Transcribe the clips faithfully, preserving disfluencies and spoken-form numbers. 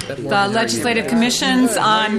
The legislative commissions on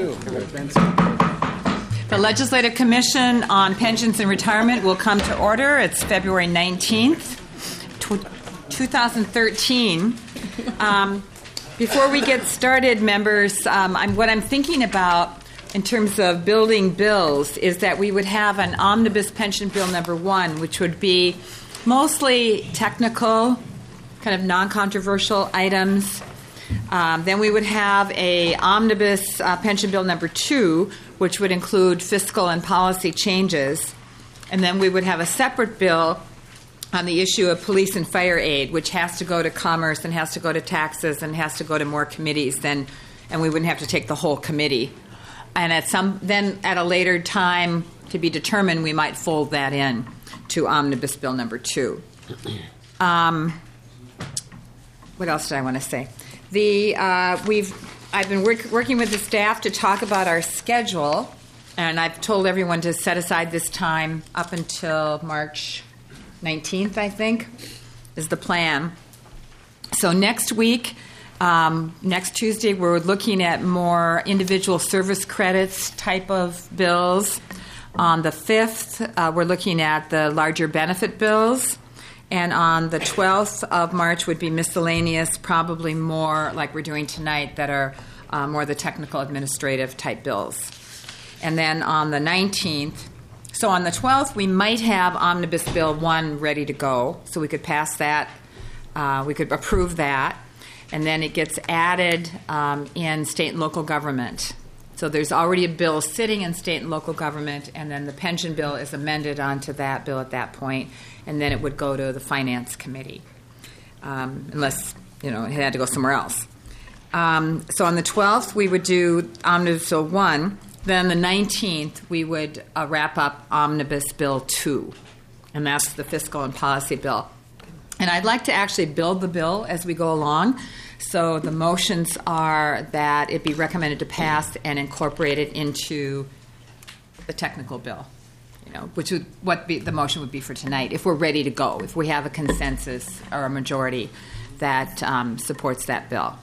the legislative commission on pensions and retirement will come to order. It's February nineteenth, two thousand thirteen. Um, before we get started, members, um, I'm, what I'm thinking about in terms of building bills is that we would have an omnibus pension bill number one, which would be mostly technical, kind of non-controversial items. Um, then we would have a omnibus uh, pension bill number two, which would include fiscal and policy changes. And then we would have a separate bill on the issue of police and fire aid, which has to go to commerce and has to go to taxes and has to go to more committees than, and we wouldn't have to take the whole committee. And at some, then at a later time to be determined, we might fold that in to omnibus bill number two. Um, what else did I want to say? The uh, we've I've been work, working with the staff to talk about our schedule, and I've told everyone to set aside this time up until March nineteenth, I think, is the plan. So next week, um, next Tuesday, we're looking at more individual service credits type of bills. On the fifth, uh, we're looking at the larger benefit bills. And on the twelfth of March would be miscellaneous, probably more like we're doing tonight, that are uh, more the technical administrative type bills. And then on the nineteenth, so on the twelfth, we might have Omnibus Bill one ready to go, so we could pass that, uh, we could approve that, and then it gets added um, in state and local government. So there's already a bill sitting in state and local government, and then the pension bill is amended onto that bill at that point, and then it would go to the finance committee, um, unless, you know, it had to go somewhere else. Um, so on the twelfth, we would do Omnibus Bill one. Then the nineteenth, we would uh, wrap up Omnibus Bill two, and that's the fiscal and policy bill. And I'd like to actually build the bill as we go along. So the motions are that it be recommended to pass and incorporate it into the technical bill, you know, which would what be, the motion would be for tonight, if we're ready to go, if we have a consensus or a majority that um, supports that bill.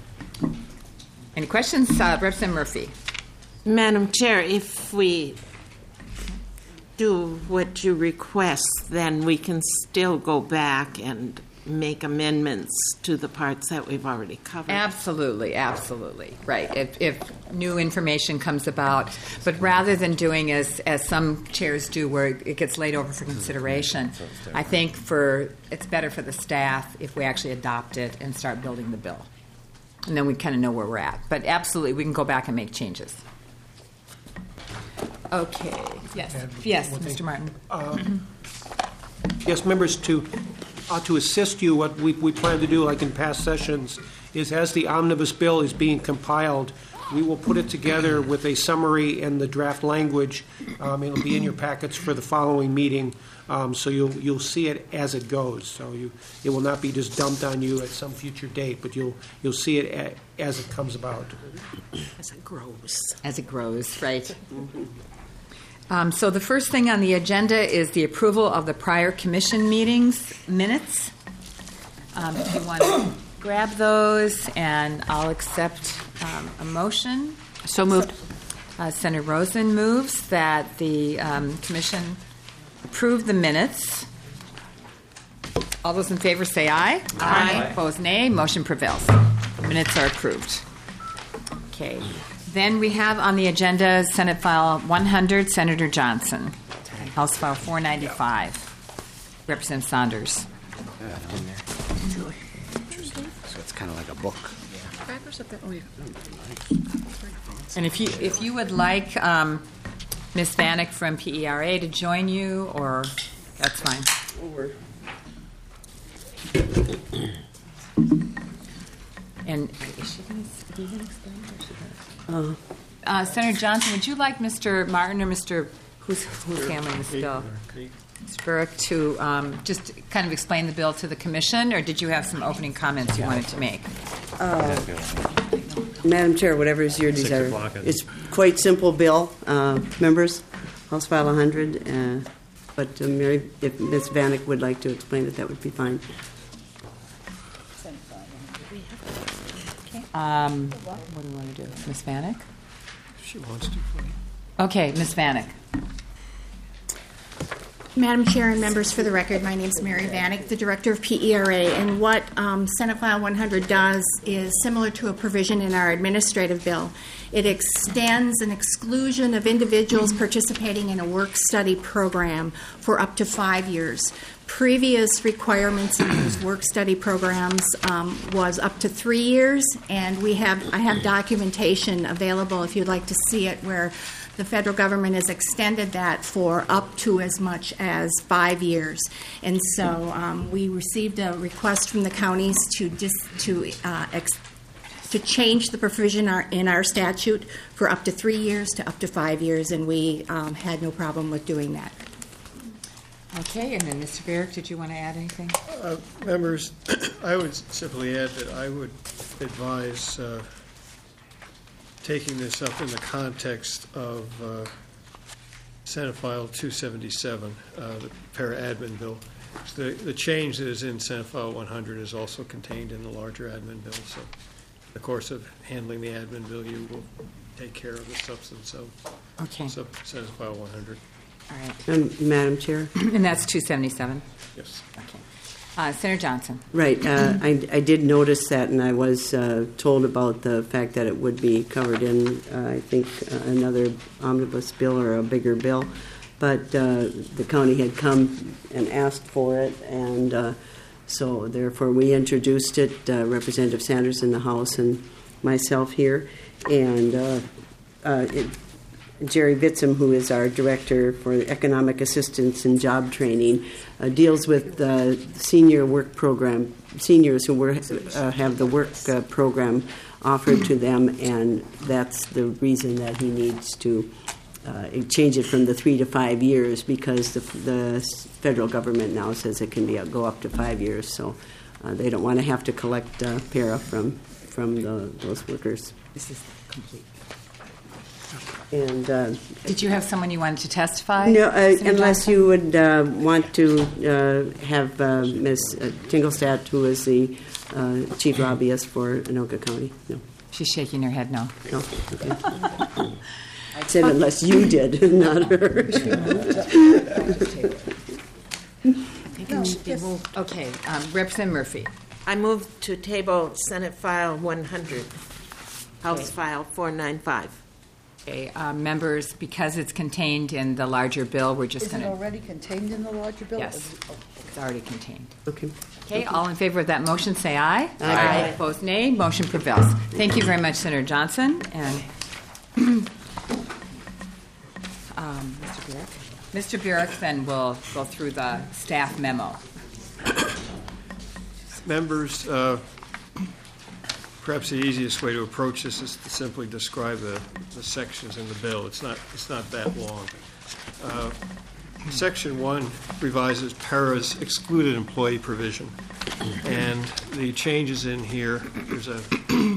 Any questions? Uh, Representative Murphy. Madam Chair, if we do what you request, then we can still go back and make amendments to the parts that we've already covered. Absolutely, absolutely. Right. If, if new information comes about, but rather than doing as, as some chairs do where it gets laid over for consideration, I think for it's better for the staff if we actually adopt it and start building the bill. And then we kind of know where we're at. But absolutely, we can go back and make changes. Okay. Yes. Yes, Mister Martin. Uh, yes, members, to uh, to assist you, what we, we plan to do, like in past sessions, is as the omnibus bill is being compiled, we will put it together with a summary and the draft language. Um, it'll be in your packets for the following meeting, um, so you'll you'll see it as it goes. So you it will not be just dumped on you at some future date, but you'll you'll see it a, as it comes about. As it grows. As it grows, right. Mm-hmm. Um, so the first thing on the agenda is the approval of the prior commission meetings minutes. Um, if you want to grab those, and I'll accept um, a motion. So moved. Uh, Senator Rosen moves that the um, commission approve the minutes. All those in favor say aye. Aye. Opposed, nay. Motion prevails. Minutes are approved. Okay. Then we have on the agenda Senate File one hundred, Senator Johnson. House File four ninety-five, Representative Saunders. So it's kind of like a book. And if you if you would like um, Miz Vanek from P E R A to join you, or that's fine. And is she going to explain? Uh, uh, Senator Johnson, would you like Mister Martin or Mister who's who's handling this bill? Mister Burke to um, just kind of explain the bill to the commission, or did you have some opening comments you wanted to make? Uh, Madam Chair, whatever is your desire. It's quite simple bill, uh, members. House File one hundred. Uh, but uh, Mary, if Miz Vanek would like to explain it, that would be fine. Um, what do we want to do? Miz Vanek? She wants to. Okay, Miz Vanek. Madam Chair and members, for the record, my name is Mary Vanek, the Director of P E R A, and what um, Senate File one hundred does is similar to a provision in our administrative bill. It extends an exclusion of individuals participating in a work-study program for up to five years. Previous requirements in those work-study programs um, was up to three years, and we have I have documentation available if you'd like to see it, where the federal government has extended that for up to as much as five years. And so um, we received a request from the counties to dis, to uh, ex, to change the provision our, in our statute for up to three years to up to five years, and we um, had no problem with doing that. Okay, and then Mister Barrick, did you want to add anything? Uh, members, I would simply add that I would advise uh, taking this up in the context of uh, Senate File two seventy-seven, uh, the para-admin bill. So the, the change that is in Senate File one hundred is also contained in the larger admin bill. So in the course of handling the admin bill, you will take care of the substance of Okay. sub- Senate File one hundred. All right. Um, Madam Chair? And that's two seventy-seven. Yes. Okay. Uh, Senator Johnson. Right. Uh, I, I did notice that, and I was uh, told about the fact that it would be covered in, uh, I think, uh, another omnibus bill or a bigger bill. But uh, the county had come and asked for it, and uh, so therefore we introduced it, uh, Representative Sanders in the House and myself here. And uh, uh, it, Jerry Vitzum, who is our Director for Economic Assistance and Job Training, uh, deals with the senior work program, seniors who work, uh, have the work uh, program offered to them, and that's the reason that he needs to uh, change it from the three to five years, because the, the federal government now says it can be go up to five years, so uh, they don't want to have to collect uh, para from, from the, those workers. This is complete. And uh, Did you have someone you wanted to testify? no, uh, Senator unless Johnson? you would uh, want to uh, have uh, Miz Tingelstadt, who is the uh, chief lobbyist for Anoka County. No, She's shaking her head no. no. Okay. I said unless you did, not her. Okay, um, Representative Murphy. I move to table Senate File one hundred, House Okay. File four ninety-five. Okay, uh, members, because it's contained in the larger bill, we're just Is going it to... already contained in the larger bill? Yes, it's already contained. Okay. Okay, all in favor of that motion, say aye. Aye. Opposed, nay. Motion prevails. Thank you very much, Senator Johnson. And um, Mister Burek? Mister Burek then will go through the staff memo. Members, uh, perhaps the easiest way to approach this is to simply describe the, the sections in the bill. It's not, it's not that long. Uh, Section one revises para's excluded employee provision. And the changes in here, there's a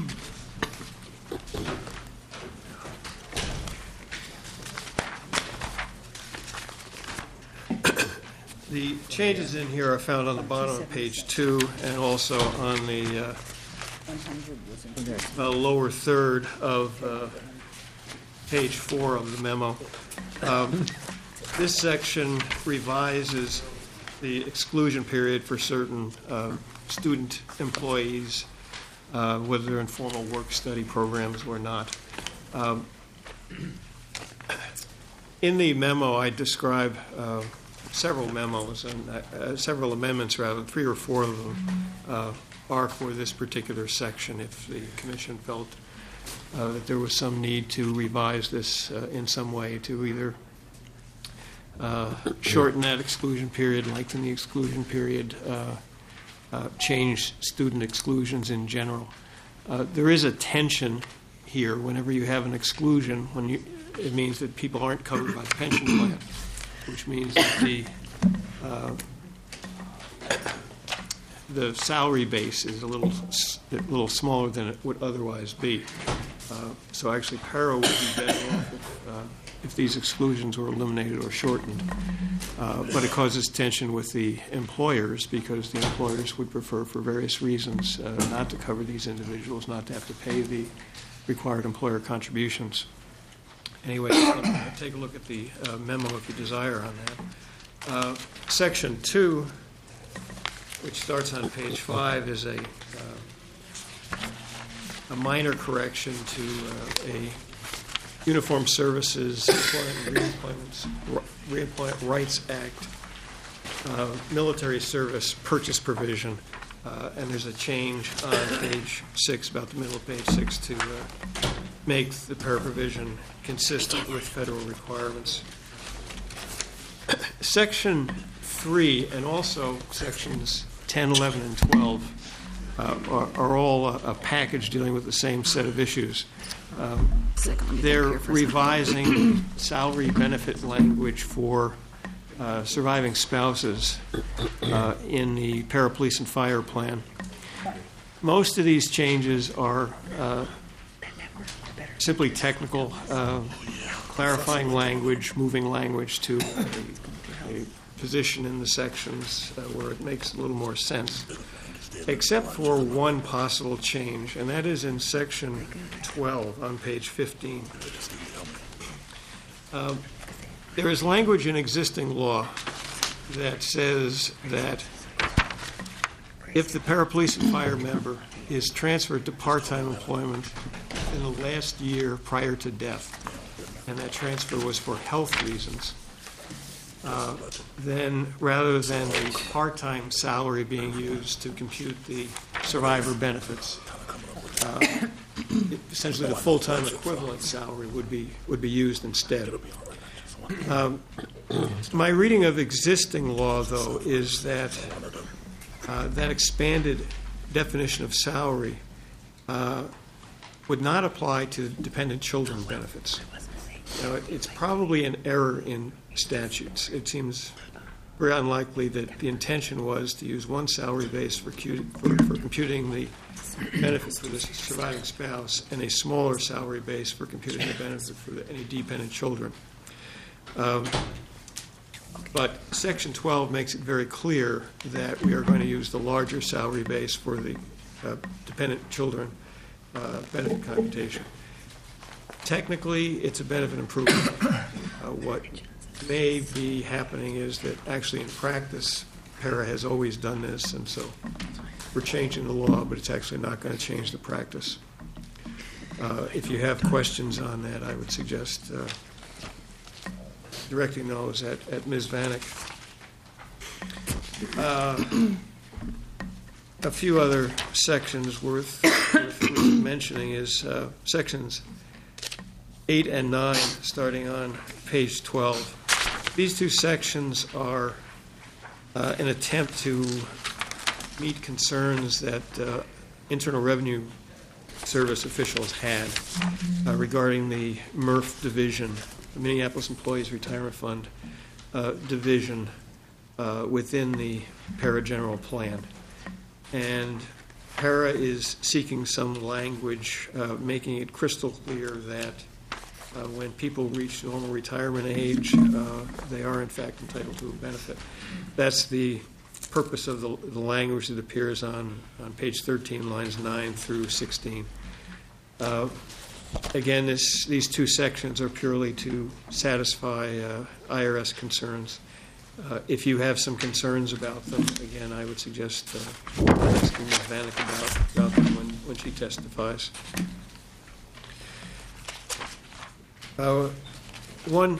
the changes in here are found on the bottom of page two and also on the uh, uh, lower third of uh, page four of the memo. Um, this section revises the exclusion period for certain uh, student employees, uh, whether they're in formal work-study programs or not. Um, in the memo, I describe uh, several memos and uh, several amendments, rather, three or four of them uh, are for this particular section if the commission felt uh, that there was some need to revise this uh, in some way to either uh, shorten that exclusion period, lengthen the exclusion period, uh, uh, change student exclusions in general. Uh, there is a tension here. Whenever you have an exclusion, when you, it means that people aren't covered by the pension plan, which means that the uh, the salary base is a little a little smaller than it would otherwise be. Uh, So actually, para would be better off if, uh, if these exclusions were eliminated or shortened. Uh, But it causes tension with the employers, because the employers would prefer, for various reasons, uh, not to cover these individuals, not to have to pay the required employer contributions. Anyway, take a look at the uh, memo if you desire on that. Uh, Section two, which starts on page five, is a uh, a minor correction to uh, a Uniform Services Employment and Reemployment, Reemployment Rights Act uh, military service purchase provision, uh, and there's a change on page six, about the middle of page six, to uh, make the para provision consistent with federal requirements. Section three and also sections ten, eleven, and twelve uh, are, are all a, a package dealing with the same set of issues. Um, they're revising salary benefit language for uh, surviving spouses uh, in the Parapolice and Fire Plan. Most of these changes are uh, simply technical, uh, clarifying language, moving language to a, a position in the sections uh, where it makes a little more sense, except for one possible change, and that is in section twelve on page fifteen. Uh, there is language in existing law that says that if the parapolice and fire member is transferred to part-time employment in the last year prior to death, and that transfer was for health reasons, uh, then rather than the part-time salary being used to compute the survivor benefits, uh, essentially the full-time equivalent salary would be would be used instead. Um, my reading of existing law, though, is that uh, that expanded definition of salary uh, would not apply to dependent children benefits. Now, it, it's probably an error in statutes. It seems very unlikely that the intention was to use one salary base for, cu- for, for computing the benefit for the surviving spouse and a smaller salary base for computing the benefit for the, any dependent children. Um, but Section twelve makes it very clear that we are going to use the larger salary base for the uh, dependent children uh, benefit computation. Technically, it's a benefit improvement. Uh, what may be happening is that actually in practice, para has always done this, and so we're changing the law, but it's actually not going to change the practice. Uh, if you have questions on that, I would suggest uh, directing those at, at Miz Vanek. Uh, a few other sections worth, worth, worth mentioning is uh, sections eight and nine, starting on page twelve. These two sections are uh, an attempt to meet concerns that uh, Internal Revenue Service officials had uh, regarding the M R F division, the Minneapolis Employees Retirement Fund uh, division uh, within the para general plan. And para is seeking some language uh, making it crystal clear that Uh, when people reach normal retirement age, uh, they are in fact entitled to a benefit. That's the purpose of the, the language that appears on, on page thirteen, lines nine through sixteen. Uh, again, this, these two sections are purely to satisfy uh, I R S concerns. Uh, if you have some concerns about them, again, I would suggest uh, asking Miz Vanek about, about them when, when she testifies. Uh, one,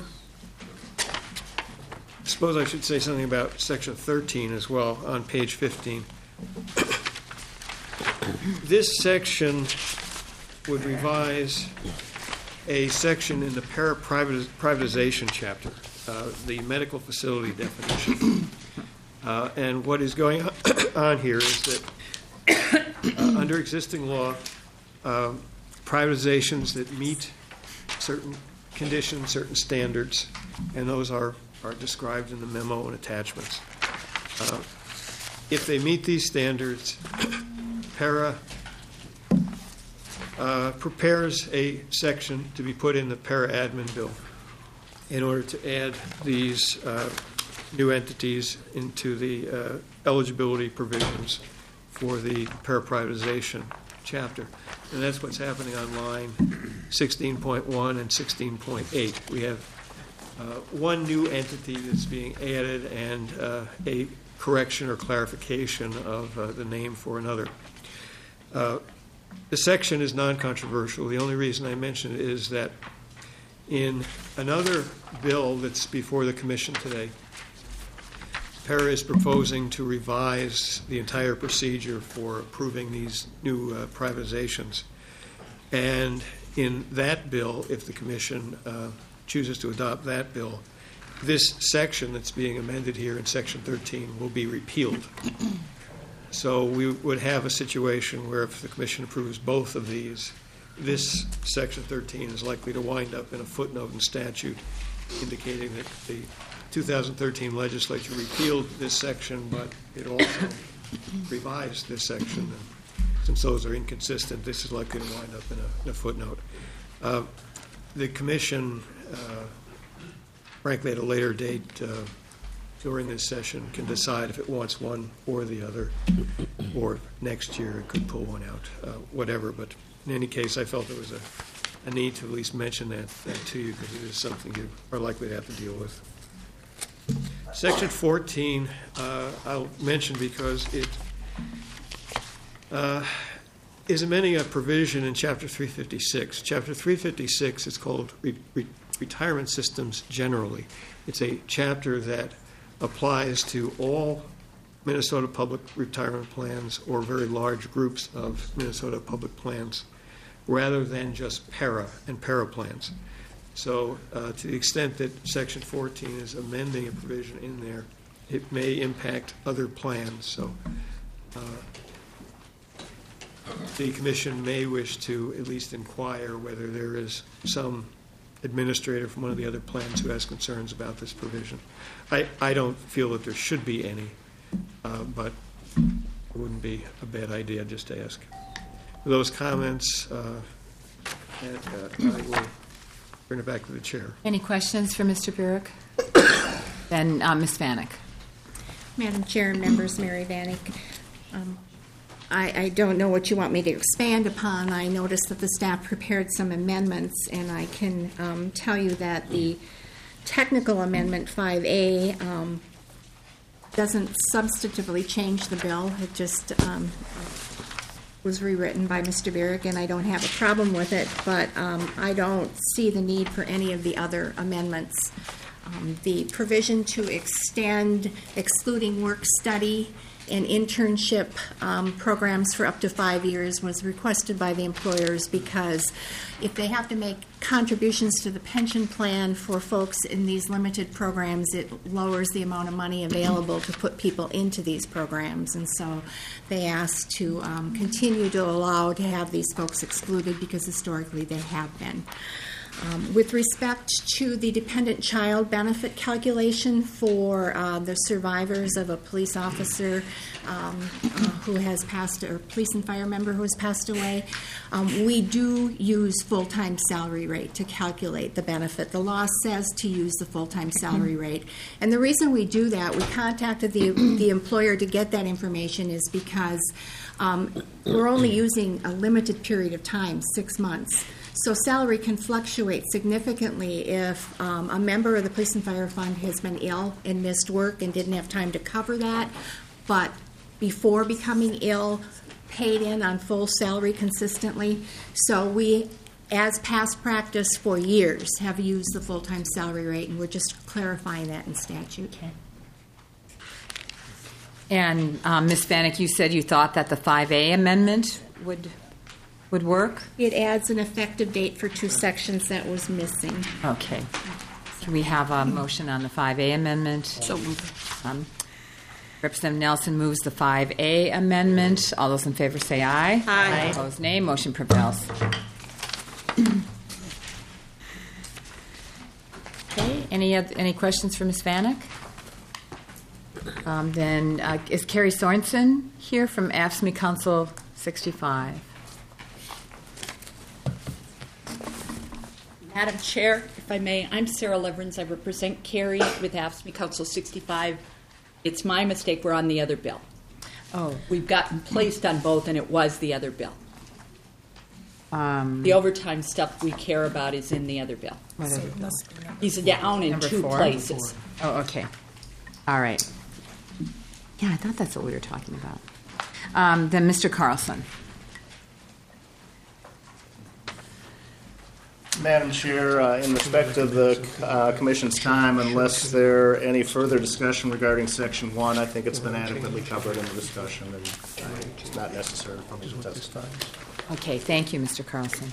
I suppose I should say something about section thirteen as well on page fifteen. This section would revise a section in the para privatization chapter, uh, the medical facility definition. Uh, and what is going on here is that uh, under existing law, uh, privatizations that meet certain conditions, certain standards, and those are, are described in the memo and attachments. Uh, if they meet these standards, para uh, prepares a section to be put in the para-admin bill in order to add these uh, new entities into the uh, eligibility provisions for the para-privatization chapter. And that's what's happening on line sixteen point one and sixteen point eight. We have uh, one new entity that's being added and uh, a correction or clarification of uh, the name for another. Uh, the section is non-controversial. The only reason I mention it is that in another bill that's before the Commission today, Para is proposing to revise the entire procedure for approving these new uh, privatizations. And in that bill, if the Commission uh, chooses to adopt that bill, this section that's being amended here in Section thirteen will be repealed. So we would have a situation where if the Commission approves both of these, this Section thirteen is likely to wind up in a footnote in statute indicating that the two thousand thirteen legislature repealed this section, but it also revised this section. And since those are inconsistent, this is likely to wind up in a, in a footnote. Uh, the Commission, uh, frankly, at a later date uh, during this session, can decide if it wants one or the other, or next year it could pull one out, uh, whatever. But in any case, I felt there was a, a need to at least mention that, that to you, because it is something you are likely to have to deal with. Section fourteen, uh, I'll mention because it uh, is amending a provision in Chapter three fifty-six. Chapter three fifty-six is called re- re- Retirement Systems Generally. It's a chapter that applies to all Minnesota public retirement plans or very large groups of Minnesota public plans, rather than just para and para plans. So uh, to the extent that Section fourteen is amending a provision in there, it may impact other plans. So uh, the Commission may wish to at least inquire whether there is some administrator from one of the other plans who has concerns about this provision. I, I don't feel that there should be any, uh, but it wouldn't be a bad idea just to ask. With those comments, uh, and, uh, I will turn it back to the chair. Any questions for Mister Burek? Then uh, Miz Vanek. Madam Chair and members, Mary Vanek. Um, I, I don't know what you want me to expand upon. I noticed that the staff prepared some amendments, and I can um, tell you that the technical amendment five A um, doesn't substantively change the bill. It just um, was rewritten by Mister Burek, and I don't have a problem with it, but um, I don't see the need for any of the other amendments. Um, the provision to extend excluding work study and internship um, programs for up to five years was requested by the employers, because if they have to make contributions to the pension plan for folks in these limited programs, it lowers the amount of money available to put people into these programs. And so they asked to um, continue to allow to have these folks excluded, because historically they have been. Um, with respect to the dependent child benefit calculation for uh, the survivors of a police officer um, uh, who has passed, or police and fire member who has passed away, um, we do use full-time salary rate to calculate the benefit. The law says to use the full-time salary rate. And the reason we do that, we contacted the, the employer to get that information, is because um, we're only using a limited period of time, six months. So salary can fluctuate significantly if um, a member of the Police and Fire Fund has been ill and missed work and didn't have time to cover that, but before becoming ill, paid in on full salary consistently. So we, as past practice for years, have used the full-time salary rate, and we're just clarifying that in statute. Okay. And um, Miz Vanek, you said you thought that the five A amendment would would work? It adds an effective date for two sections that was missing. Okay. Can we have a motion on the five A amendment? So um, Representative Nelson moves the five A amendment. All those in favor say aye. Aye. Opposed, nay. Motion prevails. Okay. Any oth- any questions for Miz Vanek? Um, then uh, is Carrie Sorensen here from A F S C M E Council sixty-five? Madam Chair, if I may, I'm Sarah Leverins. I represent Cary with AFSCME Council sixty-five. It's my mistake. We're on the other bill. Oh. We've gotten placed on both, and it was the other bill. Um, The overtime stuff we care about is in the other bill. what other bill? He's down in Number two four? places. Oh, okay. All right. Yeah, I thought that's what we were talking about. Um, then Mister Carlson. Madam Chair, uh, in respect of the uh, Commission's time, unless there any further discussion regarding Section one, I think it's been adequately covered in the discussion, and uh, it's not necessary for me to testify. Okay, thank you, Mister Carlson.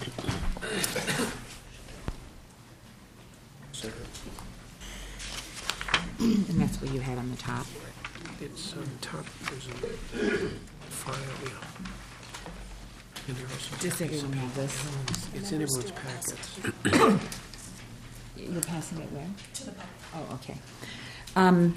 And that's what you had on the top. It's on top, there's a file, yeah. And there also- Just everyone have this. It's in everyone's packets. You're passing it where? To the public. Oh, okay. Um,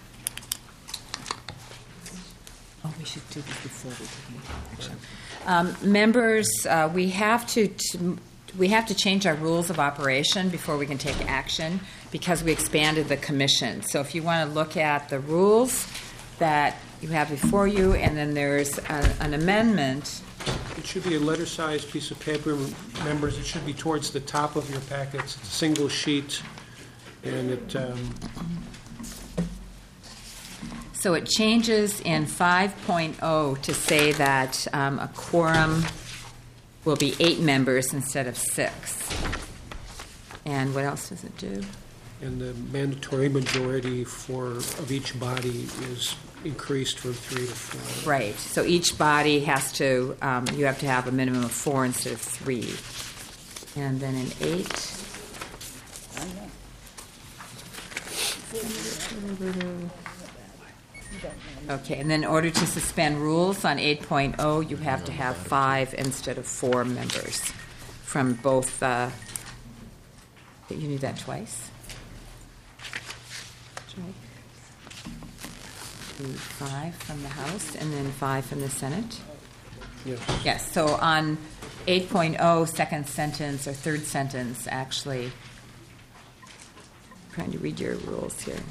oh, we should do this before we take any action. Um, members, uh, we have to, to we have to change our rules of operation before we can take action because we expanded the commission. So if you want to look at the rules that you have before you, and then there's a, an amendment. It should be a letter-sized piece of paper, members. It should be towards the top of your packets. It's a single sheet, and it. Um, So it changes in five point oh to say that um, a quorum will be eight members instead of six. And what else does it do? and the mandatory majority for of each body is increased from three to four. Right. So each body has to, um, you have to have a minimum of four instead of three. And then in eight. Okay, and then in order to suspend rules on eight point oh, you have to have five instead of four members from both, uh, you need that twice? Five from the House and then five from the Senate? Yes. Yes, so on eight point oh, second sentence or third sentence, actually, I'm trying to read your rules here.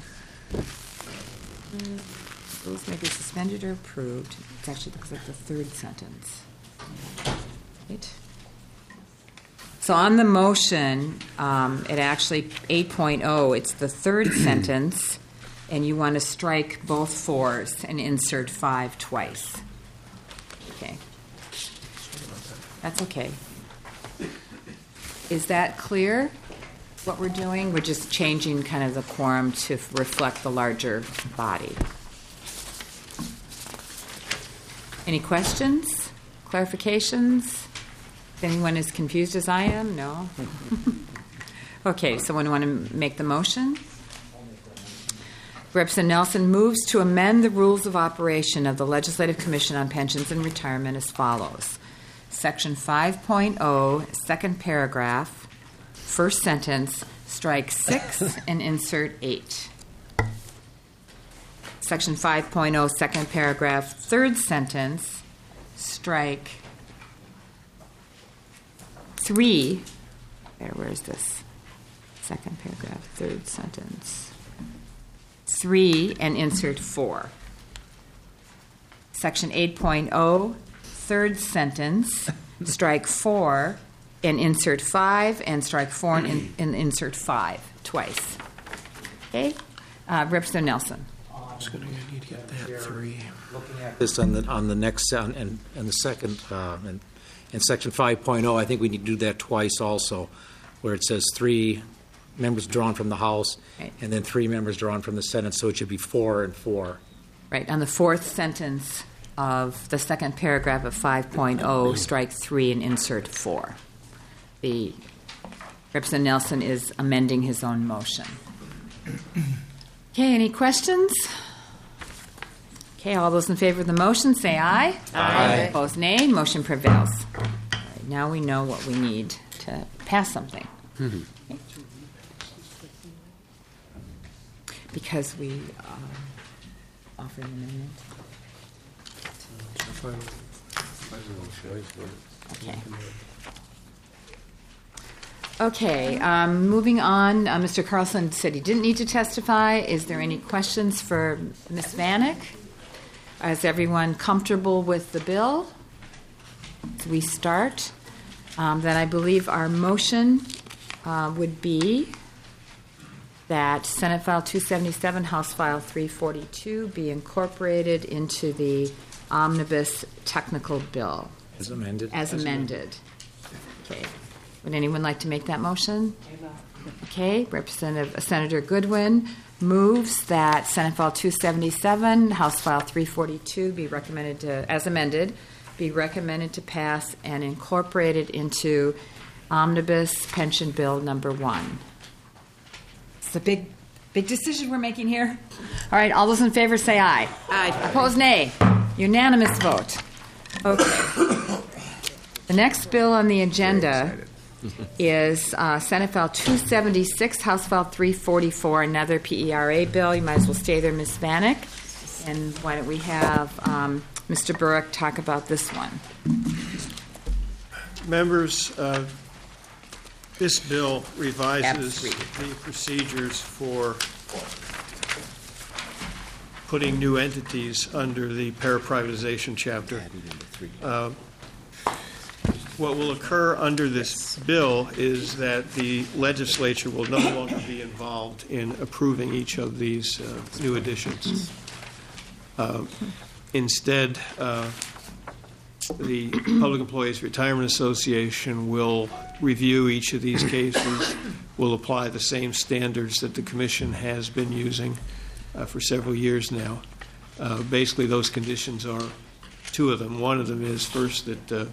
Rules may be suspended or approved. It actually looks like the third sentence. Right? So on the motion, um, it actually, eight point oh, it's the third sentence, and you want to strike both fours and insert five twice. Okay. That's okay. Is that clear, what we're doing? We're just changing kind of the quorum to reflect the larger body. Any questions, clarifications? If anyone is confused as I am, no? Okay, someone want to make the motion? Representative Nelson moves to amend the rules of operation of the Legislative Commission on Pensions and Retirement as follows. Section five point oh, second paragraph, first sentence, strike six and insert eight. Section five point oh, second paragraph, third sentence, strike three. Where, where is this? Second paragraph, third sentence. Three and insert four. Section eight point oh, third sentence, strike four and insert five, and strike four and, in, and insert five twice. Okay? Uh, Representative Nelson. It's gonna need to get that three. Looking at this on the on the next and and, and the second uh, and in section five point oh, I think we need to do that twice also, where it says three members drawn from the House, right, and then three members drawn from the Senate, so it should be four and four. Right, on the fourth sentence of the second paragraph of five point oh, strike three and insert four. The Representative Nelson is amending his own motion. Okay, any questions? Okay, all those in favor of the motion say aye. Aye. Opposed, nay. Motion prevails. All right, now we know what we need to pass something. Mm-hmm. Okay. Because we um, offered an amendment. Okay. Okay, um, moving on, uh, Mister Carlson said he didn't need to testify. Is there any questions for Miz Vanek? Is everyone comfortable with the bill? As we start, um, then I believe our motion uh, would be that Senate File two seventy-seven, House File three forty-two be incorporated into the omnibus technical bill. As amended. As amended. Okay. Would anyone like to make that motion? Okay. Representative Senator Goodwin moves that Senate File two seventy-seven, House File three forty-two be recommended to, as amended, be recommended to pass and incorporated into Omnibus Pension Bill number one. It's a big, big decision we're making here. All right, all those in favor say aye. Aye. Opposed, nay. Unanimous vote. Okay. The next bill on the agenda is uh, Senate File two seventy-six, House File three forty-four, another P E R A bill. You might as well stay there, Miz Vanek. And why don't we have um, Mister Burke talk about this one? Members, uh, this bill revises the procedures for putting new entities under the paraprivatization chapter. Uh, What will occur under this bill is that the legislature will no longer be involved in approving each of these uh, new additions. Uh, instead, uh, the Public Employees Retirement Association will review each of these cases, will apply the same standards that the Commission has been using uh, for several years now. Uh, basically, those conditions are two of them. One of them is, first, that uh,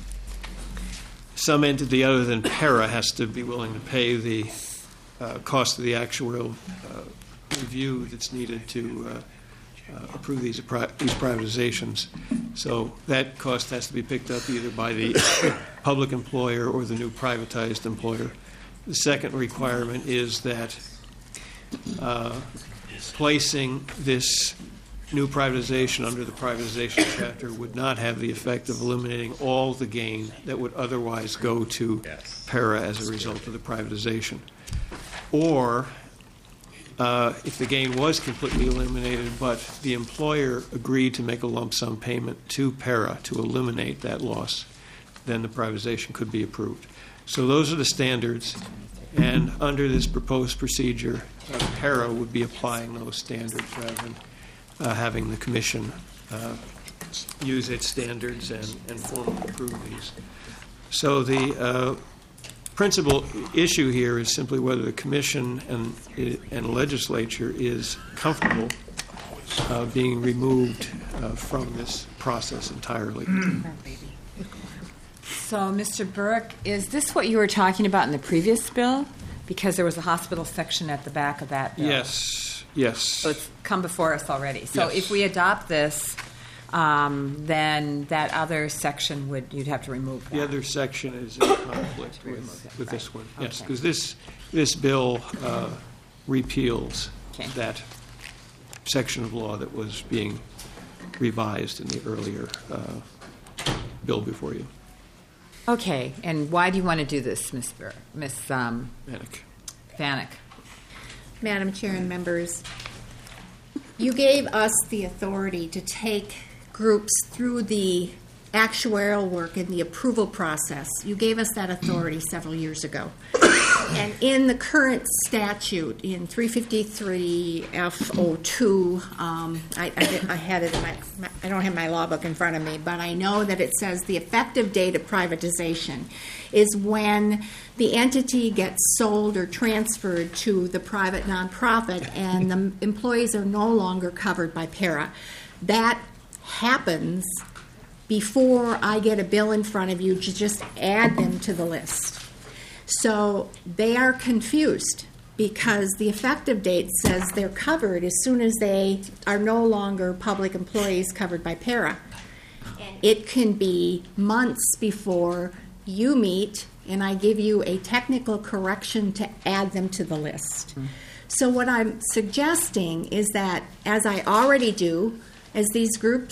some entity other than PARA has to be willing to pay the uh, cost of the actuarial uh, review that's needed to uh, uh, approve these, these privatizations. So that cost has to be picked up either by the public employer or the new privatized employer. The second requirement is that uh, placing this new privatization under the privatization chapter would not have the effect of eliminating all the gain that would otherwise go to PARA as a result of the privatization. Or, uh, if the gain was completely eliminated, but the employer agreed to make a lump sum payment to PARA to eliminate that loss, then the privatization could be approved. So those are the standards, and under this proposed procedure, uh, PARA would be applying those standards rather than Uh, having the Commission uh, use its standards and, and formally approve these. So the uh, principal issue here is simply whether the Commission and, and Legislature is comfortable uh, being removed uh, from this process entirely. So, Mister Burke, is this what you were talking about in the previous bill? Because there was a hospital section at the back of that bill. Yes. Yes. So it's come before us already. So Yes. if we adopt this, um, then that other section would, you'd have to remove that. The other section is in conflict with, with this one. Yes, Okay. because this, this bill uh, repeals Okay. that section of law that was being revised in the earlier uh, bill before you. Okay, and why do you want to do this, Miz Burke, Miz Um, Vanek. Vanek? Madam Chair and members, you gave us the authority to take groups through the actuarial work and the approval process. You gave us that authority several years ago. And in the current statute, in three fifty-three F O two, um, I, I, did, I had it in my, my, I don't have my law book in front of me, but I know that it says the effective date of privatization is when the entity gets sold or transferred to the private nonprofit and the employees are no longer covered by PARA. That happens before I get a bill in front of you to just add them to the list. So they are confused because the effective date says they're covered as soon as they are no longer public employees covered by PARA. And it can be months before you meet and I give you a technical correction to add them to the list. Mm-hmm. So what I'm suggesting is that, as I already do, as these groups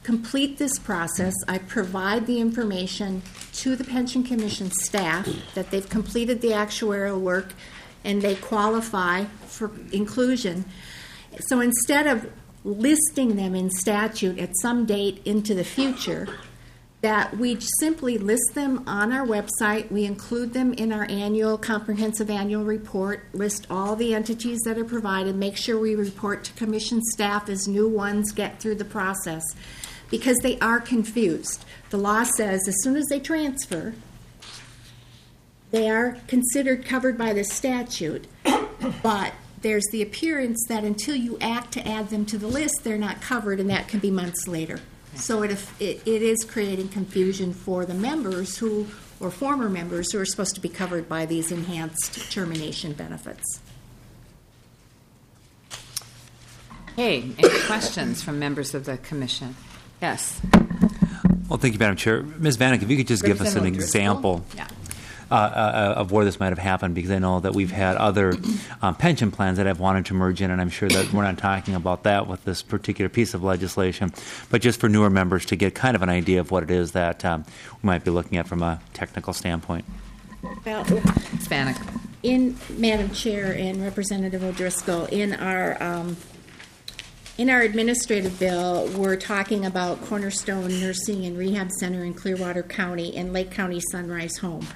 complete this process, I provide the information to the Pension Commission staff that they've completed the actuarial work and they qualify for inclusion. So instead of listing them in statute at some date into the future, that we simply list them on our website, we include them in our annual, comprehensive annual report, list all the entities that are provided, make sure we report to commission staff as new ones get through the process, because they are confused. The law says as soon as they transfer, they are considered covered by the statute, but there's the appearance that until you act to add them to the list, they're not covered, and that can be months later. So it, it, it is creating confusion for the members who, or former members who are supposed to be covered by these enhanced termination benefits. Hey, any questions from members of the commission? Yes. Well, thank you, Madam Chair. Miz Vanek, if you could just give us an example Yeah. uh, uh, of where this might have happened, because I know that we've had other um, pension plans that have wanted to merge in, and I'm sure that we're not talking about that with this particular piece of legislation, but just for newer members to get kind of an idea of what it is that um, we might be looking at from a technical standpoint. Well, Hispanic. in Madam Chair and Representative O'Driscoll, in our um, in our administrative bill, we're talking about Cornerstone Nursing and Rehab Center in Clearwater County and Lake County Sunrise Home.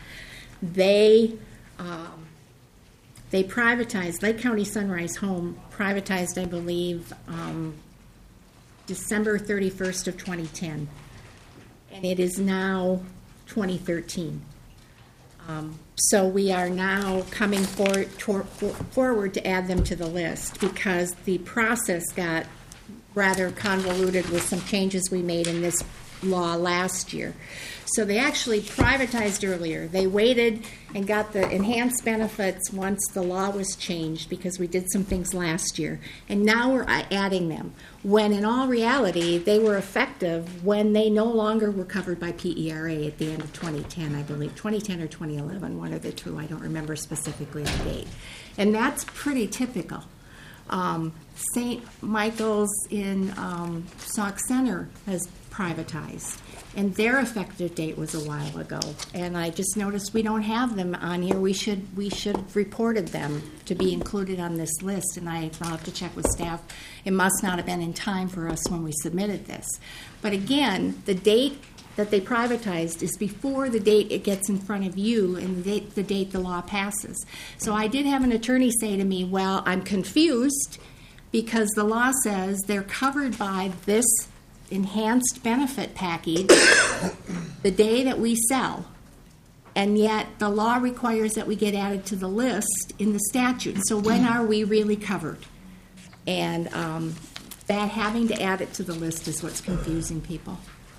They um, they privatized, Lake County Sunrise Home privatized, I believe, um, December thirty-first of twenty ten, and it is now twenty thirteen. Um, so we are now coming for, tor- for, forward to add them to the list because the process got rather convoluted with some changes we made in this law last year. So they actually privatized earlier. They waited and got the enhanced benefits once the law was changed because we did some things last year. And now we're adding them, when in all reality, they were effective when they no longer were covered by P E R A at the end of twenty ten, I believe. twenty ten or twenty eleven, one of the two. I don't remember specifically the date. And that's pretty typical. Um, Saint Michael's in um, Sauk Center has privatized, and their effective date was a while ago. And I just noticed we don't have them on here. We should we should have reported them to be included on this list, and I, I'll have to check with staff. It must not have been in time for us when we submitted this. But again, the date that they privatized is before the date it gets in front of you and the date the, date the law passes. So I did have an attorney say to me, well, I'm confused because the law says they're covered by this enhanced benefit package the day that we sell, and yet the law requires that we get added to the list in the statute. So when are we really covered? And um, that having to add it to the list is what's confusing people.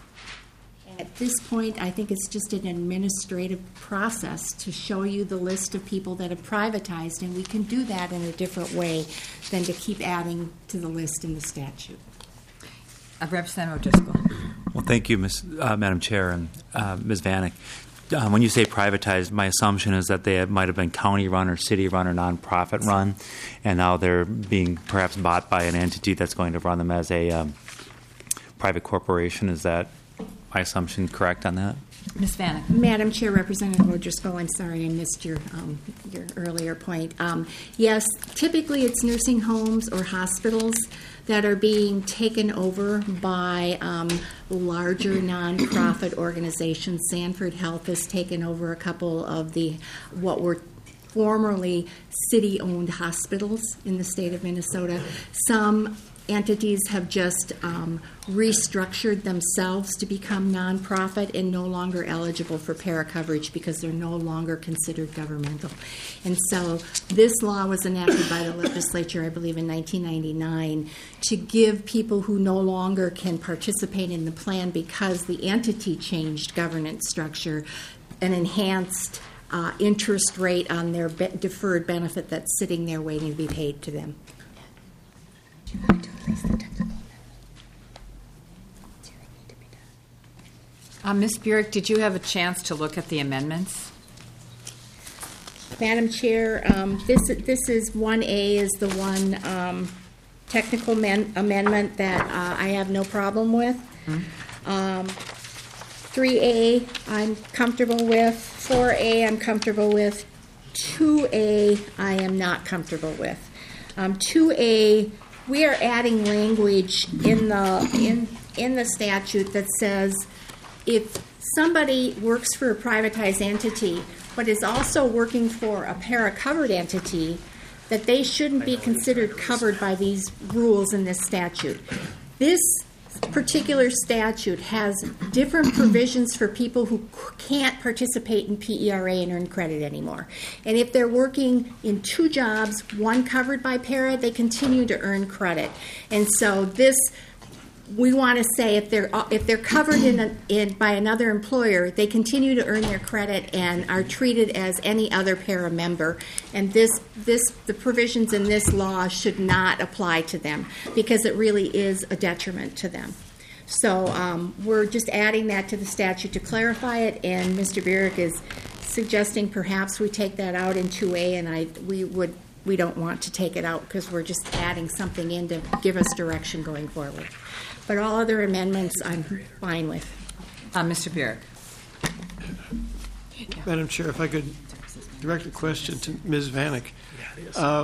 At this point, I think it's just an administrative process to show you the list of people that have privatized, and we can do that in a different way than to keep adding to the list in the statute. Uh, Representative O'Driscoll. Well, thank you, Miz Uh, Madam Chair and uh, Miz Vanek. Um, when you say privatized, my assumption is that they might have been county-run or city-run or nonprofit run, and now they're being perhaps bought by an entity that's going to run them as a um, private corporation. Is that my assumption correct on that? Miz Vanek. Madam Chair, Representative O'Driscoll, I'm sorry I missed your um, your earlier point. Um, yes, typically it's nursing homes or hospitals that are being taken over by um, larger nonprofit organizations. Sanford Health has taken over a couple of the what were formerly city-owned hospitals in the state of Minnesota. Some entities have just um, restructured themselves to become nonprofit and no longer eligible for para coverage because they're no longer considered governmental. And so this law was enacted by the legislature, I believe, in nineteen ninety-nine to give people who no longer can participate in the plan because the entity changed governance structure an enhanced uh, interest rate on their be- deferred benefit that's sitting there waiting to be paid to them. Uh, Miz Burek, did you have a chance to look at the amendments? Madam Chair, um, this this is one A is the one um, technical men- amendment that uh, I have no problem with. Um, three A, I'm comfortable with. four A, I'm comfortable with. two A, I am not comfortable with. Um, two A, we are adding language in the in in the statute that says if somebody works for a privatized entity but is also working for a para-covered entity, that they shouldn't be considered covered by these rules in this statute. This particular statute has different provisions for people who can't participate in P E R A and earn credit anymore. And if they're working in two jobs, one covered by para, they continue to earn credit. And so this, we want to say if they're if they're covered in, a, in by another employer, they continue to earn their credit and are treated as any other para member. And this this the provisions in this law should not apply to them because it really is a detriment to them. So um, we're just adding that to the statute to clarify it. And Mister Burek is suggesting perhaps we take that out in two A, and I we would we don't want to take it out because we're just adding something in to give us direction going forward. But all other amendments I'm fine with. Uh, Mister Burek. Madam Chair, if I could direct a question to Miz Vanek. Uh,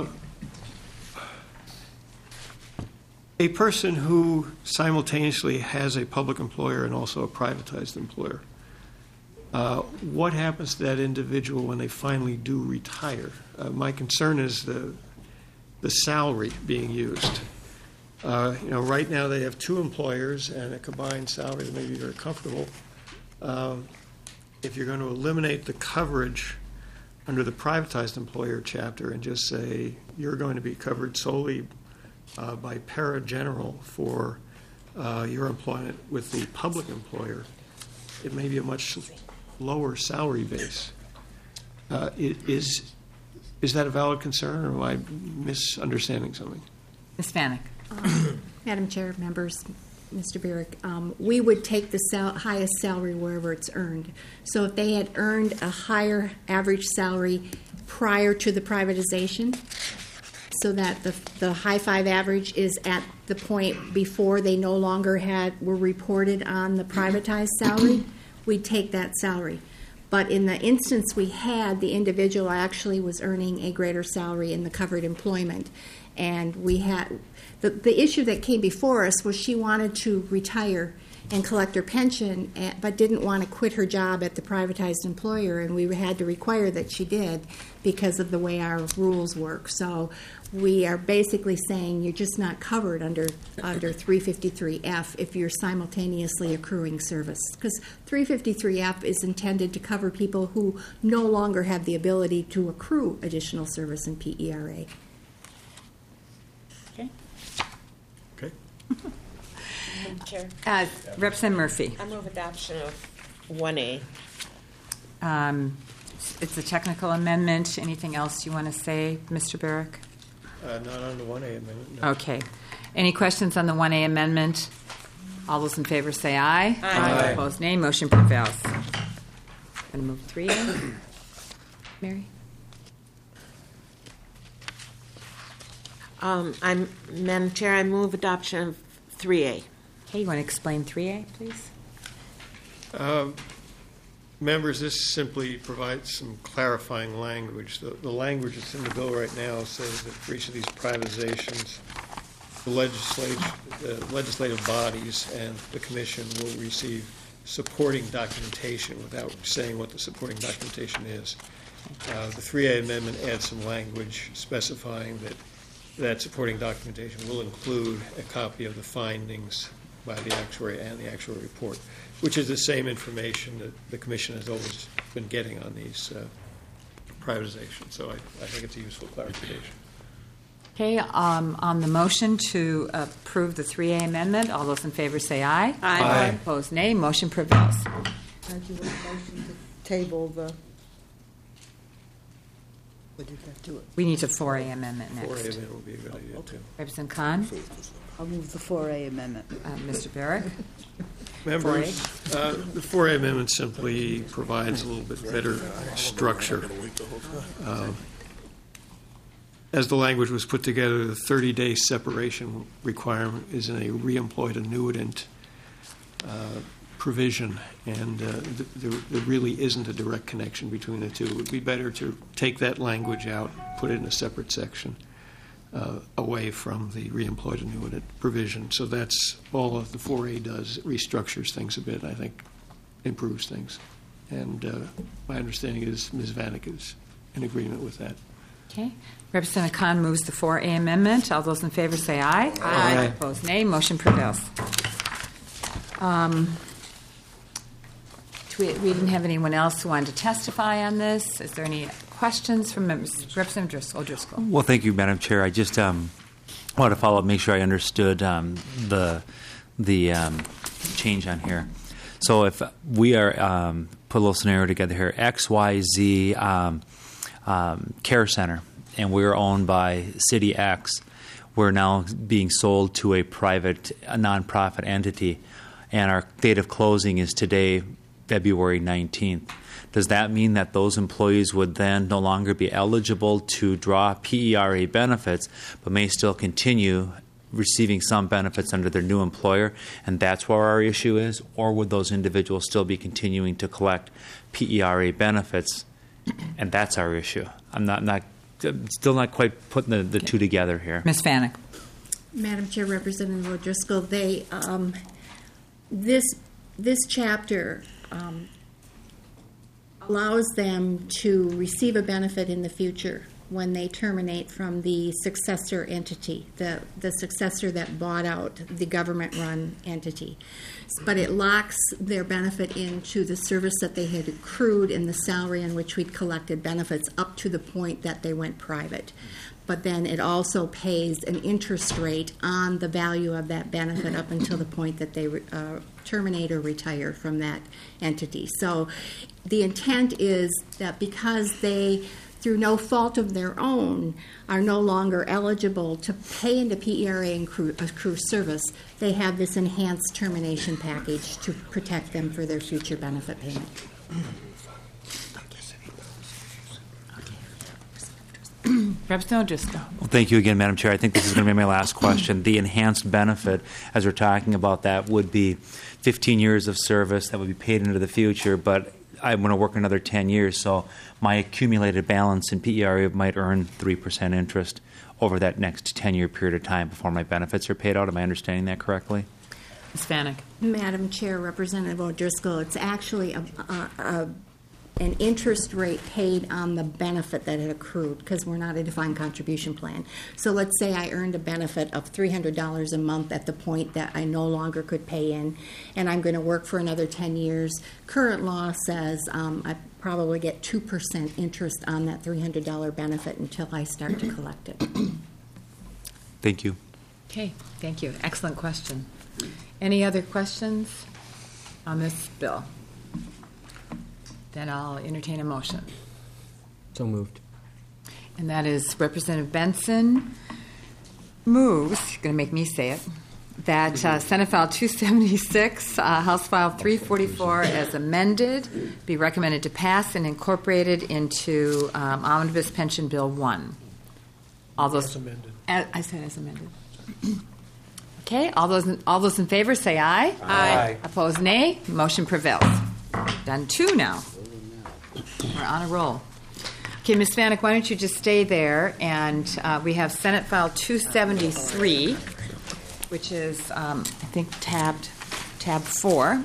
a person who simultaneously has a public employer and also a privatized employer, uh, what happens to that individual when they finally do retire? Uh, my concern is the the salary being used. Uh, you know, right now they have two employers and a combined salary that may be very comfortable. Um, if you're going to eliminate the coverage under the privatized employer chapter and just say you're going to be covered solely uh, by para general for uh, your employment with the public employer, it may be a much lower salary base. Uh, it, is is that a valid concern, or am I misunderstanding something? Miz Vanek. Um, Madam Chair, members, Mister Burek, um, we would take the sal- highest salary wherever it's earned. So if they had earned a higher average salary prior to the privatization, so that the, the high five average is at the point before they no longer had were reported on the privatized salary, we'd take that salary. But in the instance we had, the individual actually was earning a greater salary in the covered employment. And we had the, the issue that came before us was she wanted to retire and collect her pension, but didn't want to quit her job at the privatized employer, and we had to require that she did because of the way our rules work. So we are basically saying you're just not covered under under three fifty-three F if you're simultaneously accruing service, because three fifty-three F is intended to cover people who no longer have the ability to accrue additional service in P E R A. Okay. Okay. Chair. Uh, Representative Murphy. I move adoption of one A. Um, it's a technical amendment. Anything else you want to say, Mister Burek? Uh, not on the one A amendment. No. Okay. Any questions on the one A amendment? All those in favor say aye. Aye. Aye. Opposed, nay. Motion prevails. Going to move three A. Mary? Um, I'm, Madam Chair, I move adoption of three A. Okay, you want to explain three A, please? Um, members, this simply provides some clarifying language. The, the language that's in the bill right now says that for each of these privatizations, the legislative, the legislative bodies and the commission will receive supporting documentation without saying what the supporting documentation is. Uh, the three A amendment adds some language specifying that that supporting documentation will include a copy of the findings by the actuary and the actuary report, which is the same information that the commission has always been getting on these uh, privatizations. So I, I think it's a useful clarification. Okay, um, on the motion to approve the three A amendment, all those in favor say aye. Aye. Aye. Opposed, nay. Motion prevails. How'd you want a motion to table the, what did that do it? We need a four A amendment four A next. amendment would be a good idea, too. Representative Khan, I'll move the four A amendment. uh, Mister Burek. Members, uh, the four A amendment simply provides a little bit better structure. Uh, As the language was put together, the thirty-day separation requirement is in a reemployed annuitant. uh, provision, and uh, th- there, there really isn't a direct connection between the two. It would be better to take that language out, put it in a separate section, uh, away from the reemployed annuitant provision. So that's all of the four A does. It restructures things a bit, I think, improves things. And uh, my understanding is Miz Vanek is in agreement with that. Okay. Representative Khan moves the four A amendment. All those in favor say aye. Aye. Opposed, nay. Motion prevails. Um, do we, we didn't have anyone else who wanted to testify on this. Is there any questions from members? Representative Driscoll. Driscoll. Well, thank you, Madam Chair. I just um, wanted to follow up, make sure I understood um, the the um, change on here. So if we are um, put a little scenario together here, X, Y, Z um, um, care center, and we're owned by City X. We're now being sold to a private, a nonprofit entity, and our date of closing is today, February nineteenth. Does that mean that those employees would then no longer be eligible to draw P E R A benefits, but may still continue receiving some benefits under their new employer, and that's where our issue is? Or would those individuals still be continuing to collect P E R A benefits, and that's our issue? I'm not, not I'm still not quite putting the, the two together here. Miz Vanek. Madam Chair, Representative O'Driscoll, they um, this this chapter um, allows them to receive a benefit in the future when they terminate from the successor entity, the, the successor that bought out the government-run entity. But it locks their benefit into the service that they had accrued in the salary in which we'd collected benefits up to the point that they went private. But then it also pays an interest rate on the value of that benefit up until the point that they uh, terminate or retire from that entity. So the intent is that because they, through no fault of their own, are no longer eligible to pay into P E R A and accrue, accrue service, they have this enhanced termination package to protect them for their future benefit payment. Representative O'Driscoll. Well, thank you again, Madam Chair. I think this is going to be my last question. The enhanced benefit, as we're talking about that, would be fifteen years of service that would be paid into the future, but I'm going to work another ten years, so my accumulated balance in P E R A might earn three percent interest over that next ten-year period of time before my benefits are paid out. Am I understanding that correctly? Miz Vanek. Madam Chair, Representative O'Driscoll, it's actually a, a, a, an interest rate paid on the benefit that had accrued, because we're not a defined contribution plan. So let's say I earned a benefit of three hundred dollars a month at the point that I no longer could pay in, and I'm going to work for another ten years. Current law says um, I probably get two percent interest on that three hundred dollars benefit until I start to collect it. Thank you. Okay, thank you. Excellent question. Any other questions on this bill? Then I'll entertain a motion. So moved. And that is Representative Benson moves, you're going to make me say it, that uh, Senate File two seventy-six, uh, House File three forty-four as amended, be recommended to pass and incorporated into um, Omnibus Pension Bill one. All those, As amended. I, I said as amended. Okay, all those, in, all those in favor say aye. Aye. Opposed, nay. Motion prevails. Done two now. We're on a roll. Okay, Miz Vanek, why don't you just stay there? And uh, we have Senate File two seventy-three, which is, um, I think, tabbed, tab four.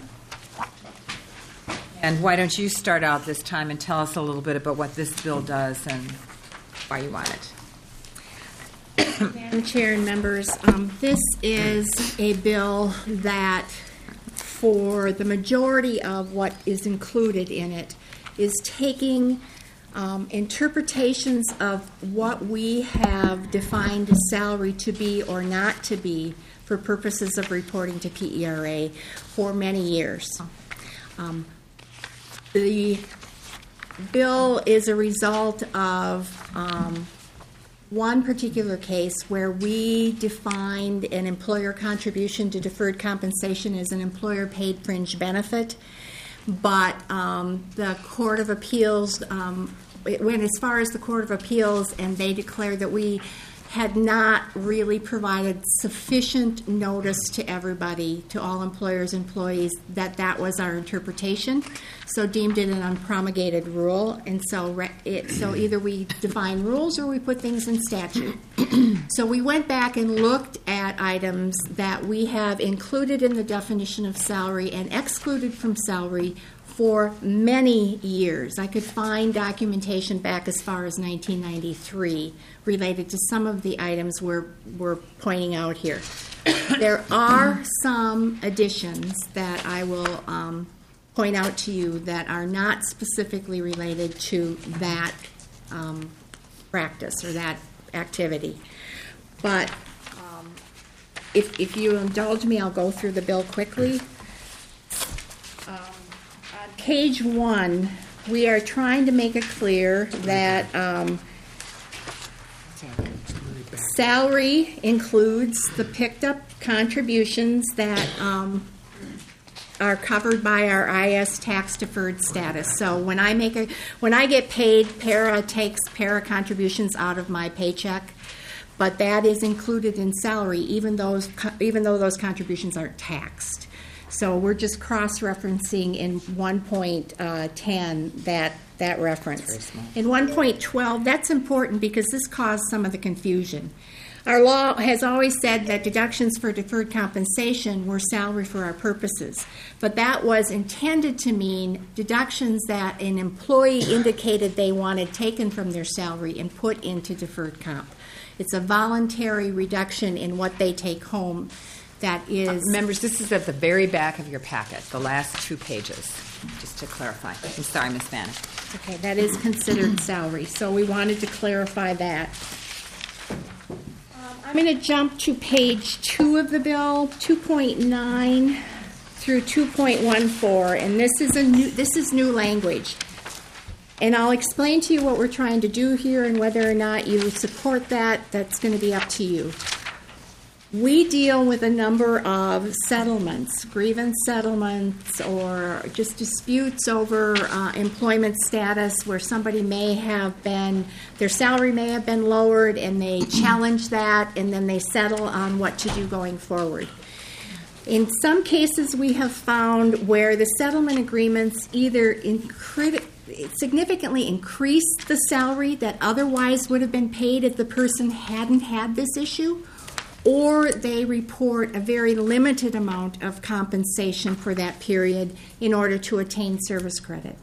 And why don't you start out this time and tell us a little bit about what this bill does and why you want it? Madam Chair and members, um, this is a bill that, for the majority of what is included in it, is taking um, interpretations of what we have defined a salary to be or not to be for purposes of reporting to P E R A for many years. Um, the bill is a result of um, one particular case where we defined an employer contribution to deferred compensation as an employer-paid fringe benefit, but um, the Court of Appeals, um, it went as far as the Court of Appeals, and they declared that we had not really provided sufficient notice to everybody, to all employers, employees, that that was our interpretation. So deemed it an unpromulgated rule, and so re- it, so either we define rules or we put things in statute. So we went back and looked at items that we have included in the definition of salary and excluded from salary for many years. I could find documentation back as far as nineteen ninety-three related to some of the items we're, we're pointing out here. There are some additions that I will um, point out to you that are not specifically related to that um, practice or that activity. But um, if, if you indulge me, I'll go through the bill quickly. Um, on page one, we are trying to make it clear that um, salary includes the picked up contributions that um, are covered by our I S tax deferred status. So when I make a, when I get paid, para takes para contributions out of my paycheck, but that is included in salary, even those even though those contributions aren't taxed. So we're just cross-referencing in one point ten that that reference. In one point twelve, that's important because this caused some of the confusion. Our law has always said that deductions for deferred compensation were salary for our purposes, but that was intended to mean deductions that an employee indicated they wanted taken from their salary and put into deferred comp. It's a voluntary reduction in what they take home. That is... Uh, members, this is at the very back of your packet, the last two pages, just to clarify. I'm sorry, Miz Vanek. Okay, that is considered salary, so we wanted to clarify that. Um, I'm going to jump to page two of the bill, two point nine through two point one four, and this is a new, this is new language. And I'll explain to you what we're trying to do here and whether or not you support that. That's going to be up to you. We deal with a number of settlements, grievance settlements, or just disputes over uh, employment status where somebody may have been, their salary may have been lowered, and they challenge that, and then they settle on what to do going forward. In some cases, we have found where the settlement agreements either incre- significantly increase the salary that otherwise would have been paid if the person hadn't had this issue, or they report a very limited amount of compensation for that period in order to attain service credit.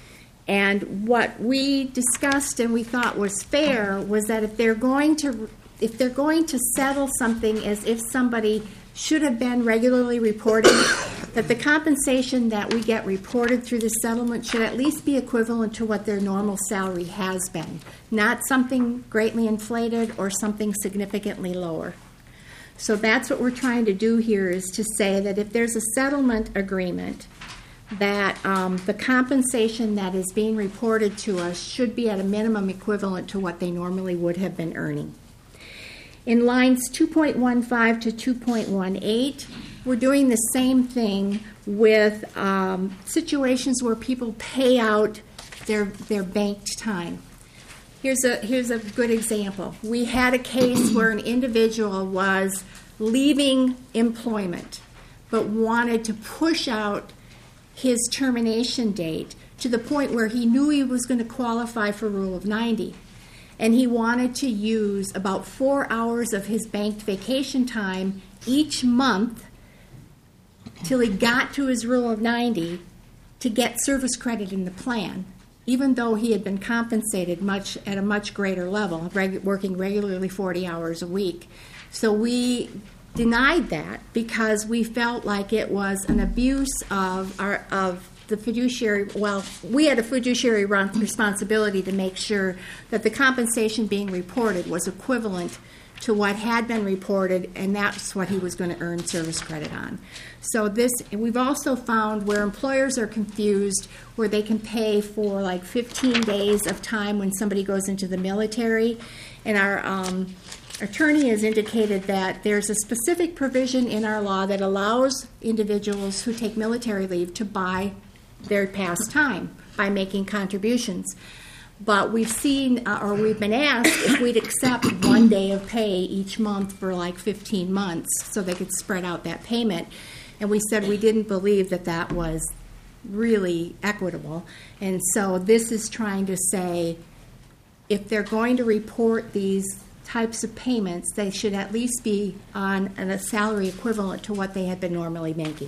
And what we discussed and we thought was fair was that if they're going to if they're going to settle something as if somebody should have been regularly reported, that the compensation that we get reported through the settlement should at least be equivalent to what their normal salary has been, not something greatly inflated or something significantly lower. So that's what we're trying to do here, is to say that if there's a settlement agreement, that um, the compensation that is being reported to us should be at a minimum equivalent to what they normally would have been earning. In lines two point one five to two point one eight, we're doing the same thing with um, situations where people pay out their their banked time. Here's a here's a good example. We had a case where an individual was leaving employment but wanted to push out his termination date to the point where he knew he was going to qualify for Rule of ninety. And he wanted to use about four hours of his banked vacation time each month till he got to his Rule of ninety to get service credit in the plan, even though he had been compensated much at a much greater level, reg- working regularly forty hours a week. So we denied that because we felt like it was an abuse of our of the fiduciary. Well, we had a fiduciary responsibility to make sure that the compensation being reported was equivalent to what had been reported, and that's what he was going to earn service credit on. So this, we've also found where employers are confused, where they can pay for like fifteen days of time when somebody goes into the military, and our um, attorney has indicated that there's a specific provision in our law that allows individuals who take military leave to buy their past time by making contributions. But we've seen, uh, or we've been asked if we'd accept one day of pay each month for like fifteen months so they could spread out that payment. And we said we didn't believe that that was really equitable. And so this is trying to say if they're going to report these types of payments, they should at least be on a salary equivalent to what they had been normally making.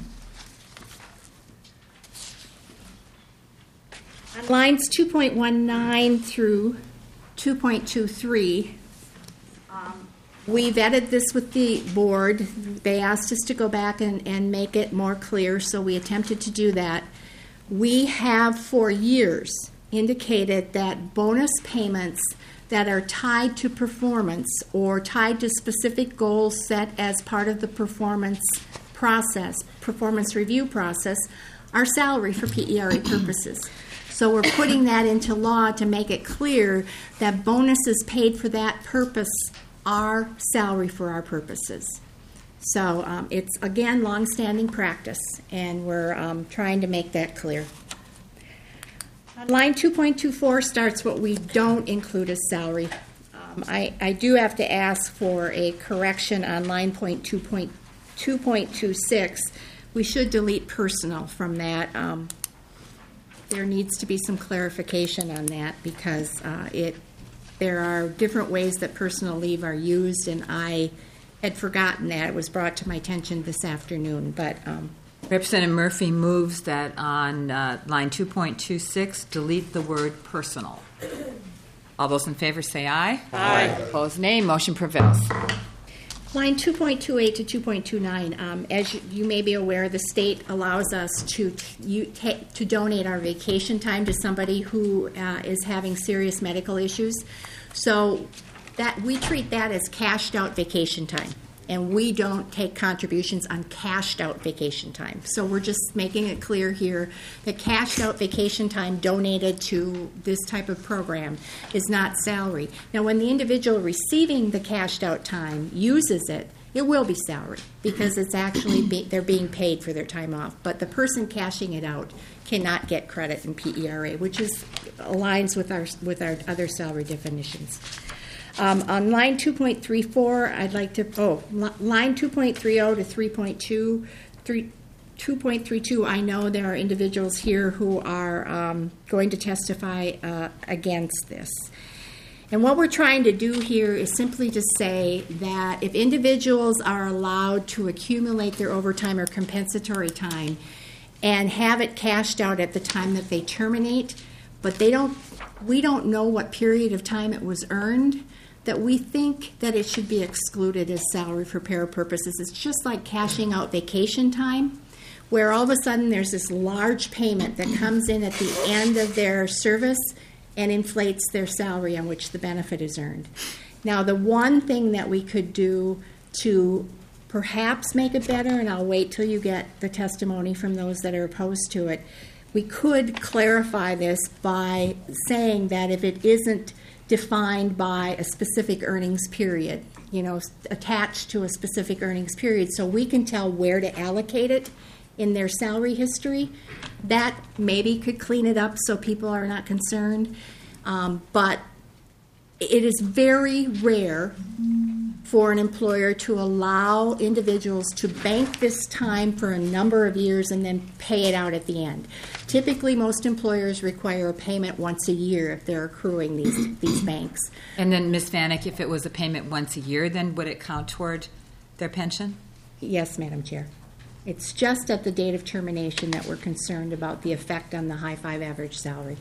On lines two point one nine through two point two three, um, we vetted this with the board. They asked us to go back and, and make it more clear, so we attempted to do that. We have for years indicated that bonus payments that are tied to performance or tied to specific goals set as part of the performance process, performance review process, are salary for P E R A purposes. So we're putting that into law to make it clear that bonuses paid for that purpose are salary for our purposes. So um, it's, again, longstanding practice, and we're um, trying to make that clear. On line two point two four starts what we don't include as salary. Um, I, I do have to ask for a correction on line point two point two six. We should delete personal from that. Um, there needs to be some clarification on that because uh, it there are different ways that personal leave are used, and I had forgotten that. It was brought to my attention this afternoon, but um, Representative Murphy moves that on uh, line two point two six, delete the word personal. All those in favor say aye. Aye. Opposed, nay. Motion prevails. Line two point two eight to two point two nine, um, as you, you may be aware, the state allows us to t- you ta- to donate our vacation time to somebody who uh, is having serious medical issues. So that we treat that as cashed out vacation time, and we don't take contributions on cashed out vacation time. So we're just making it clear here that cashed out vacation time donated to this type of program is not salary. Now, when the individual receiving the cashed out time uses it, it will be salary because it's actually be, they're being paid for their time off. But the person cashing it out cannot get credit in P E R A, which is aligns with our with our other salary definitions. Um, on line two point three four, I'd like to, oh, li- line two point three zero to three point two, two point three two, I know there are individuals here who are um, going to testify uh, against this. And what we're trying to do here is simply to say that if individuals are allowed to accumulate their overtime or compensatory time and have it cashed out at the time that they terminate, but they don't, we don't know what period of time it was earned, that we think that it should be excluded as salary for para purposes. It's just like cashing out vacation time, where all of a sudden there's this large payment that comes in at the end of their service and inflates their salary on which the benefit is earned. Now, the one thing that we could do to perhaps make it better, and I'll wait till you get the testimony from those that are opposed to it, we could clarify this by saying that if it isn't defined by a specific earnings period, you know, attached to a specific earnings period, so we can tell where to allocate it in their salary history, that maybe could clean it up so people are not concerned. Um, but it is very rare for an employer to allow individuals to bank this time for a number of years and then pay it out at the end. Typically, most employers require a payment once a year if they're accruing these these banks. And then, Miz Vanek, if it was a payment once a year, then would it count toward their pension? Yes, Madam Chair. It's just at the date of termination that we're concerned about the effect on the high five average salary.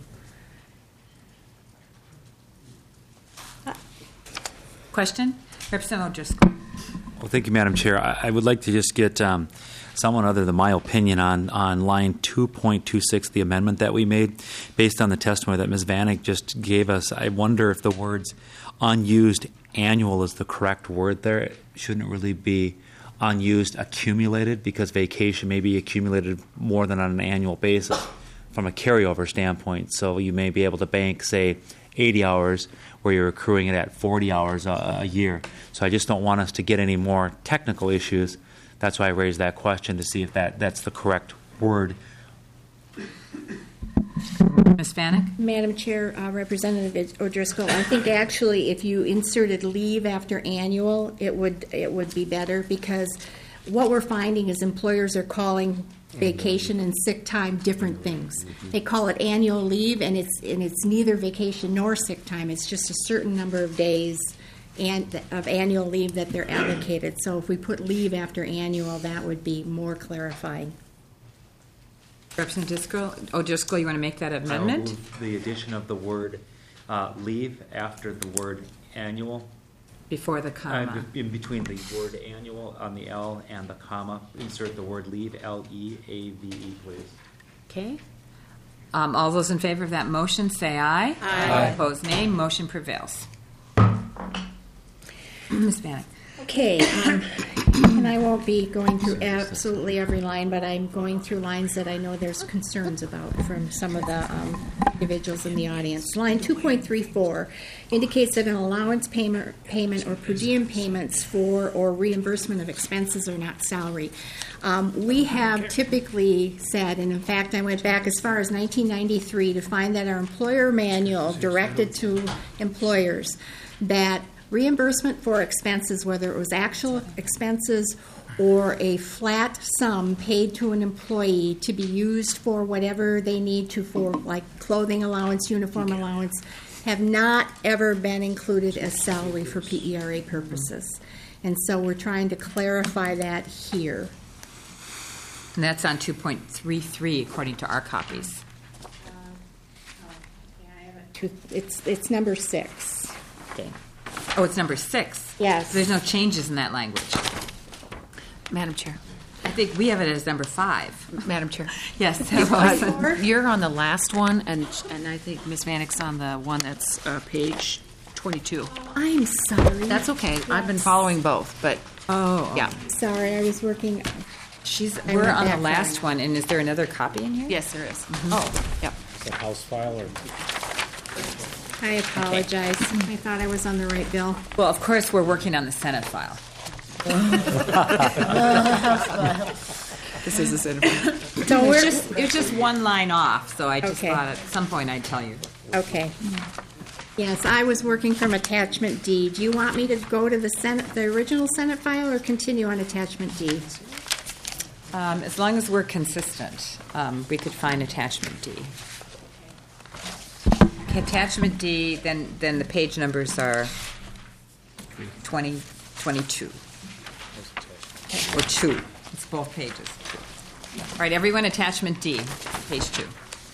Question? Representative O'Driscoll. Well, thank you, Madam Chair. I, I would like to just get um, someone other than my opinion on, on line two point two six, the amendment that we made. Based on the testimony that Miz Vanek just gave us, I wonder if the words unused annual is the correct word there. It shouldn't really be unused accumulated, because vacation may be accumulated more than on an annual basis from a carryover standpoint. So you may be able to bank, say, eighty hours where you're accruing it at forty hours a, a year. So I just don't want us to get any more technical issues. That's why I raised that question, to see if that, that's the correct word. Miz Vanek? Madam Chair, uh, Representative O'Driscoll, I think actually if you inserted leave after annual, it would it would be better, because what we're finding is employers are calling vacation and sick time different things. They call it annual leave, and it's and it's neither vacation nor sick time. It's just a certain number of days and of annual leave that they're allocated. So if we put leave after annual, that would be more clarifying. Representative Driscoll, oh, Driscoll, you want to make that amendment? I'll move the addition of the word uh, leave after the word annual. Before the Uh, comma. be- in between the word annual on the L and the comma, insert the word leave, L E A V E, please. Okay. Um, all those in favor of that motion, say aye. Aye. Opposed, nay. Motion prevails. Miz Vanek. Okay, um, and I won't be going through absolutely every line, but I'm going through lines that I know there's concerns about from some of the um, individuals in the audience. Line two point three four indicates that an allowance payment, payment or per diem payments for or reimbursement of expenses are not salary. Um, we have typically said, and in fact I went back as far as nineteen ninety-three to find that our employer manual directed to employers that reimbursement for expenses, whether it was actual expenses or a flat sum paid to an employee to be used for whatever they need to, for like clothing allowance, uniform allowance, have not ever been included as salary for P E R A purposes. And so we're trying to clarify that here. And that's on two point three three according to our copies. It's, it's number six. Okay. Oh, it's number six. Yes. There's no changes in that language. Madam Chair. I think we have it as number five. Madam Chair. Yes. Uh, you're on the last one, and and I think Miz Vanek's on the one that's uh, page twenty-two. I'm sorry. That's okay. I've been following both, but oh, yeah. Sorry, I was working. She's. I We're went on the back last down. one, and is there another copy in here? Yes, there is. Mm-hmm. Oh, yep. Is it House file or? I apologize. I thought I was on the right bill. Well, of course, we're working on the Senate file. This is a Senate. So It we're was just, it was just one line off, so I just Okay. thought at some point I'd tell you. okay. Yes, I was working from attachment D. Do you want me to go to the Senate, the original Senate file, or continue on attachment D? Um, as long as we're consistent, um, we could find attachment D. Okay, attachment D, then, then the page numbers are twenty, twenty-two. Or two. It's both pages. All right, everyone, attachment D, page two.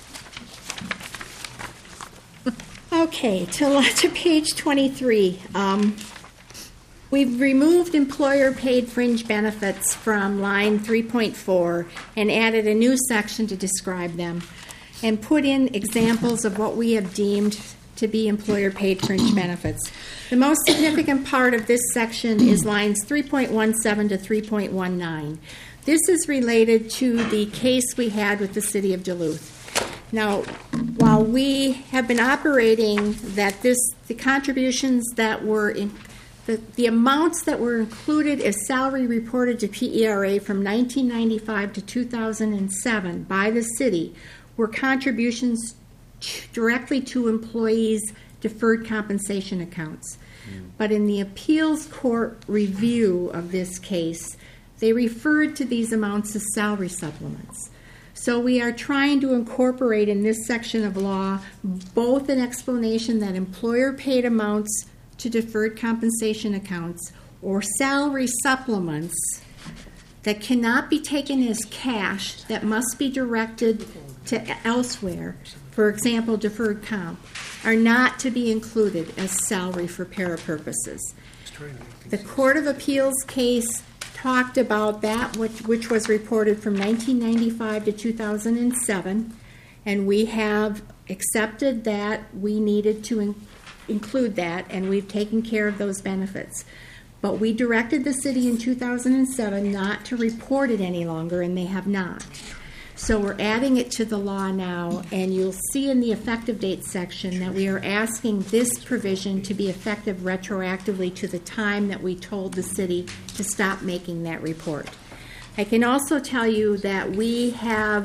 Okay, to, to page twenty-three. Um, we've removed employer-paid fringe benefits from line three point four and added a new section to describe them, and put in examples of what we have deemed to be employer-paid fringe benefits. The most significant part of this section is lines three point one seven to three point one nine. This is related to the case we had with the City of Duluth. Now, while we have been operating that this, the contributions that were in, the, the amounts that were included as salary reported to P E R A from nineteen ninety-five to two thousand seven by the city were contributions t- directly to employees' deferred compensation accounts. Mm. But in the appeals court review of this case, they referred to these amounts as salary supplements. So we are trying to incorporate in this section of law both an explanation that employer-paid amounts to deferred compensation accounts or salary supplements that cannot be taken as cash, that must be directed to elsewhere, for example, deferred comp, are not to be included as salary for para purposes. The Court of Appeals case talked about that, which, which was reported from nineteen ninety-five to two thousand seven, and we have accepted that we needed to in, include that, and we've taken care of those benefits. But we directed the city in two thousand seven not to report it any longer, and they have not. So we're adding it to the law now, and you'll see in the effective date section that we are asking this provision to be effective retroactively to the time that we told the city to stop making that report. I can also tell you that we have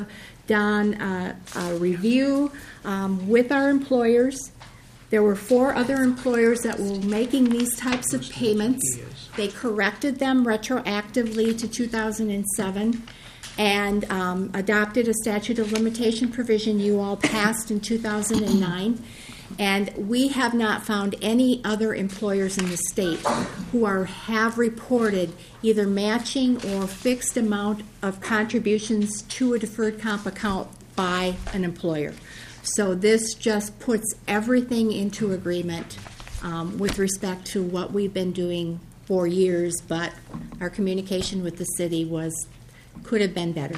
done a, a review um, with our employers. There were four other employers that were making these types of payments. They corrected them retroactively to two thousand seven and um, adopted a statute of limitation provision you all passed in two thousand nine. And we have not found any other employers in the state who are have reported either matching or fixed amount of contributions to a deferred comp account by an employer. So this just puts everything into agreement um, with respect to what we've been doing for years, but our communication with the city was could have been better.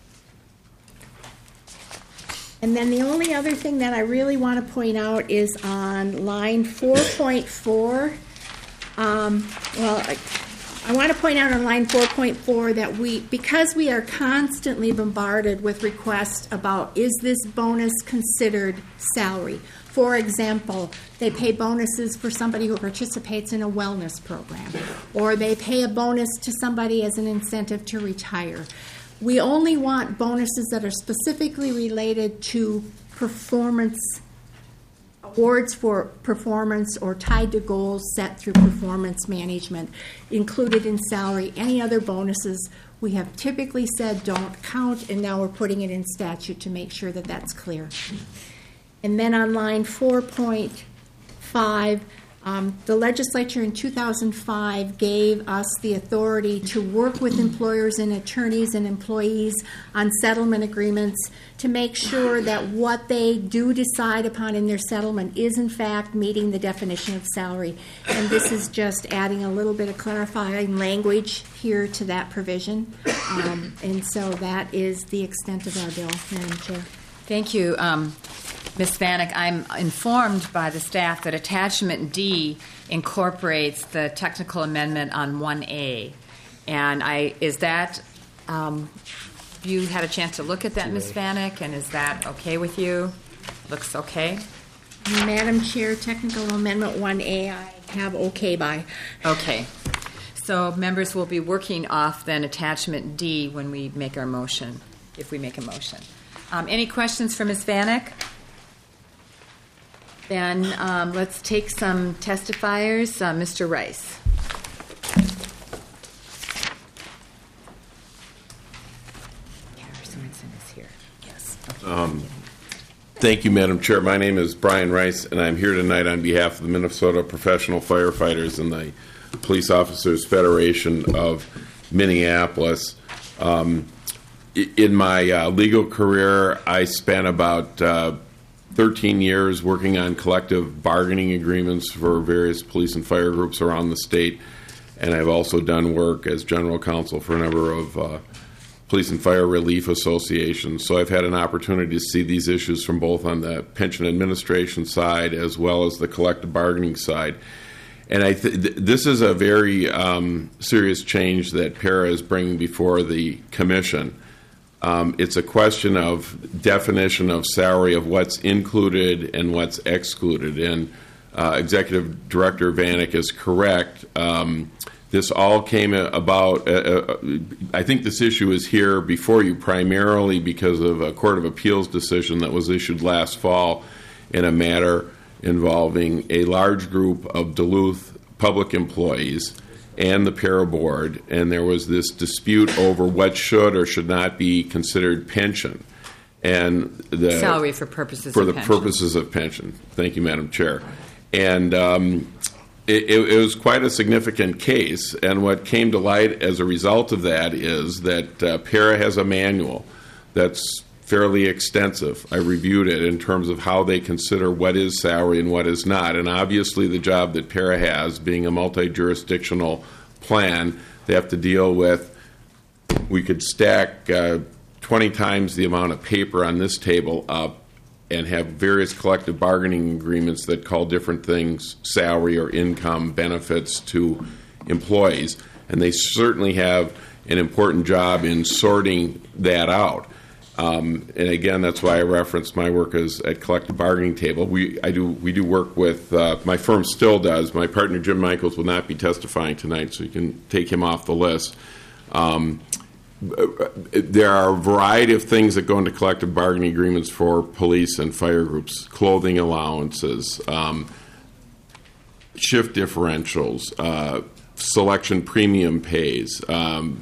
And then the only other thing that I really want to point out is on line four point four. Um, well, I, I want to point out on line four point four that we, because we are constantly bombarded with requests about, is this bonus considered salary? For example, they pay bonuses for somebody who participates in a wellness program, or they pay a bonus to somebody as an incentive to retire. We only want bonuses that are specifically related to performance, awards for performance or tied to goals set through performance management included in salary. Any other bonuses we have typically said don't count, and now we're putting it in statute to make sure that that's clear. And then on line four point five, Um, the legislature in two thousand five gave us the authority to work with employers and attorneys and employees on settlement agreements to make sure that what they do decide upon in their settlement is in fact meeting the definition of salary. And this is just adding a little bit of clarifying language here to that provision. Um, and so that is the extent of our bill, Madam Chair. Thank you, um, Miz Vanek. I'm informed by the staff that Attachment D incorporates the technical amendment on one A. And I is that, um, you had a chance to look at that, Miz Vanek, and is that okay with you? Looks okay? Madam Chair, technical amendment one A, I have okay by. Okay. So members will be working off then Attachment D when we make our motion, if we make a motion. Um, any questions for Miz Vanek? Then um, let's take some testifiers. Uh, Mister Rice. Sorensen is here. Yes. Okay. Um, thank you, Madam Chair. My name is Brian Rice, and I'm here tonight on behalf of the Minnesota Professional Firefighters and the Police Officers Federation of Minneapolis. Um, in my uh, legal career, I spent about uh, thirteen years working on collective bargaining agreements for various police and fire groups around the state, and I've also done work as general counsel for a number of uh, police and fire relief associations. So I've had an opportunity to see these issues from both on the pension administration side as well as the collective bargaining side. And I th- th- this is a very um, serious change that PARA is bringing before the commission. Um, it's a question of definition of salary, of what's included and what's excluded. And uh, Executive Director Vanek is correct. Um, this all came about, uh, uh, I think this issue is here before you primarily because of a Court of Appeals decision that was issued last fall in a matter involving a large group of Duluth public employees and the PARA board, and there was this dispute over what should or should not be considered pension. And the salary for purposes for of the pension. purposes of pension. Thank you, Madam Chair. And um, it, it was quite a significant case, and what came to light as a result of that is that uh, PARA has a manual that's fairly extensive. I reviewed it in terms of how they consider what is salary and what is not. And obviously the job that PARA has, being a multi-jurisdictional plan, they have to deal with, we could stack uh, twenty times the amount of paper on this table up and have various collective bargaining agreements that call different things salary or income benefits to employees. And they certainly have an important job in sorting that out. Um, and again, that's why I referenced my work as at collective bargaining table. We I do we do work with uh, my firm still does. My partner Jim Michaels will not be testifying tonight, so you can take him off the list. Um, there are a variety of things that go into collective bargaining agreements for police and fire groups: clothing allowances, um, shift differentials, uh, selection premium pays. Um,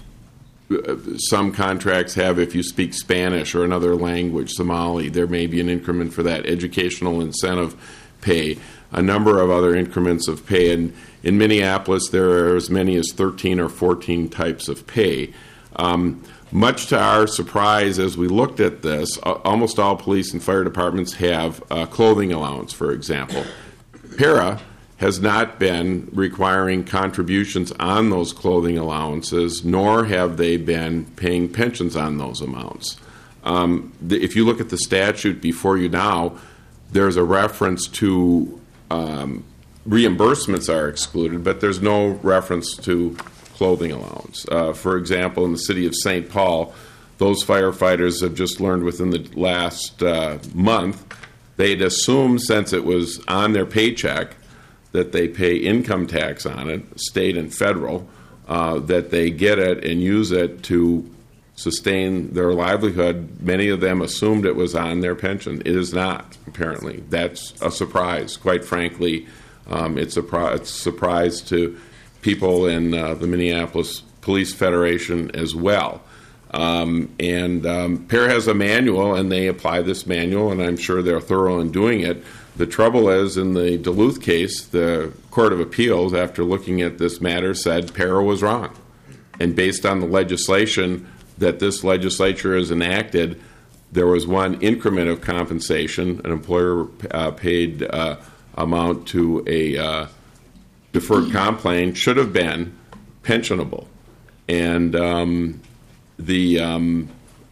some contracts have, if you speak Spanish or another language, Somali, there may be an increment for that. Educational incentive pay, a number of other increments of pay. And in Minneapolis, there are as many as thirteen or fourteen types of pay. Um, much to our surprise, as we looked at this, uh, almost all police and fire departments have a clothing allowance, for example. Para has not been requiring contributions on those clothing allowances, nor have they been paying pensions on those amounts. Um, the, if you look at the statute before you now, there's a reference to um, reimbursements are excluded, but there's no reference to clothing allowance. Uh, for example, in the city of Saint Paul, those firefighters have just learned within the last uh, month, they'd assumed, since it was on their paycheck, that they pay income tax on it, state and federal, uh, that they get it and use it to sustain their livelihood. Many of them assumed it was on their pension. It is not, apparently. That's a surprise. Quite frankly, um, it's a pro- it's a surprise to people in uh, the Minneapolis Police Federation as well. Um, and um, P A R has a manual, and they apply this manual, and I'm sure they're thorough in doing it. The trouble is, in the Duluth case, the Court of Appeals, after looking at this matter, said P A R was wrong. And based on the legislation that this legislature has enacted, there was one increment of compensation, an employer uh, paid uh, amount to a uh, deferred comp plan should have been pensionable. And um, the um,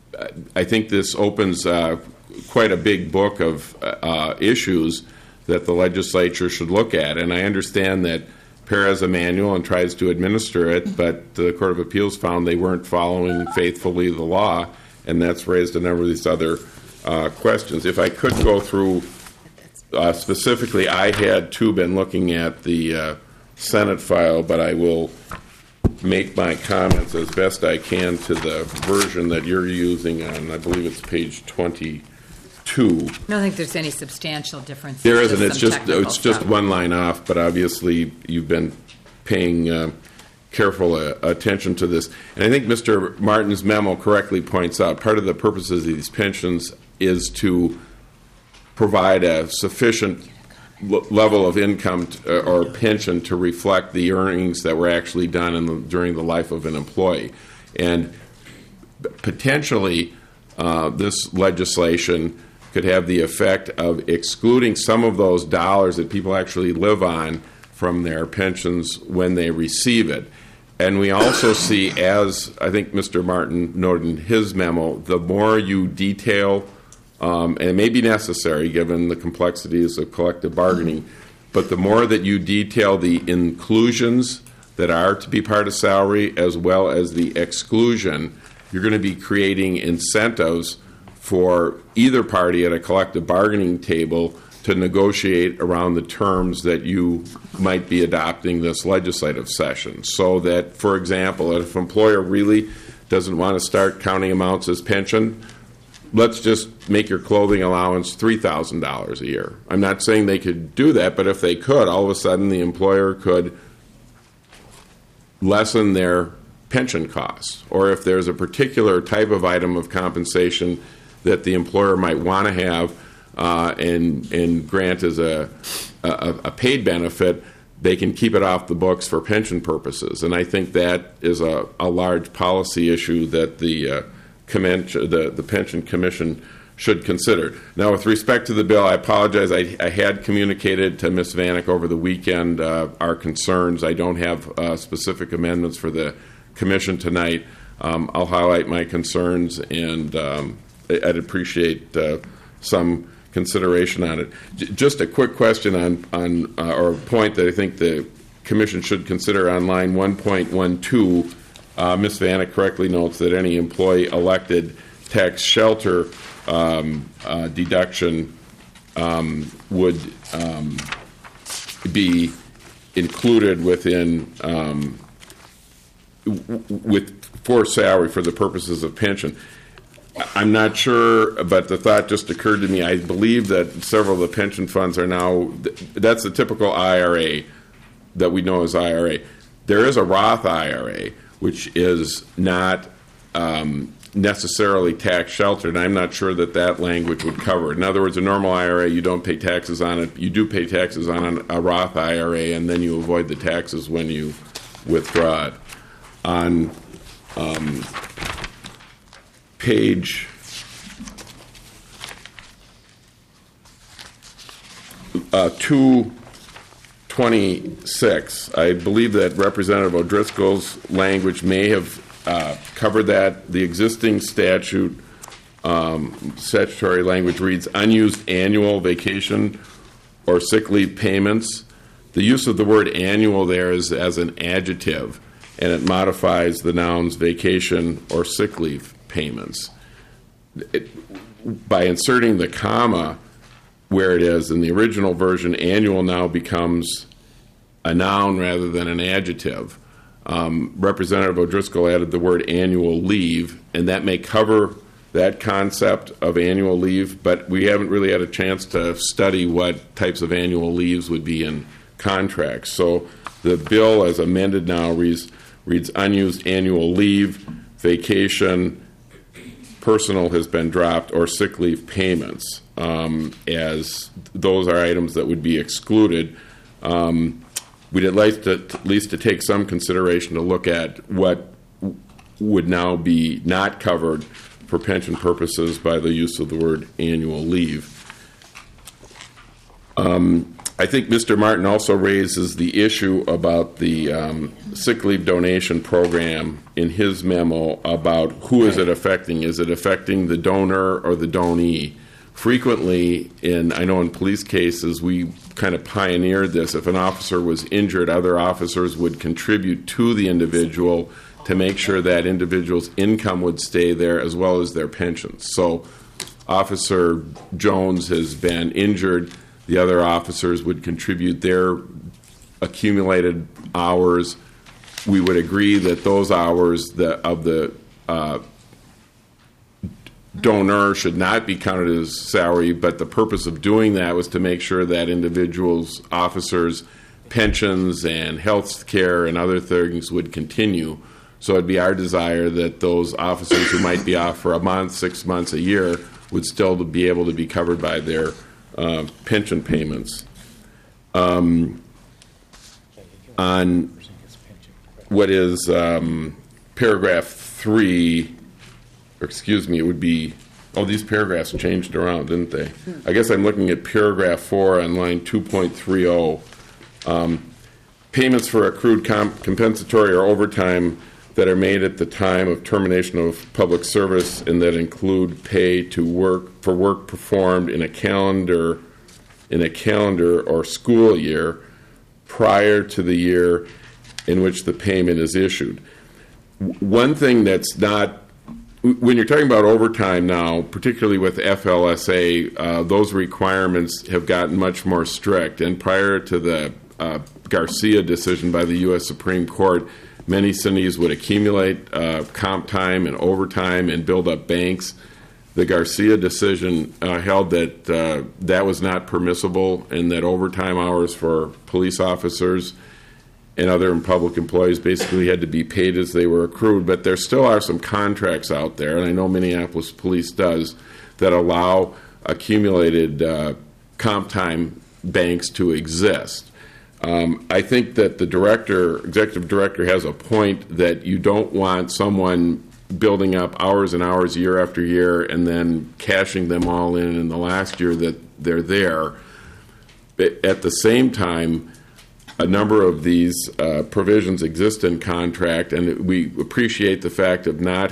I think this opens uh, quite a big book of uh, issues that the legislature should look at. And I understand that P A R has a manual and tries to administer it, but the Court of Appeals found they weren't following faithfully the law, and that's raised a number of these other uh, questions. If I could go through uh, specifically, I had too been looking at the uh, Senate file, but I will make my comments as best I can to the version that you're using on, I believe it's page twenty-two. I don't think there's any substantial difference. There isn't. It's some just technical it's just stuff. one line off, but obviously you've been paying uh, careful uh, attention to this. And I think Mister Martin's memo correctly points out part of the purposes of these pensions is to provide a sufficient l- level of income t- uh, or pension to reflect the earnings that were actually done in the, during the life of an employee. And potentially uh, this legislation could have the effect of excluding some of those dollars that people actually live on from their pensions when they receive it. And we also see, as I think Mister Martin noted in his memo, the more you detail, um, and it may be necessary given the complexities of collective bargaining, but the more that you detail the inclusions that are to be part of salary as well as the exclusion, you're going to be creating incentives for either party at a collective bargaining table to negotiate around the terms that you might be adopting this legislative session. So that, for example, if an employer really doesn't want to start counting amounts as pension, let's just make your clothing allowance three thousand dollars a year. I'm not saying they could do that, but if they could, all of a sudden the employer could lessen their pension costs. Or if there's a particular type of item of compensation that the employer might want to have uh, and and grant as a, a a paid benefit, they can keep it off the books for pension purposes. And I think that is a, a large policy issue that the, uh, commen- the the Pension Commission should consider. Now, with respect to the bill, I apologize. I, I had communicated to Miz Vanek over the weekend uh, our concerns. I don't have uh, specific amendments for the Commission tonight. Um, I'll highlight my concerns, and um, I'd appreciate uh, some consideration on it. J- just a quick question on, on uh, or a point that I think the Commission should consider on line one point one two. Uh, Miz Vanek correctly notes that any employee elected tax shelter um, uh, deduction um, would um, be included within um, with for salary for the purposes of pension. I'm not sure, but the thought just occurred to me. I believe that several of the pension funds are now, that's the typical I R A that we know as I R A. There is a Roth I R A, which is not um, necessarily tax sheltered, and I'm not sure that that language would cover it. In other words, a normal I R A, you don't pay taxes on it. You do pay taxes on a Roth I R A, and then you avoid the taxes when you withdraw it. On um, page uh, two twenty-six, I believe that Representative O'Driscoll's language may have uh, covered that. The existing statute, um, statutory language reads unused annual vacation or sick leave payments. The use of the word annual there is as an adjective, and it modifies the nouns vacation or sick leave payments. It, by inserting the comma where it is in the original version, annual now becomes a noun rather than an adjective. Um, Representative O'Driscoll added the word annual leave, and that may cover that concept of annual leave, but we haven't really had a chance to study what types of annual leaves would be in contracts. So the bill as amended now reads, reads unused annual leave, vacation, personal has been dropped, or sick leave payments, um, as those are items that would be excluded. Um, we'd at least, to, at least to take some consideration to look at what would now be not covered for pension purposes by the use of the word annual leave. Um, I think Mister Martin also raises the issue about the um, sick leave donation program in his memo about who is it affecting. Is it affecting the donor or the donee? Frequently, in I know in police cases, we kind of pioneered this. If an officer was injured, other officers would contribute to the individual to make sure that individual's income would stay there as well as their pensions. So Officer Jones has been injured. The other officers would contribute their accumulated hours. We would agree that those hours that of the uh, donor should not be counted as salary, but the purpose of doing that was to make sure that individuals, officers' pensions and health care and other things would continue. So it'd be our desire that those officers who might be off for a month, six months, a year would still be able to be covered by their Uh, pension payments. Um, on what is um, paragraph three, or excuse me, it would be, oh, these paragraphs changed around, didn't they? I guess I'm looking at paragraph four on line two point three oh. Um, payments for accrued comp- compensatory or overtime that are made at the time of termination of public service and that include pay to work for work performed in a calendar in a calendar or school year prior to the year in which the payment is issued. One thing that's not, when you're talking about overtime now, particularly with F L S A, uh, those requirements have gotten much more strict. And prior to the uh, Garcia decision by the U S Supreme Court, many cities would accumulate uh, comp time and overtime and build up banks. The Garcia decision uh, held that uh, that was not permissible and that overtime hours for police officers and other public employees basically had to be paid as they were accrued. But there still are some contracts out there, and I know Minneapolis Police does, that allow accumulated uh, comp time banks to exist. Um, I think that the director, executive director, has a point that you don't want someone building up hours and hours year after year and then cashing them all in in the last year that they're there. But at the same time, a number of these uh, provisions exist in contract, and we appreciate the fact of not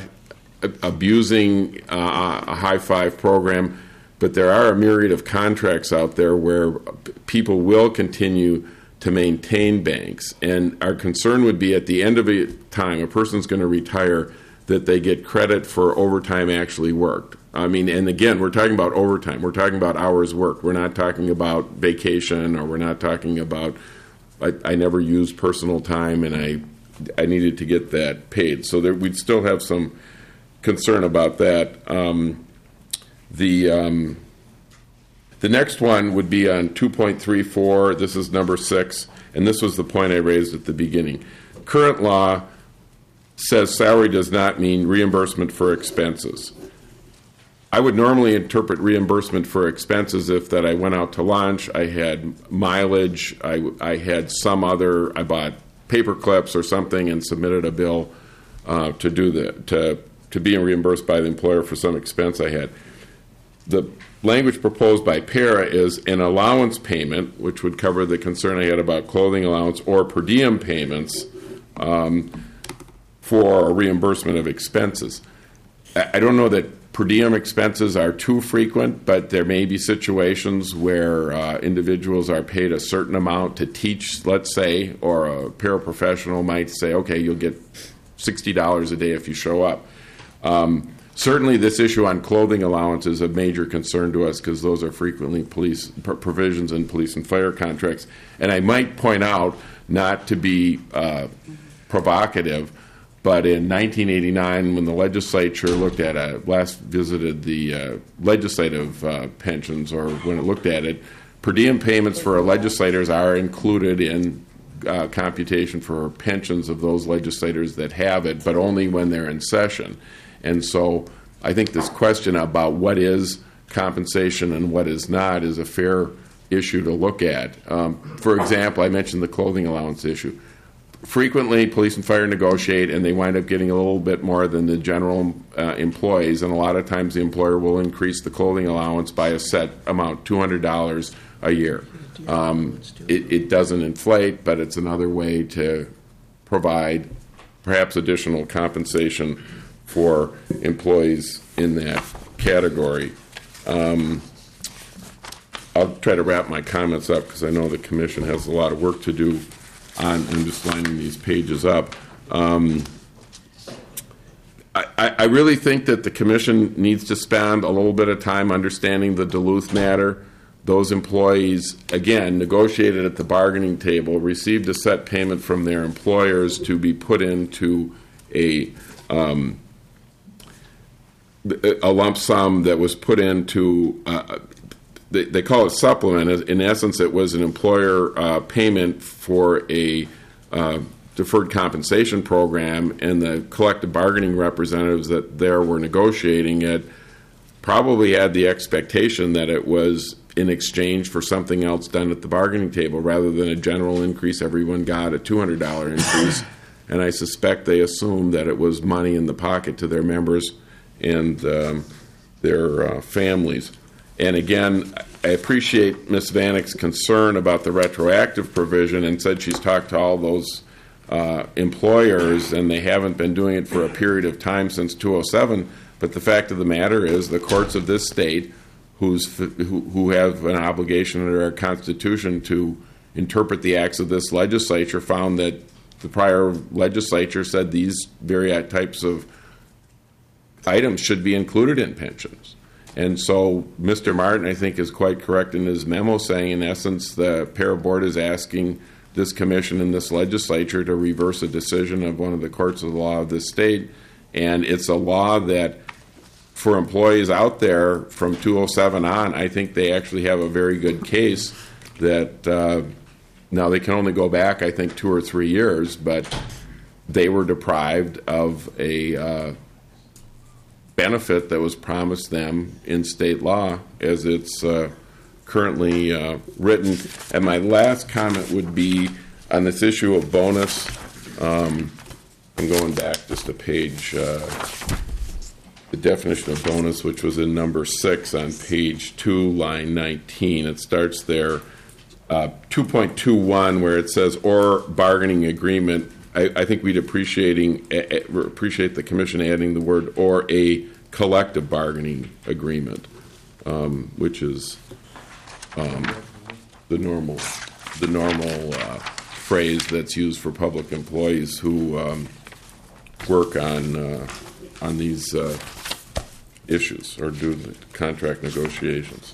abusing uh, a high five program, but there are a myriad of contracts out there where people will continue to maintain banks. And our concern would be at the end of a time, a person's going to retire, that they get credit for overtime actually worked. I mean, and again, we're talking about overtime. We're talking about hours worked. We're not talking about vacation, or we're not talking about, I, I never use personal time, and I I needed to get that paid. So there, we'd still have some concern about that. Um, the um, the next one would be on two point three four. This is number six, and this was the point I raised at the beginning. Current law says salary does not mean reimbursement for expenses. I would normally interpret reimbursement for expenses if that I went out to lunch, I had mileage, I, I had some other, I bought paper clips or something and submitted a bill uh, to do the to to be reimbursed by the employer for some expense I had. The language proposed by PARA is an allowance payment, which would cover the concern I had about clothing allowance or per diem payments um, for reimbursement of expenses. I, I don't know that per diem expenses are too frequent, but there may be situations where uh, individuals are paid a certain amount to teach, let's say, or a paraprofessional might say, okay, you'll get sixty dollars a day if you show up. Um, certainly this issue on clothing allowance is a major concern to us because those are frequently police pr- provisions in police and fire contracts. And I might point out, not to be uh, provocative, but in nineteen eighty-nine, when the legislature looked at a, last visited the uh, legislative uh, pensions, or when it looked at it, per diem payments for legislators are included in uh, computation for pensions of those legislators that have it, but only when they're in session. And so I think this question about what is compensation and what is not is a fair issue to look at. Um, for example, I mentioned the clothing allowance issue. Frequently, police and fire negotiate, and they wind up getting a little bit more than the general uh, employees, and a lot of times the employer will increase the clothing allowance by a set amount, two hundred dollars a year. Um, it, it doesn't inflate, but it's another way to provide perhaps additional compensation for employees in that category. Um, I'll try to wrap my comments up because I know the Commission has a lot of work to do on, I'm just lining these pages up. Um, I, I really think that the Commission needs to spend a little bit of time understanding the Duluth matter. Those employees, again, negotiated at the bargaining table, received a set payment from their employers to be put into a um, a lump sum that was put into, uh, they, they call it supplement. In essence, it was an employer uh, payment for a uh, deferred compensation program, and the collective bargaining representatives that there were negotiating it probably had the expectation that it was in exchange for something else done at the bargaining table rather than a general increase. Everyone got a two hundred dollars increase, and I suspect they assumed that it was money in the pocket to their members and um, their uh, families. And again, I appreciate Miz Vanek's concern about the retroactive provision, and said she's talked to all those uh, employers and they haven't been doing it for a period of time since two thousand seven. But the fact of the matter is the courts of this state, who's, who, who have an obligation under our Constitution to interpret the acts of this legislature, found that the prior legislature said these very types of items should be included in pensions. And so Mister Martin, I think, is quite correct in his memo saying, in essence, the Para Board is asking this commission and this legislature to reverse a decision of one of the courts of the law of this state. And it's a law that, for employees out there from two thousand seven on, I think they actually have a very good case that uh, now they can only go back, I think, two or three years, but they were deprived of a uh, benefit that was promised them in state law as it's uh, currently uh, written. And my last comment would be on this issue of bonus. Um, I'm going back just a page. Uh, the definition of bonus, which was in number six on page two, line nineteen. It starts there, uh, two point two one, where it says, or bargaining agreement. I, I think we'd appreciating a, a, appreciate the commission adding the word or a collective bargaining agreement, um, which is um, the normal the normal uh, phrase that's used for public employees who um, work on uh, on these uh, issues or do the contract negotiations.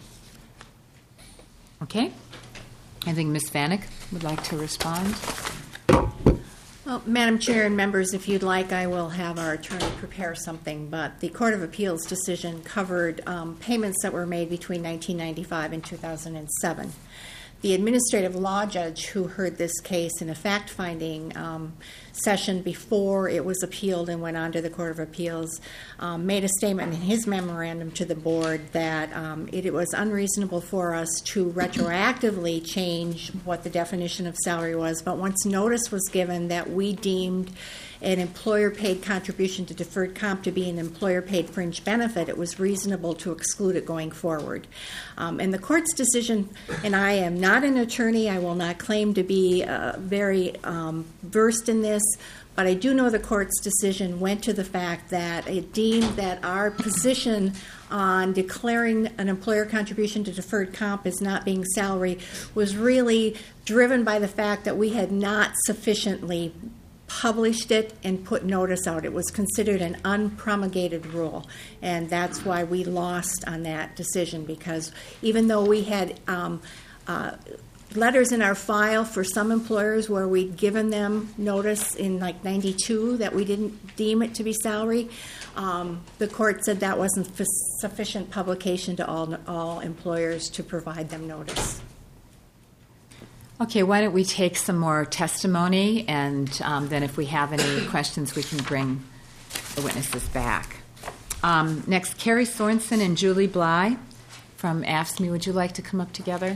Okay. I think Miz Vanek would like to respond. Well, Madam Chair and members, if you'd like, I will have our attorney prepare something, but the Court of Appeals decision covered um, payments that were made between nineteen ninety-five and two thousand seven. The administrative law judge who heard this case in a fact-finding um, session before it was appealed and went on to the Court of Appeals um, made a statement in his memorandum to the board that um, it, it was unreasonable for us to retroactively change what the definition of salary was, but once notice was given that we deemed an employer-paid contribution to deferred comp to be an employer-paid fringe benefit, it was reasonable to exclude it going forward. Um, and the court's decision, and I am not an attorney, I will not claim to be uh, very um, versed in this, but I do know the court's decision went to the fact that it deemed that our position on declaring an employer contribution to deferred comp as not being salary was really driven by the fact that we had not sufficiently published it and put notice out. It was considered an unpromulgated rule, and that's why we lost on that decision, because even though we had um, uh, letters in our file for some employers where we'd given them notice in like ninety-two that we didn't deem it to be salary, um, the court said that wasn't f- sufficient publication to all, all employers to provide them notice. Okay, why don't we take some more testimony, and um, then if we have any questions, we can bring the witnesses back. Um, next, Carrie Sorensen and Julie Bly from A F S C M E. Would you like to come up together?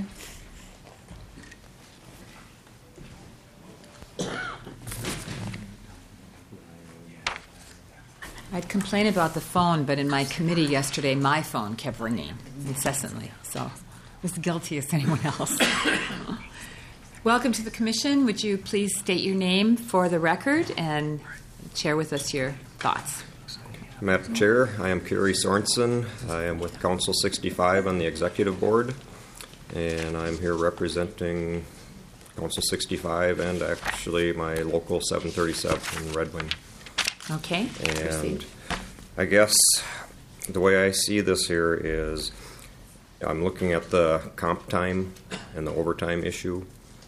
I'd complain about the phone, but in my committee yesterday, my phone kept ringing incessantly, so I was guilty as anyone else. Welcome to the Commission. Would you please state your name for the record and share with us your thoughts? Madam Chair, I am Kerry Sorensen. I am with Council sixty-five on the Executive Board, and I'm here representing Council sixty-five and actually my local seven thirty-seven in Red Wing. Okay, and proceed. I guess the way I see this here is I'm looking at the comp time and the overtime issue.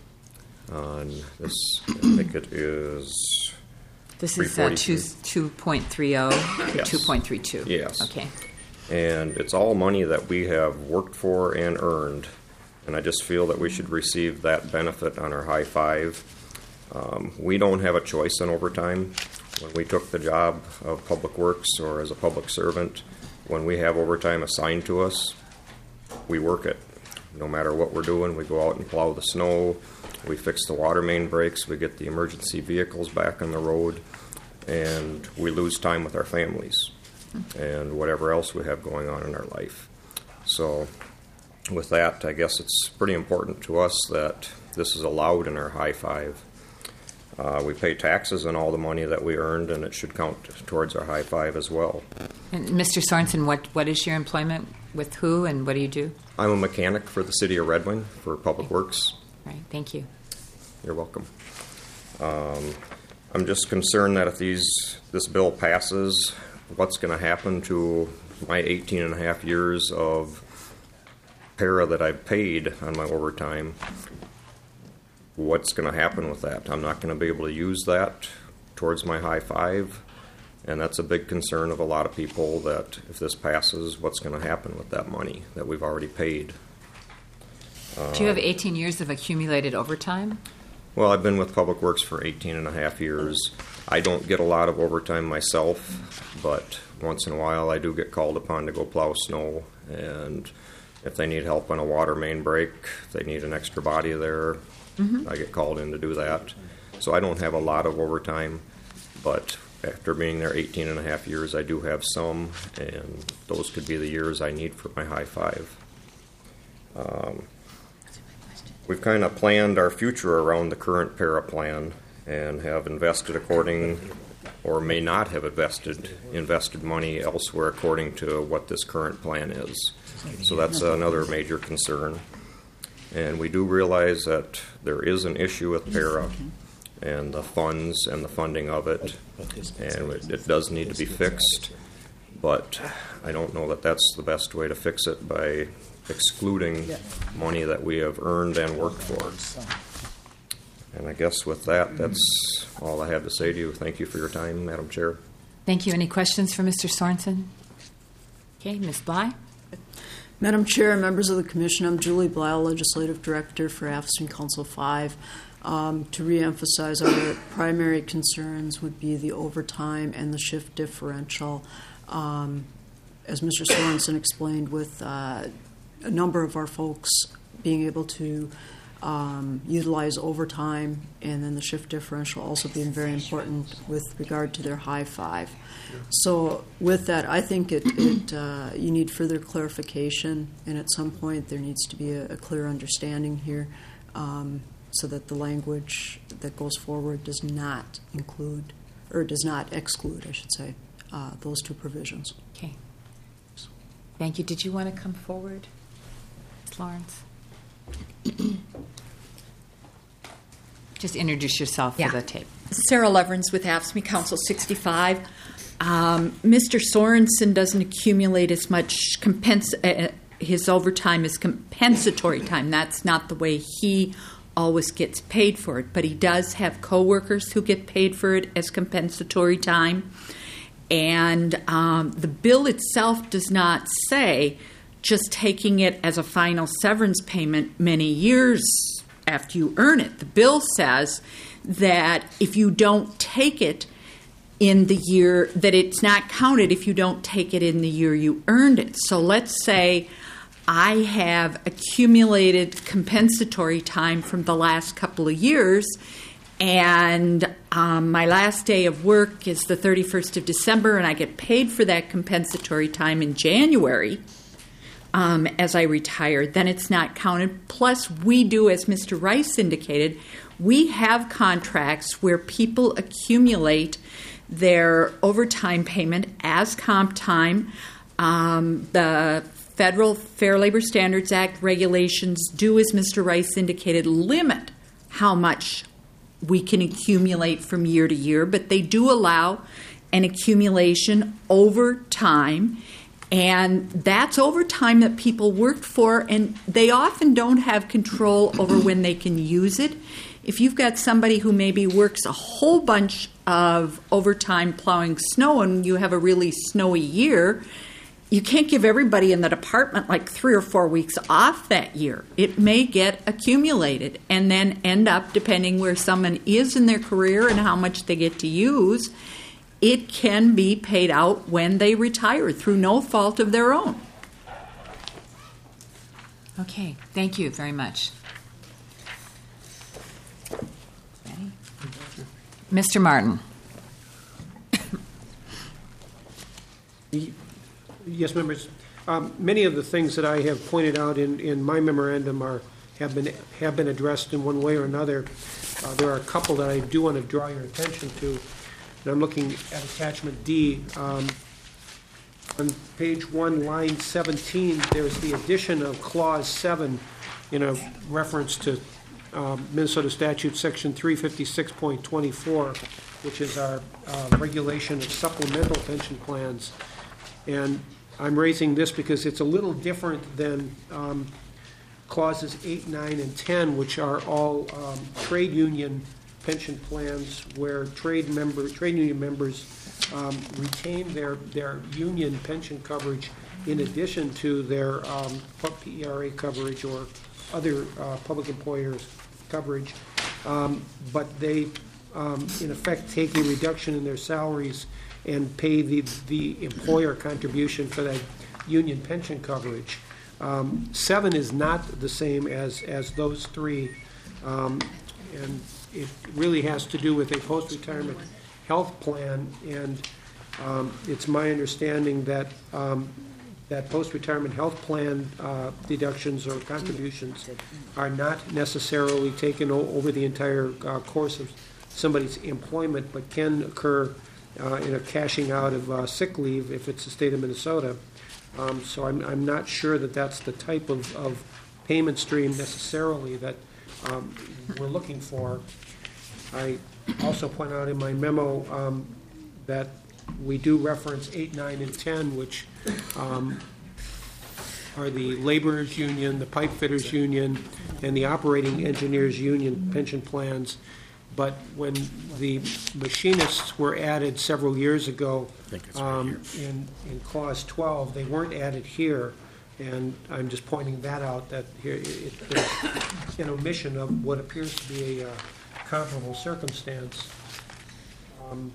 On this, I think it is. This is uh, two point three oh to yes. two point three two. Yes. Okay. And it's all money that we have worked for and earned, and I just feel that we should receive that benefit on our high five. Um, we don't have a choice in overtime. When we took the job of Public Works or as a public servant, when we have overtime assigned to us, we work it. No matter what we're doing, we go out and plow the snow. We fix the water main breaks, we get the emergency vehicles back on the road, and we lose time with our families and whatever else we have going on in our life. So with that, I guess it's pretty important to us that this is allowed in our high five. Uh, we pay taxes on all the money that we earned, and it should count towards our high five as well. And Mister Sorensen, what, what is your employment with who, and what do you do? I'm a mechanic for the City of Red Wing for Public Works. Right, thank you. You're welcome. Um, I'm just concerned that if these this bill passes, what's going to happen to my eighteen and a half years of para that I've paid on my overtime? What's going to happen with that? I'm not going to be able to use that towards my high five, and that's a big concern of a lot of people, that if this passes, what's going to happen with that money that we've already paid? Do you have eighteen years of accumulated overtime? Well, I've been with Public Works for eighteen and a half years. I don't get a lot of overtime myself, but once in a while I do get called upon to go plow snow, and if they need help on a water main break, if they need an extra body there, mm-hmm. I get called in to do that. So I don't have a lot of overtime, but after being there eighteen and a half years, I do have some, and those could be the years I need for my high five. Um, We've kind of planned our future around the current para plan and have invested according, or may not have invested, invested money elsewhere according to what this current plan is. So that's another major concern. And we do realize that there is an issue with para and the funds and the funding of it, and it, it does need to be fixed. But I don't know that that's the best way to fix it, by excluding money that we have earned and worked for. And I guess with that, that's all I have to say to you. Thank you for your time, Madam Chair. Thank you. Any questions for Mister Sorensen? Okay, Miz Bly. Madam Chair and members of the Commission, I'm Julie Blau, Legislative Director for AFSCME Council five. Um, to reemphasize, our primary concerns would be the overtime and the shift differential. Um, as Mister Sorensen explained, with uh, a number of our folks being able to um, utilize overtime, and then the shift differential also being very important with regard to their high five. So with that, I think it, it uh, you need further clarification, and at some point there needs to be a, a clear understanding here, um, so that the language that goes forward does not include, or does not exclude, I should say, uh, those two provisions. Okay. Thank you. Did you want to come forward, Miz Lawrence? Just introduce yourself Yeah. for the tape. Sarah Leverins with AFSCME Council sixty-five. Um, Mister Sorensen doesn't accumulate as much compens- uh, his overtime is compensatory time. That's not the way he always gets paid for it, but he does have coworkers who get paid for it as compensatory time. And um, the bill itself does not say just taking it as a final severance payment many years after you earn it. The bill says that if you don't take it in the year, that it's not counted if you don't take it in the year you earned it. So let's say I have accumulated compensatory time from the last couple of years, and um, my last day of work is the thirty-first of December, and I get paid for that compensatory time in January um, as I retire, then it's not counted. Plus, we do, as Mister Rice indicated, we have contracts where people accumulate their overtime payment as comp time. Um, the Federal Fair Labor Standards Act regulations do, as Mister Rice indicated, limit how much we can accumulate from year to year, but they do allow an accumulation over time, and that's overtime that people worked for, and they often don't have control over when they can use it. If you've got somebody who maybe works a whole bunch of overtime plowing snow and you have a really snowy year, you can't give everybody in the department like three or four weeks off that year. It may get accumulated and then end up, depending where someone is in their career and how much they get to use, it can be paid out when they retire through no fault of their own. Okay, thank you very much. Ready? Mister Martin. Yes, members. Um, many of the things that I have pointed out in, in my memorandum are have been have been addressed in one way or another. Uh, there are a couple that I do want to draw your attention to. And I'm looking at attachment D. Um, on page one, line seventeen, there's the addition of clause seven in a reference to um, Minnesota statute section three fifty-six point twenty-four, which is our uh, regulation of supplemental pension plans. And I'm raising this because it's a little different than um, clauses eight, nine, and ten, which are all um, trade union pension plans where trade member, trade union members um, retain their, their union pension coverage in addition to their um, P E R A coverage or other uh, public employers coverage. Um, but they, um, in effect, take a reduction in their salaries and pay the, the employer contribution for that union pension coverage. Um, seven is not the same as, as those three, um, and it really has to do with a post-retirement health plan, and um, it's my understanding that um, that post-retirement health plan uh, deductions or contributions are not necessarily taken o- over the entire uh, course of somebody's employment, but can occur uh, in a cashing out of uh, sick leave if it's the state of Minnesota. Um, so I'm, I'm not sure that that's the type of, of payment stream necessarily that um, we're looking for. I also point out in my memo um, that we do reference eight, nine, and ten, which um, are the laborers union, the pipe fitters union, and the operating engineers union pension plans. But when the machinists were added several years ago, um, in, in clause twelve, they weren't added here. And I'm just pointing that out, that here it, it, there's an omission of what appears to be a uh, comparable circumstance. Um,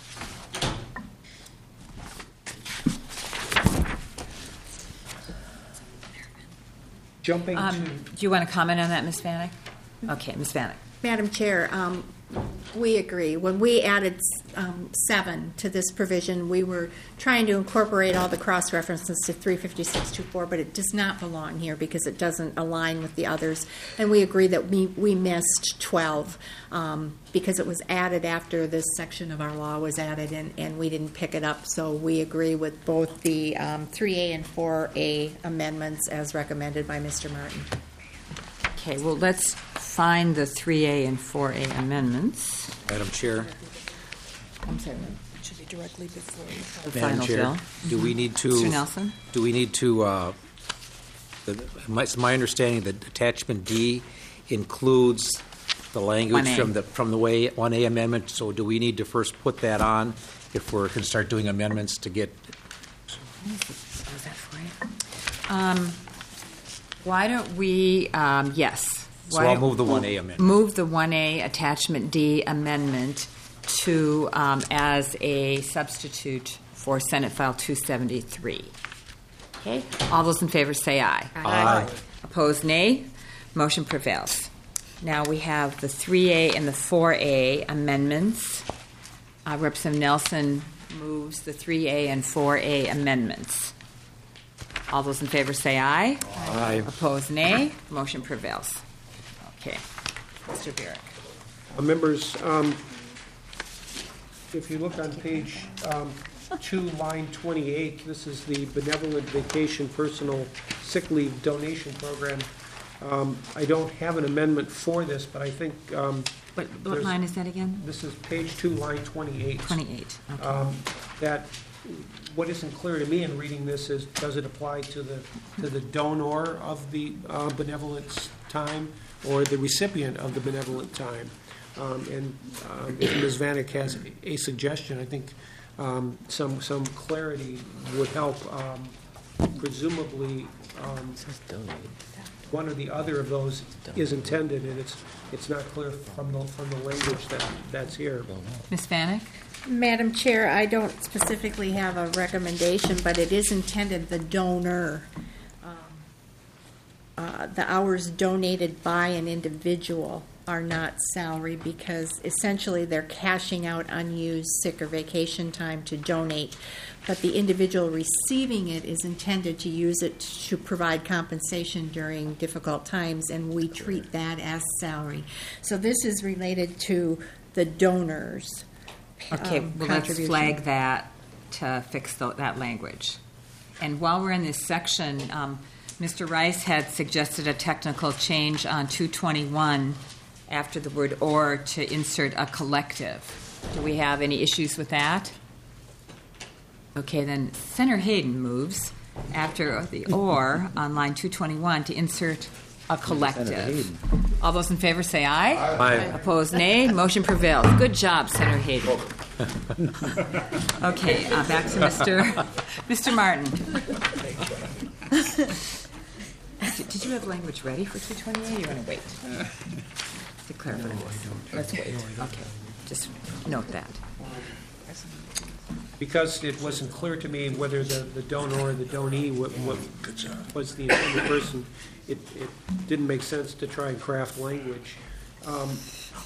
jumping Um, to... Do you want to comment on that, Miz Vanek? Okay, Miz Vanek. Madam Chair, um, we agree. When we added um, seven to this provision, we were trying to incorporate all the cross-references to three fifty-six twenty-four, but it does not belong here because it doesn't align with the others. And we agree that we, we missed twelve um, because it was added after this section of our law was added, and, and we didn't pick it up. So we agree with both the um, three A and four A amendments as recommended by Mister Martin. Okay, well, let's find the three A and four A amendments. Madam Chair. I'm sorry. It should be directly before The Madam final Chair, bill. do we need to? Mister Nelson? Do we need to? Uh, the, my, it's my understanding that attachment D includes the language one A. from the from the way one A amendment. So do we need to first put that on if we're going to start doing amendments to get? Was that for you? Um, why don't we? Um, yes. So Why I'll don't move the we one A amendment. Move the one A attachment D amendment to um, as a substitute for Senate File two seventy-three. Okay. All those in favor say aye. Aye. Opposed, nay. Motion prevails. Now we have the three A and the four A amendments. Uh, Representative Nelson moves the three A and four A amendments. All those in favor say aye. Aye. Opposed, nay. Motion prevails. Okay. Mister Burek. Uh, members, um, if you look on page um, two, line twenty-eight, this is the Benevolent Vacation Personal Sick Leave Donation Program. Um, I don't have an amendment for this, but I think... Um, What, what line is that again? This is page two, line twenty-eight. twenty-eight. Okay. Um, that what isn't clear to me in reading this is, does it apply to the to the donor of the uh, benevolence time or the recipient of the benevolent time? Um, and um, if Miz Vanek has a suggestion, I think um, some some clarity would help. Um, presumably, um, one or the other of those is intended, and it's it's not clear from the from the language that that's here. Miz Vanek? Madam Chair, I don't specifically have a recommendation, but it is intended the donor, um, uh, the hours donated by an individual are not salary because essentially they're cashing out unused sick or vacation time to donate. But the individual receiving it is intended to use it to provide compensation during difficult times, and we treat that as salary. So this is related to the donors. Okay, um, well, let's contribution. flag that to fix the, that language. And while we're in this section, um, Mister Rice had suggested a technical change on two twenty-one after the word or to insert a collective. Do we have any issues with that? Okay, then Senator Hayden moves after the or on line two twenty-one to insert a collective. All those in favor say aye. Aye. Opposed, nay. Motion prevails. Good job, Senator Hayden. Okay, uh, back to Mister Mister Martin. Did, did you have language ready for two twenty-eight? You want to wait? To clarify this. Let's wait. Okay, just note that. Because it wasn't clear to me whether the, the donor or the donee what, what was the intended person, it, it didn't make sense to try and craft language. Um,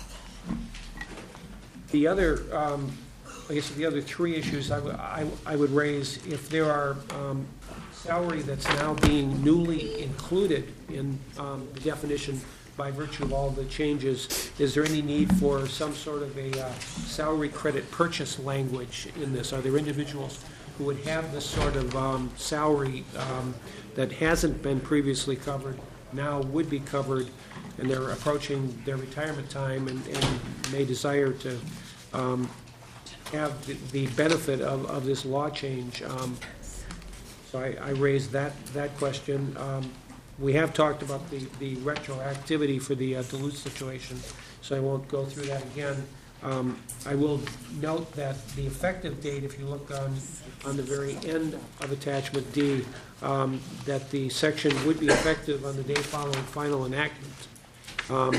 the other, um, I guess the other three issues I, w- I, I would raise, if there are um, salary that's now being newly included in um, the definition by virtue of all the changes, is there any need for some sort of a uh, salary credit purchase language in this? Are there individuals who would have this sort of um, salary um, that hasn't been previously covered, now would be covered, and they're approaching their retirement time and, and may desire to um, have the, the benefit of, of this law change? Um, So I, I raised that, that question. Um, we have talked about the, the retroactivity for the uh, Duluth situation, so I won't go through that again. Um, I will note that the effective date, if you look on, on the very end of attachment D, um, that the section would be effective on the day following final enactment. Um,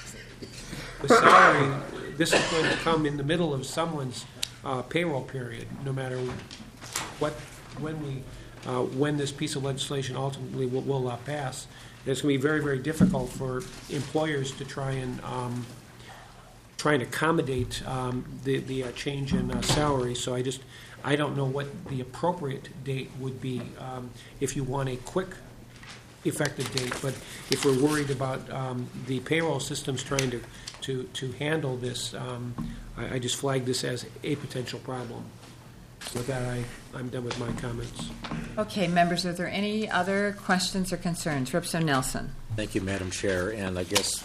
the salary, this is going to come in the middle of someone's uh, payroll period, no matter what, when we, uh, when this piece of legislation ultimately will, will uh, pass. And it's going to be very, very difficult for employers to try and um, try and accommodate um, the the uh, change in uh, salary. So I just I don't know what the appropriate date would be um, if you want a quick effective date. But if we're worried about um, the payroll systems trying to to to handle this, um, I, I just flag this as a potential problem. With that, I I'm done with my comments. Okay, members, are there any other questions or concerns? Representative Nelson. Thank you, Madam Chair. And I guess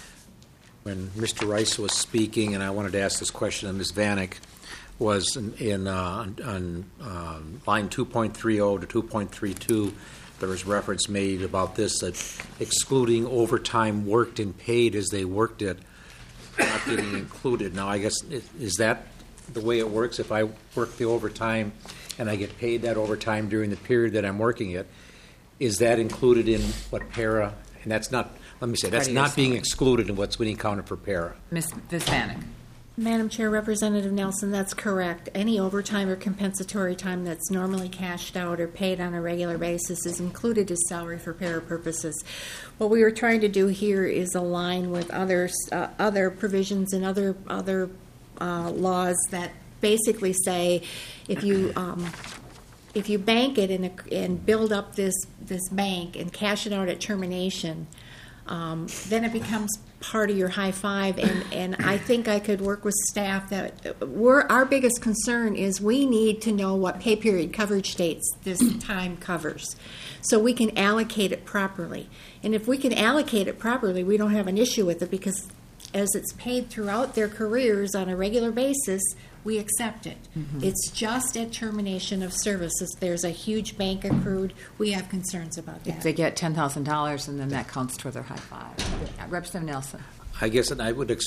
when Mister Rice was speaking, and I wanted to ask this question of Miz Vanek, was in, in uh, on um, line two point three zero to two point three two, there was reference made about this, that excluding overtime worked and paid as they worked it, not getting included. Now, I guess, is that the way it works? If I work the overtime and I get paid that overtime during the period that I'm working it, is that included in what para, and that's not, let me say, that's not being excluded in what's being counted for para. Miz Vanek. Madam Chair, Representative Nelson, that's correct. Any overtime or compensatory time that's normally cashed out or paid on a regular basis is included as salary for para purposes. What we were trying to do here is align with other uh, other provisions and other other uh, laws that basically say if you um, if you bank it and, and build up this this bank and cash it out at termination, um, then it becomes part of your high five, and, and I think I could work with staff that we're, our biggest concern is we need to know what pay period coverage dates this time covers so we can allocate it properly. And if we can allocate it properly, we don't have an issue with it because as it's paid throughout their careers on a regular basis, we accept it. Mm-hmm. It's just at termination of services. There's a huge bank accrued. We have concerns about that. If they get ten thousand dollars and then that counts toward their high five. Yeah, Representative Nelson. I guess, and I would, ex-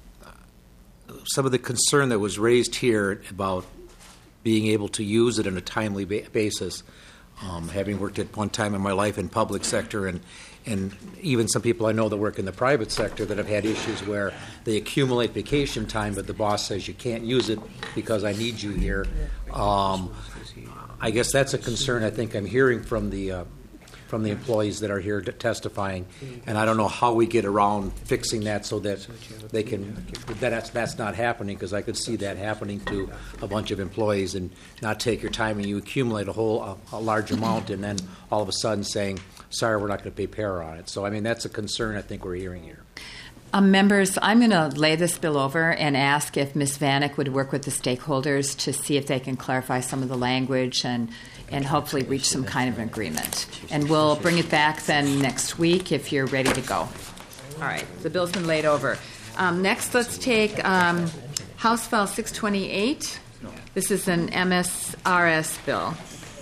some of the concern that was raised here about being able to use it on a timely ba- basis, um, having worked at one time in my life in public sector, and and even some people I know that work in the private sector that have had issues where they accumulate vacation time, but the boss says you can't use it because I need you here. Um, I guess that's a concern I think I'm hearing from the uh, from the employees that are here t- testifying, and I don't know how we get around fixing that so that they can that that's, that's not happening, because I could see that happening to a bunch of employees and not take your time and you accumulate a whole a, a large amount and then all of a sudden saying, sorry, we're not going to pay para on it. So, I mean, that's a concern I think we're hearing here. Um, members, I'm going to lay this bill over and ask if Miz Vanek would work with the stakeholders to see if they can clarify some of the language and, and hopefully reach some kind of an agreement. And we'll bring it back then next week if you're ready to go. All right, the bill's been laid over. Um, next, let's take um, House File six twenty-eight. This is an M S R S bill.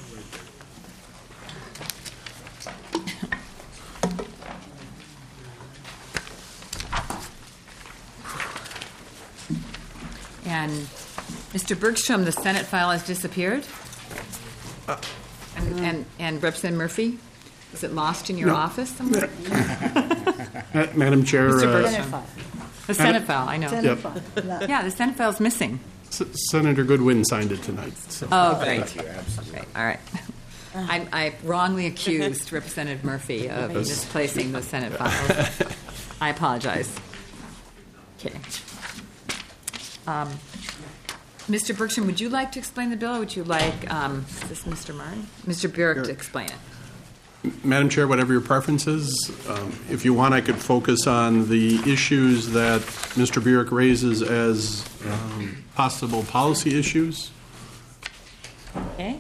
And Mister Bergstrom, the Senate file has disappeared. Uh, and, and, and Representative Murphy, is it lost in your no. office somewhere? uh, Madam Chair. Mister Uh, Bergstrom. The Senate file, I know. Yep. Yeah, the Senate file is missing. S- Senator Goodwin signed it tonight. So. Oh, great. Okay, all right. I, I wrongly accused Representative Murphy of misplacing the Senate file. I apologize. Okay. Um, Mister Bergstrom, would you like to explain the bill, or would you like um, is this Mister Martin? Mister Burek sure. to explain it? Madam Chair, whatever your preference is, um, if you want, I could focus on the issues that Mister Burek raises as um, possible policy issues. Okay.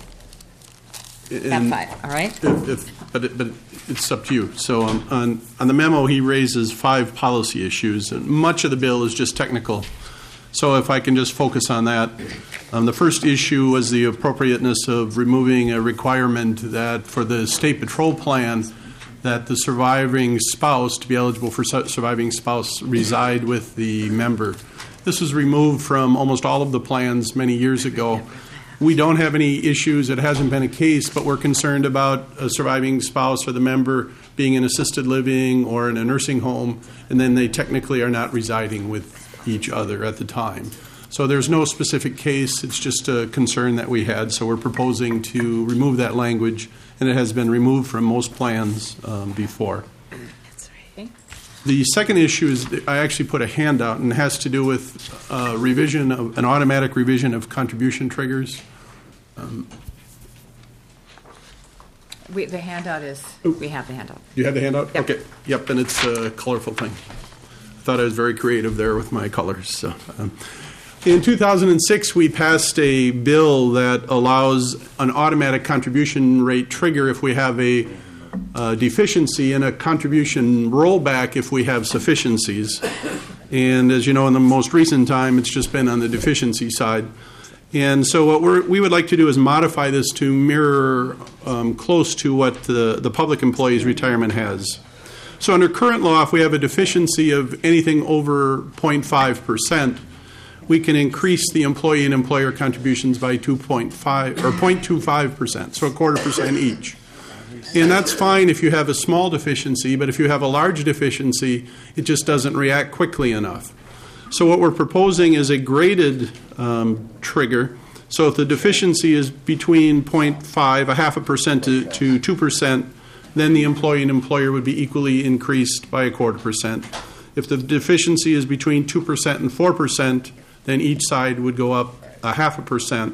And F five, all right. If, if, but, it, but it's up to you. So um, on, on the memo, he raises five policy issues, and much of the bill is just technical So if I can just focus on that. Um, the first issue was the appropriateness of removing a requirement that for the state patrol plan that the surviving spouse, to be eligible for su- surviving spouse, reside with the member. This was removed from almost all of the plans many years ago. We don't have any issues. It hasn't been a case, but we're concerned about a surviving spouse or the member being in assisted living or in a nursing home, and then they technically are not residing with each other at the time. So there's no specific case. It's just a concern that we had. So we're proposing to remove that language, and it has been removed from most plans um, before. The second issue is I actually put a handout, and it has to do with uh, revision of an automatic revision of contribution triggers. Um, we, the handout is, we have the handout. you have the handout? Yep. Okay. Yep, and it's a colorful thing. I thought I was very creative there with my colors. So, um, in two thousand six, we passed a bill that allows an automatic contribution rate trigger if we have a Uh, deficiency and a contribution rollback if we have sufficiencies. And as you know, in the most recent time, it's just been on the deficiency side. And so what we're, we would like to do is modify this to mirror um, close to what the, the public employee's retirement has. So under current law, if we have a deficiency of anything over zero point five percent, we can increase the employee and employer contributions by two point five or zero point two five percent, so a quarter percent each. And that's fine if you have a small deficiency, but if you have a large deficiency, it just doesn't react quickly enough. So what we're proposing is a graded um, trigger. So if the deficiency is between zero point five, a half a percent to, to two percent, then the employee and employer would be equally increased by a quarter percent. If the deficiency is between two percent and four percent, then each side would go up a half a percent.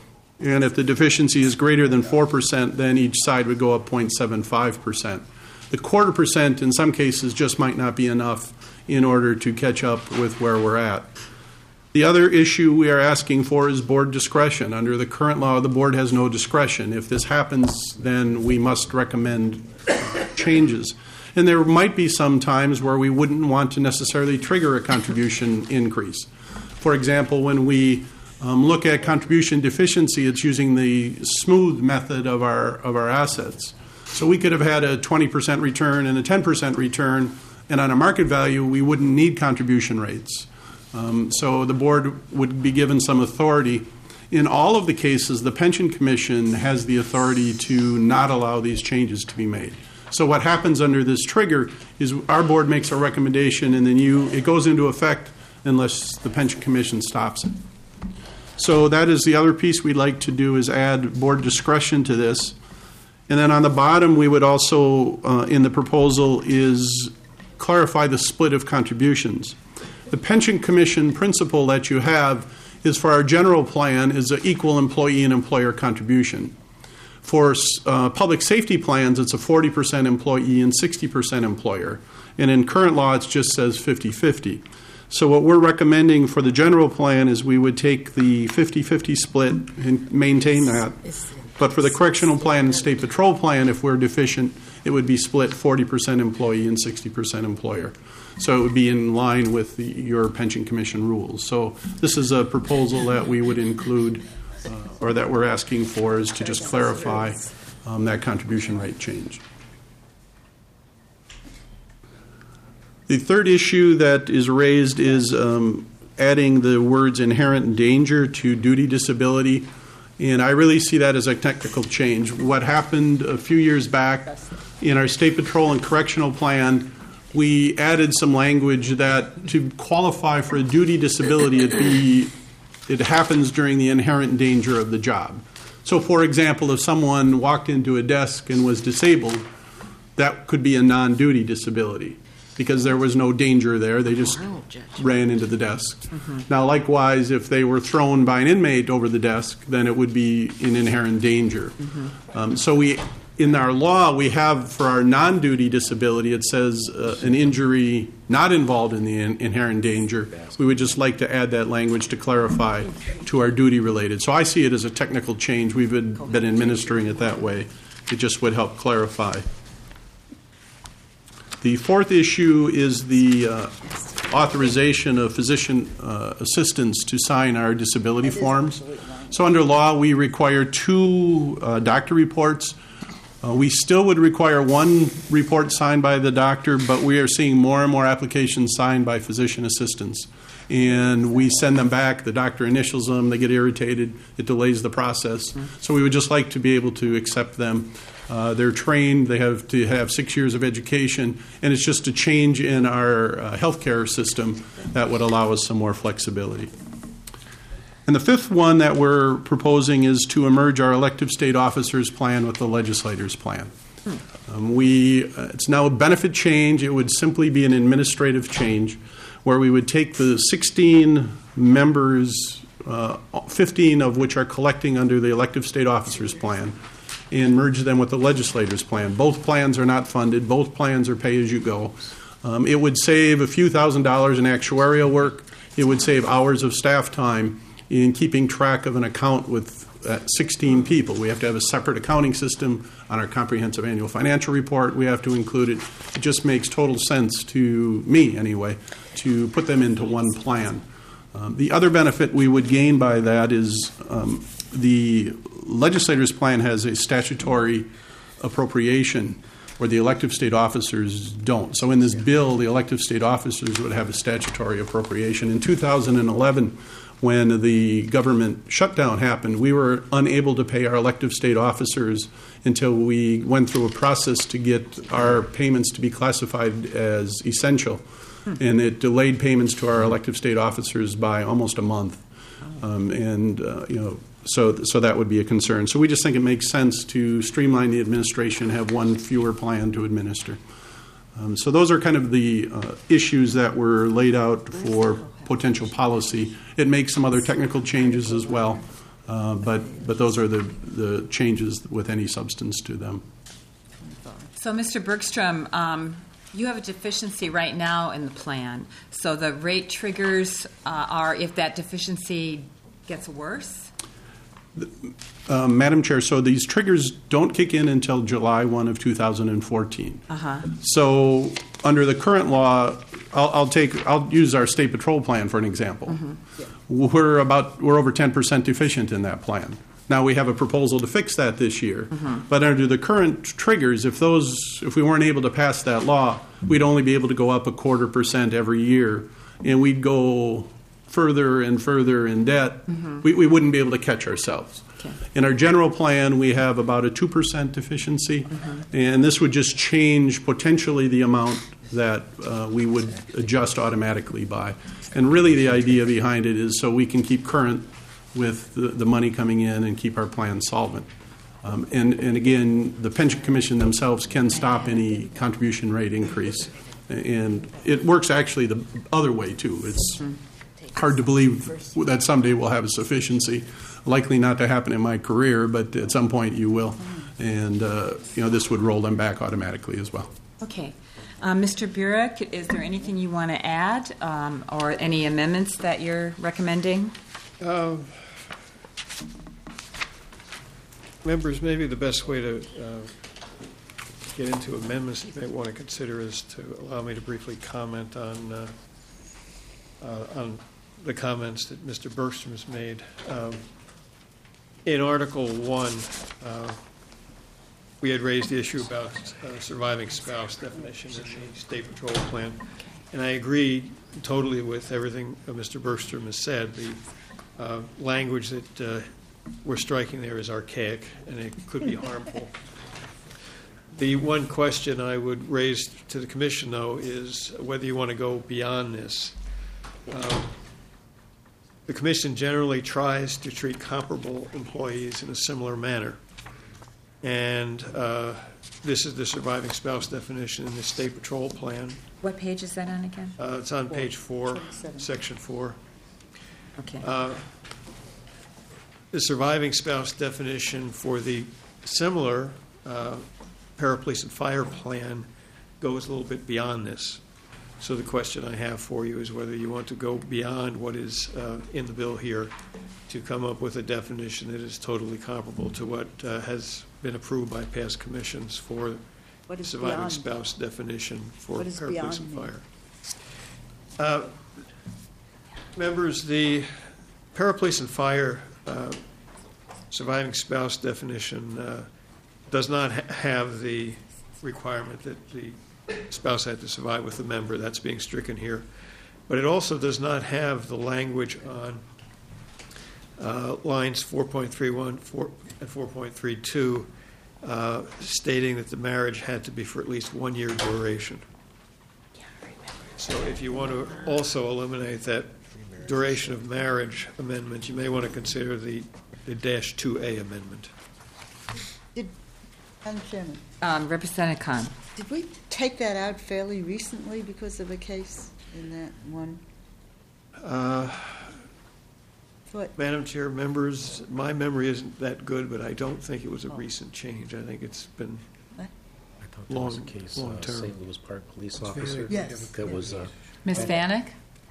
And if the deficiency is greater than four percent, then each side would go up zero point seven five percent. The quarter percent in some cases just might not be enough in order to catch up with where we're at. The other issue we are asking for is board discretion. Under the current law, the board has no discretion. If this happens, then we must recommend changes. And there might be some times where we wouldn't want to necessarily trigger a contribution increase. For example, when we Um, look at contribution deficiency, it's using the smooth method of our of our assets. So we could have had a twenty percent return and a ten percent return, and on a market value, we wouldn't need contribution rates. Um, so the board would be given some authority. In all of the cases, the Pension Commission has the authority to not allow these changes to be made. So what happens under this trigger is our board makes a recommendation, and then you it goes into effect unless the Pension Commission stops it. So that is the other piece we'd like to do, is add board discretion to this. And then on the bottom, we would also, uh, in the proposal, is clarify the split of contributions. The Pension Commission principle that you have is for our general plan is an equal employee and employer contribution. For uh, public safety plans, it's a forty percent employee and sixty percent employer. And in current law, it just says fifty-fifty. So what we're recommending for the general plan is we would take the fifty-fifty split and maintain that. But for the correctional plan and state patrol plan, if we're deficient, it would be split forty percent employee and sixty percent employer. So it would be in line with the, your Pension Commission rules. So this is a proposal that we would include, uh, or that we're asking for, is to just clarify um, that contribution rate change. The third issue that is raised is um, adding the words inherent danger to duty disability. And I really see that as a technical change. What happened a few years back in our State Patrol and Correctional Plan, we added some language that to qualify for a duty disability, it, be, it happens during the inherent danger of the job. So, for example, if someone walked into a desk and was disabled, that could be a non-duty disability, because there was no danger there. They just ran into the desk. Mm-hmm. Now, likewise, if they were thrown by an inmate over the desk, then it would be in inherent danger. Mm-hmm. Um, so we, in our law, we have for our non-duty disability, it says uh, an injury not involved in the in- inherent danger. We would just like to add that language to clarify to our duty-related. So I see it as a technical change. We've been, been administering it that way. It just would help clarify. The fourth issue is the uh, authorization of physician uh, assistants to sign our disability forms. So under law, we require two uh, doctor reports. Uh, we still would require one report signed by the doctor, but we are seeing more and more applications signed by physician assistants. And we send them back, the doctor initials them, they get irritated, it delays the process. So we would just like to be able to accept them. Uh, they're trained, they have to have six years of education, and it's just a change in our uh, healthcare system that would allow us some more flexibility. And the fifth one that we're proposing is to merge our elective state officers plan with the legislators plan. Um, we, uh, it's now a benefit change. It would simply be an administrative change where we would take the sixteen members, uh, fifteen of which are collecting under the elective state officers plan, and merge them with the legislators plan. Both plans are not funded. Both plans are pay-as-you-go. Um, it would save a few thousand dollars in actuarial work. It would save hours of staff time in keeping track of an account with uh, sixteen people. We have to have a separate accounting system on our comprehensive annual financial report. We have to include it. It just makes total sense to me, anyway, to put them into one plan. Um, the other benefit we would gain by that is um, the legislators' plan has a statutory appropriation where the elective state officers don't. So in this bill, the elective state officers would have a statutory appropriation. In two thousand eleven, when the government shutdown happened, we were unable to pay our elective state officers until we went through a process to get our payments to be classified as essential. And it delayed payments to our elective state officers by almost a month. Um, and, uh, you know, so so that would be a concern. So we just think it makes sense to streamline the administration, have one fewer plan to administer. Um, so those are kind of the uh, issues that were laid out for potential policy. It makes some other technical changes as well, uh, but but those are the, the changes with any substance to them. So, Mister Bergstrom, um, you have a deficiency right now in the plan. So the rate triggers uh, are if that deficiency gets worse? Uh, Madam Chair, so these triggers don't kick in until July first of two thousand fourteen. Uh-huh. So under the current law, I'll, I'll take I'll use our state patrol plan for an example. Mm-hmm. Yeah. We're about we're over ten percent deficient in that plan. Now we have a proposal to fix that this year. Mm-hmm. But under the current triggers, if those if we weren't able to pass that law, we'd only be able to go up a quarter percent every year, and we'd go further and further in debt. Mm-hmm. We, we wouldn't be able to catch ourselves. Okay. In our general plan, we have about a two percent deficiency, Mm-hmm. and this would just change potentially the amount that uh, we would adjust automatically by. And really the idea behind it is so we can keep current with the, the money coming in and keep our plan solvent. Um, and, and again, the Pension Commission themselves can stop any contribution rate increase. And it works actually the other way, too. It's hard to believe that someday we'll have a sufficiency. Likely not to happen in my career, but at some point you will. And, uh, you know, this would roll them back automatically as well. Okay. Um, Mister Burek, is there anything you want to add um, or any amendments that you're recommending? Uh, members, maybe the best way to uh, get into amendments that you may want to consider is to allow me to briefly comment on uh, uh, on the comments that Mister Bergstrom has made. Um, in Article one, uh, we had raised the issue about uh, surviving spouse definition in the State Patrol plan, and I agree totally with everything uh, Mister Bergstrom has said. The uh, language that uh, we're striking there is archaic, and it could be harmful. The one question I would raise to the Commission, though, is whether you want to go beyond this. Um, the Commission generally tries to treat comparable employees in a similar manner. And uh, this is the surviving spouse definition in the State Patrol plan. What page is that on again? Uh, it's on page four, section four. Okay. Uh, the surviving spouse definition for the similar uh, parapolice and fire plan goes a little bit beyond this. So the question I have for you is whether you want to go beyond what is uh, in the bill here to come up with a definition that is totally comparable to what uh, has been approved by past commissions for What is surviving beyond? spouse definition for What is parapolice and beyond fire. Uh, Members, the parapolice and fire uh, surviving spouse definition uh, does not ha- have the requirement that the spouse had to survive with the member. That's being stricken here. But it also does not have the language on uh, lines four point three one and four point three two uh, stating that the marriage had to be for at least one year duration. So if you want to also eliminate that duration of marriage amendment, you may want to consider the, the dash two A amendment. Did, Madam Chairman, Um, Representative Khan. did we take that out fairly recently because of a case in that one? Uh, What? Madam Chair, members, my memory isn't that good, but I don't think it was a recent change. I think it's been What? I thought there was a long, case, long uh, term. Saint Louis Park police officer. Yes. That was. Uh, Miz Vanek?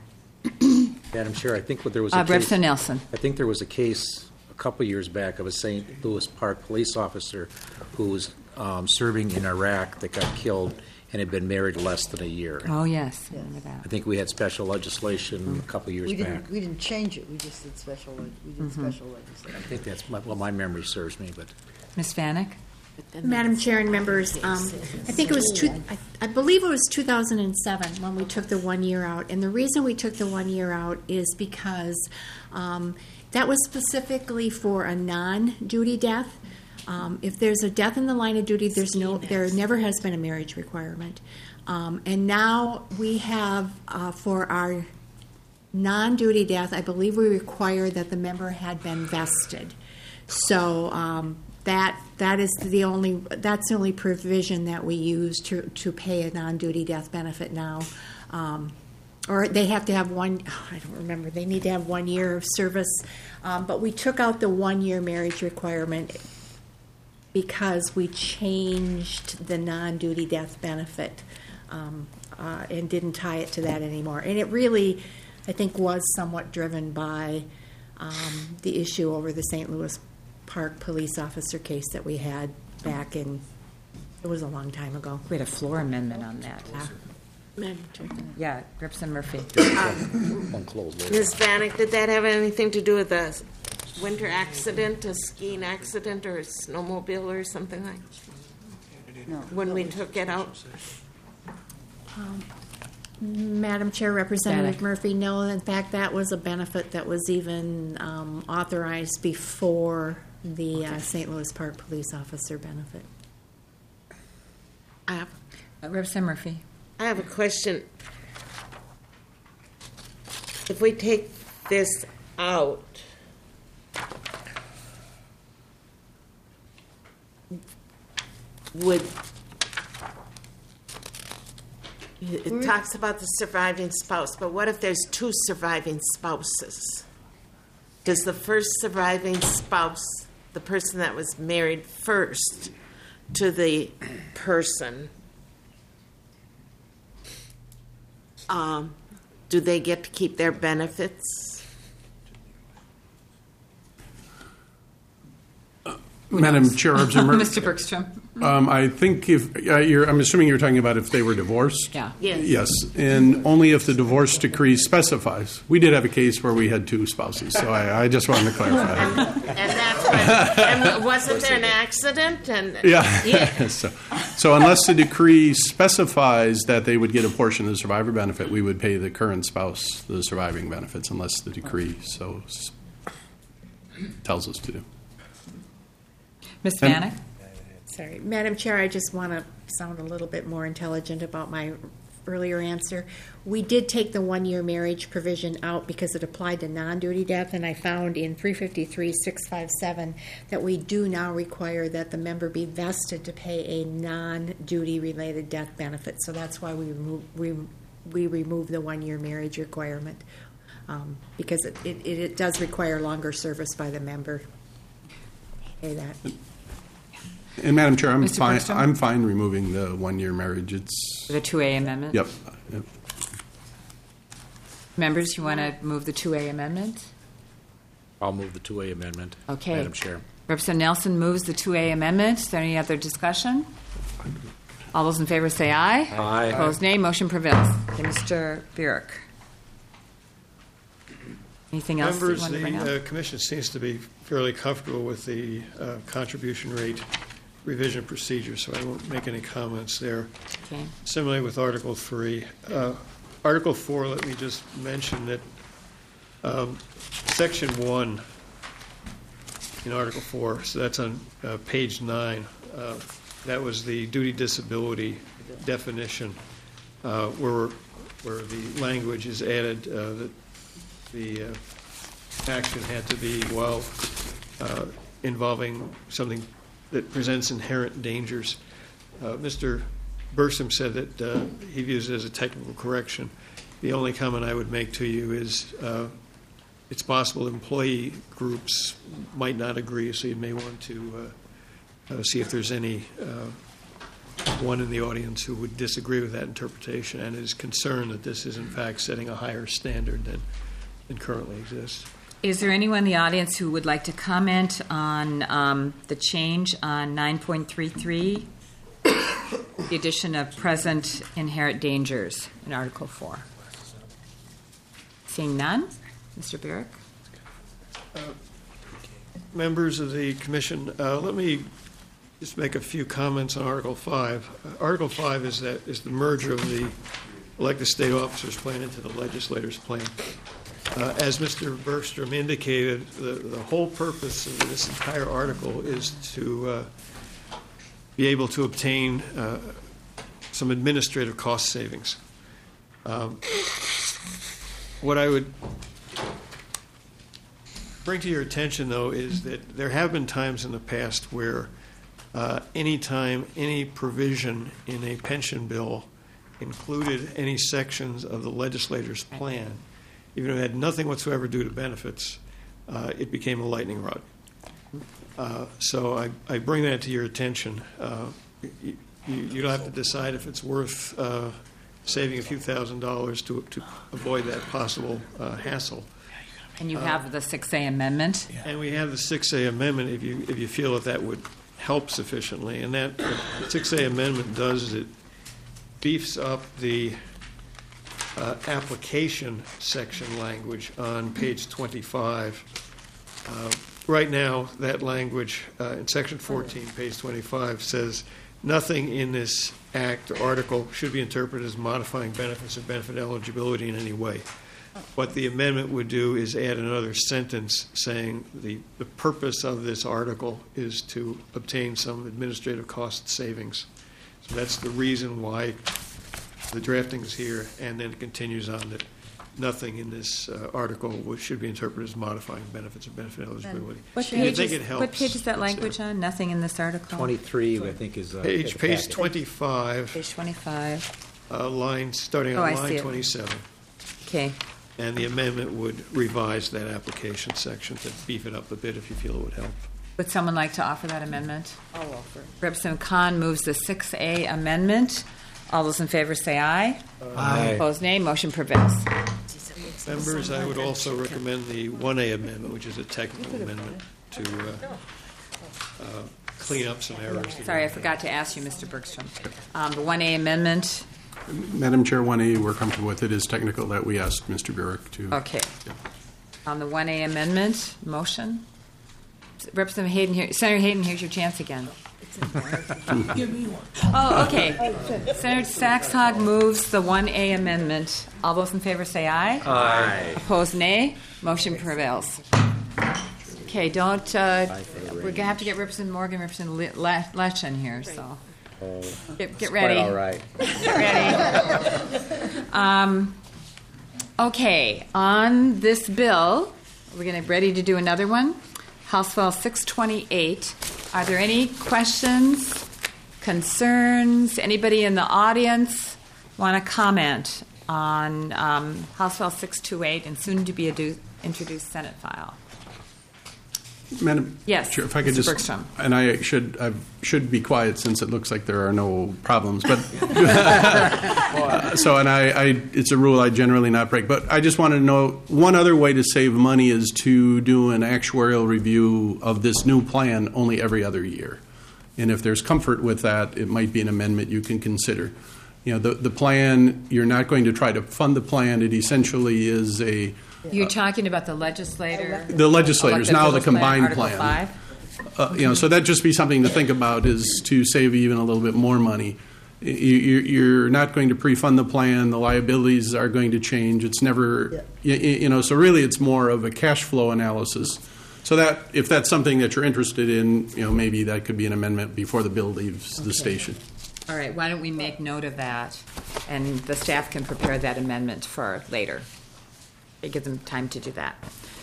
Madam Chair, I think what there was a Uh, case. Representative Nelson. I think there was a case a couple years back of a Saint Louis Park police officer who was um, serving in Iraq that got killed and had been married less than a year. Oh, yes. I remember that. I think we had special legislation a couple years We back. didn't, we didn't change it, we just did special, leg- we did Mhm. special I legislation. think that's my, well, my memory serves me, but Miz Vanek? Madam Chair and members, um, I think it was two, I, I believe it was two thousand seven when we took the one year out. And the reason we took the one year out is because um, that was specifically for a non-duty death. Um, if there's a death in the line of duty, there's no, there never has been a marriage requirement. Um, and now we have uh, for our non-duty death, I believe we require that the member had been vested. So um, that that is the only that's the only provision that we use to to pay a non-duty death benefit now. Um, or they have to have one. Oh, I don't remember. They need to have one year of service. Um, but we took out the one-year marriage requirement because we changed the non-duty death benefit um, uh, and didn't tie it to that anymore. And it really, I think, was somewhat driven by um, the issue over the Saint Louis Park police officer case that we had back in, it was a long time ago. We had a floor amendment on that. Madam Chair. Yeah, Representative Murphy. one closed later. Miz Vanek, did that have anything to do with a winter accident, a skiing accident, or a snowmobile or something like that? No. When we took it out? Um, Madam Chair, Representative Vanek. Murphy, no, in fact, that was a benefit that was even um, authorized before the uh, Saint Louis Park police officer benefit. I have, Uh, Representative Murphy. I have a question. If we take this out, would it talks about the surviving spouse, but what if there's two surviving spouses? Does the first surviving spouse, the person that was married first to the person, um, do they get to keep their benefits? Madam Chair, Representative Mister Bergstrom. Um, I think if, uh, you're, I'm assuming you're talking about if they were divorced? Yeah. Yes. Yes, and only if the divorce decree specifies. We did have a case where we had two spouses, so I, I just wanted to clarify. And that's what, and wasn't there an accident? And Yeah. yeah. so, so unless the decree specifies that they would get a portion of the survivor benefit, we would pay the current spouse the surviving benefits unless the decree so s- tells us to do. Miz And- Vanek. Sorry, Madam Chair, I just want to sound a little bit more intelligent about my earlier answer. We did take the one-year marriage provision out because it applied to non-duty death, and I found in three fifty-three six fifty-seven that we do now require that the member be vested to pay a non-duty related death benefit. So that's why we remove, we, we remove the one-year marriage requirement, um, because it, it, it does require longer service by the member. Pay that. And Madam Chair, I'm Mister fine. Bergstrom? I'm fine removing the one-year marriage. It's The two A amendment. yep. yep. Members, you want to move the two A amendment? I'll move the two A amendment. Okay. Madam Chair. Representative Nelson moves the two A amendment. Is there any other discussion? All those in favor say aye. Aye. Opposed, nay. Motion prevails. Okay, Mister Burek. Anything else that you Members, want to bring up? the uh, commission seems to be fairly comfortable with the uh, contribution rate revision procedure, so I won't make any comments there. Okay. Similarly with Article three. Uh, Article four, let me just mention that um, Section one in Article four, so that's on uh, page nine, uh, that was the duty disability definition, uh, where, where the language is added uh, that the uh, action had to be while uh, involving something that presents inherent dangers. Uh, Mister Bergstrom said that uh, he views it as a technical correction. The only comment I would make to you is uh, it's possible employee groups might not agree, so you may want to uh, uh, see if there's any uh, one in the audience who would disagree with that interpretation and is concerned that this is in fact setting a higher standard than, than currently exists. Is there anyone in the audience who would like to comment on um, the change on nine point three three, the addition of present inherent dangers in Article four? Seeing none, Mister Barrick? Uh, members of the commission, uh, let me just make a few comments on Article five. Uh, Article five is that is the merger of the elected state officers plan into the legislators' plan. Uh, as Mister Bergstrom indicated, the, the whole purpose of this entire article is to uh, be able to obtain uh, some administrative cost savings. Um, what I would bring to your attention, though, is that there have been times in the past where uh, any time any provision in a pension bill included any sections of the legislator's plan, even if it had nothing whatsoever to do to benefits, uh, it became a lightning rod. Uh, so I, I bring that to your attention. Uh, you, you'll have to decide if it's worth uh, saving a few thousand dollars to, to avoid that possible uh, hassle. And you have uh, the six A amendment? And we have the six A amendment if you, if you feel that that would help sufficiently. And that the six A amendment does is it beefs up the Uh, application section language on page twenty-five. Uh, right now, that language uh, in section fourteen, page twenty-five, says nothing in this act or article should be interpreted as modifying benefits or benefit eligibility in any way. What the amendment would do is add another sentence saying the, the purpose of this article is to obtain some administrative cost savings. So that's the reason why the drafting is here, and then it continues on that nothing in this uh, article which should be interpreted as modifying benefits or benefit eligibility. What I page, think is, it helps. what page is that language on? Nothing in this article? twenty-three, I think, is... Uh, page page twenty-five. Page twenty-five. Uh, line, starting oh, on I line twenty-seven. Okay. And the amendment would revise that application section to beef it up a bit if you feel it would help. Would someone like to offer that amendment? I'll offer. Representative Khan moves the six A amendment. All those in favor say aye. Aye. Opposed, nay. Motion prevails. Members, I would also recommend the one A amendment, which is a technical amendment to uh, uh, clean up some errors. Sorry, I forgot to ask you, Mister Bergstrom. Um, the one A amendment. Madam Chair, one A, we're comfortable with it. It is technical that we asked Mister Burek to. Okay. Yeah. On the one A amendment, motion. Representative Hayden, here, Senator Hayden, here's your chance again. Give me one. Oh, okay. Senator Saxhog moves the one A amendment. All those in favor say aye. Aye. Opposed, nay. Motion prevails. Okay, don't. Uh, we're going to have to get Representative Morgan, Representative Lech in here, so. Get, get ready. All right. Get ready. um, okay, on this bill, we're going to ready to do another one. House File six twenty-eight. Are there any questions, concerns? Anybody in the audience want to comment on um, House File six twenty-eight and soon to be adu- introduced Senate file? Madam Yes, Chair, if I could Mister just, Bergstrom. and I should I should be quiet since it looks like there are no problems. But so, and I, I, it's a rule I generally not break. But I just wanted to know one other way to save money is to do an actuarial review of this new plan only every other year. And if there's comfort with that, it might be an amendment you can consider. You know, the the plan, you're not going to try to fund the plan. It essentially is a You're talking about the legislator? The legislators, Elected now the officials combined Article plan. five? Uh, you know, so that'd just be something to think about, is to save even a little bit more money. You, you- you're not going to pre-fund the plan. The liabilities are going to change. It's never, you, you know, so really it's more of a cash flow analysis. So that, if that's something that you're interested in, you know, maybe that could be an amendment before the bill leaves the station. All right, why don't we make note of that, and the staff can prepare that amendment for later. It gives them time to do that.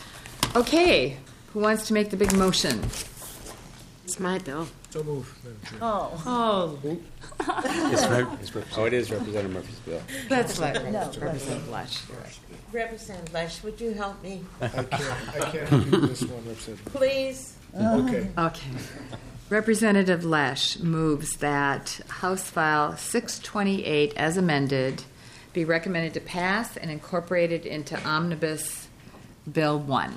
Okay, who wants to make the big motion? It's my bill. So move. Oh. Oh. It's rep- it's rep- oh, it is Representative Murphy's bill. Let's let No, Representative Lesh do it. Representative Lesh, would you help me? I can't, I can't do this one, Representative. Please? Okay. Okay. Representative Lesh moves that House File six twenty-eight, as amended, be recommended to pass and incorporated into Omnibus Bill one.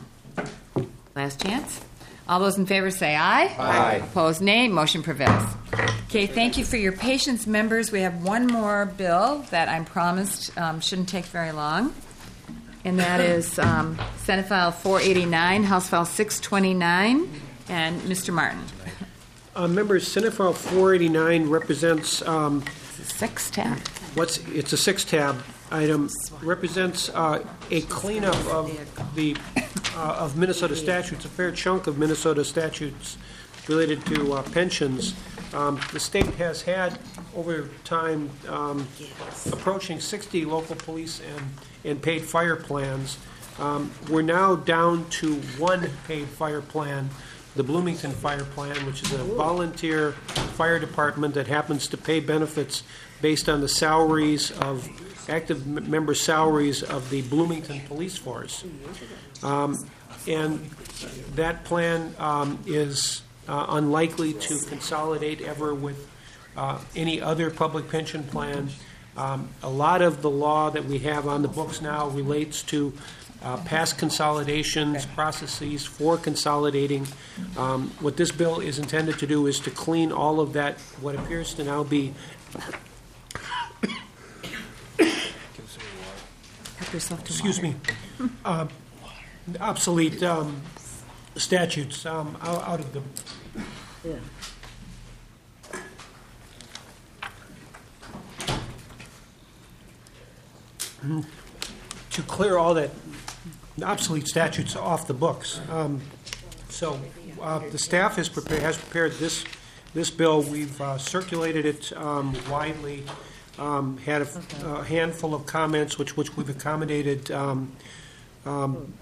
Last chance. All those in favor say aye. Aye. Opposed, nay. Motion prevails. Okay, thank you for your patience, members. We have one more bill that I'm promised um, shouldn't take very long, and that is um, Senate File four eighty-nine, House File six twenty-nine, and Mister Martin. Uh, members, Senate File four eighty-nine represents um, Six tab. what's it's a six tab item, represents uh, a cleanup of the uh, of Minnesota statutes, a fair chunk of Minnesota statutes related to uh, pensions. Um, the state has had over time um, approaching sixty local police and, and paid fire plans. Um, we're now down to one paid fire plan, the Bloomington Fire Plan, which is a volunteer fire department that happens to pay benefits based on the salaries of active m- member salaries of the Bloomington Police Force. Um, and that plan um, is uh, unlikely to consolidate ever with uh, any other public pension plan. Um, a lot of the law that we have on the books now relates to uh, past consolidations, processes for consolidating. Um, what this bill is intended to do is to clean all of that, what appears to now be excuse me, uh, obsolete um, statutes um, out, out of the. Yeah. To clear all that obsolete statutes off the books. Um, so uh, the staff has prepared, has prepared this this bill. We've uh, circulated it um, widely. Um, had a, a handful of comments, which which we've accommodated um, um,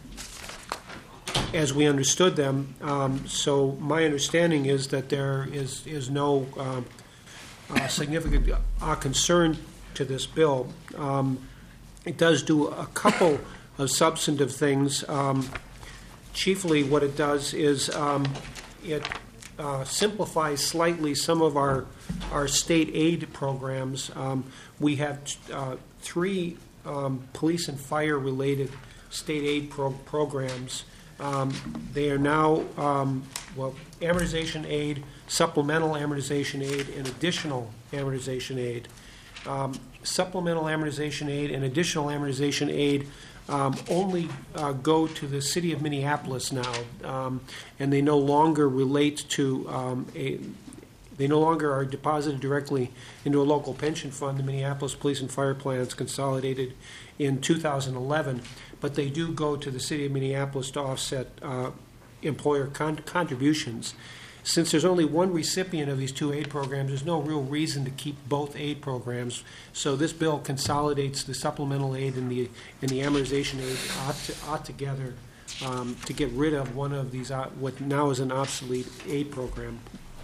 as we understood them. Um, so my understanding is that there is is no um, uh, significant uh, concern to this bill. Um, it does do a couple of substantive things. Um, chiefly, what it does is um, it uh, simplifies slightly some of our our state aid programs. Um, we have uh, three um, police and fire related state aid pro- programs. Um, they are now um, well amortization aid, supplemental amortization aid, and additional amortization aid. Um, supplemental amortization aid and additional amortization aid um, only uh, go to the city of Minneapolis now, um, and they no longer relate to um, a. They no longer are deposited directly into a local pension fund. The Minneapolis Police and Fire Plans consolidated in two thousand eleven, but they do go to the city of Minneapolis to offset uh, employer con- contributions. Since there's only one recipient of these two aid programs, there's no real reason to keep both aid programs. So this bill consolidates the supplemental aid and the and the amortization aid ought together um, to get rid of one of these uh, what now is an obsolete aid program.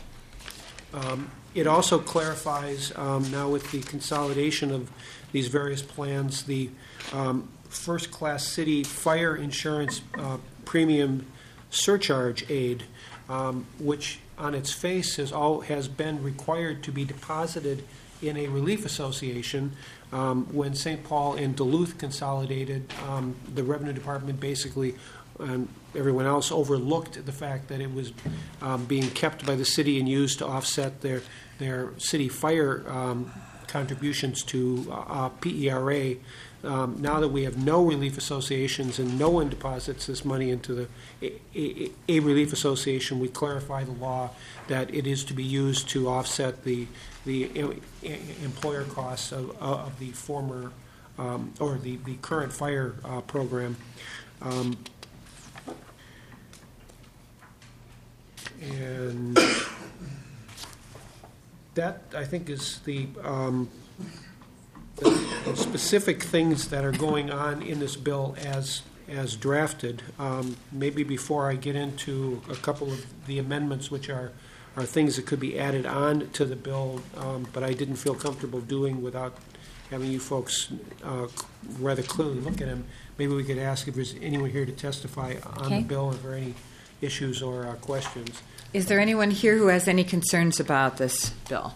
Um, it also clarifies um, now with the consolidation of these various plans the um, first-class city fire insurance uh, premium surcharge aid, um, which on its face has all has been required to be deposited in a relief association. Um, when Saint Paul and Duluth consolidated, um, the Revenue Department basically and everyone else overlooked the fact that it was um, being kept by the city and used to offset their their city fire um, contributions to uh, P E R A. Um, now that we have no relief associations and no one deposits this money into the a, a, a relief association, we clarify the law that it is to be used to offset the the em- employer costs of, of the former um, or the, the current fire uh, program. Um, and that, I think, is the um, the specific things that are going on in this bill as as drafted. Um, maybe before I get into a couple of the amendments, which are are things that could be added on to the bill, um, but I didn't feel comfortable doing without having you folks uh, rather clearly look at them. Maybe we could ask if there's anyone here to testify on Okay. the bill, if there are any issues or uh, questions. Is there anyone here who has any concerns about this bill?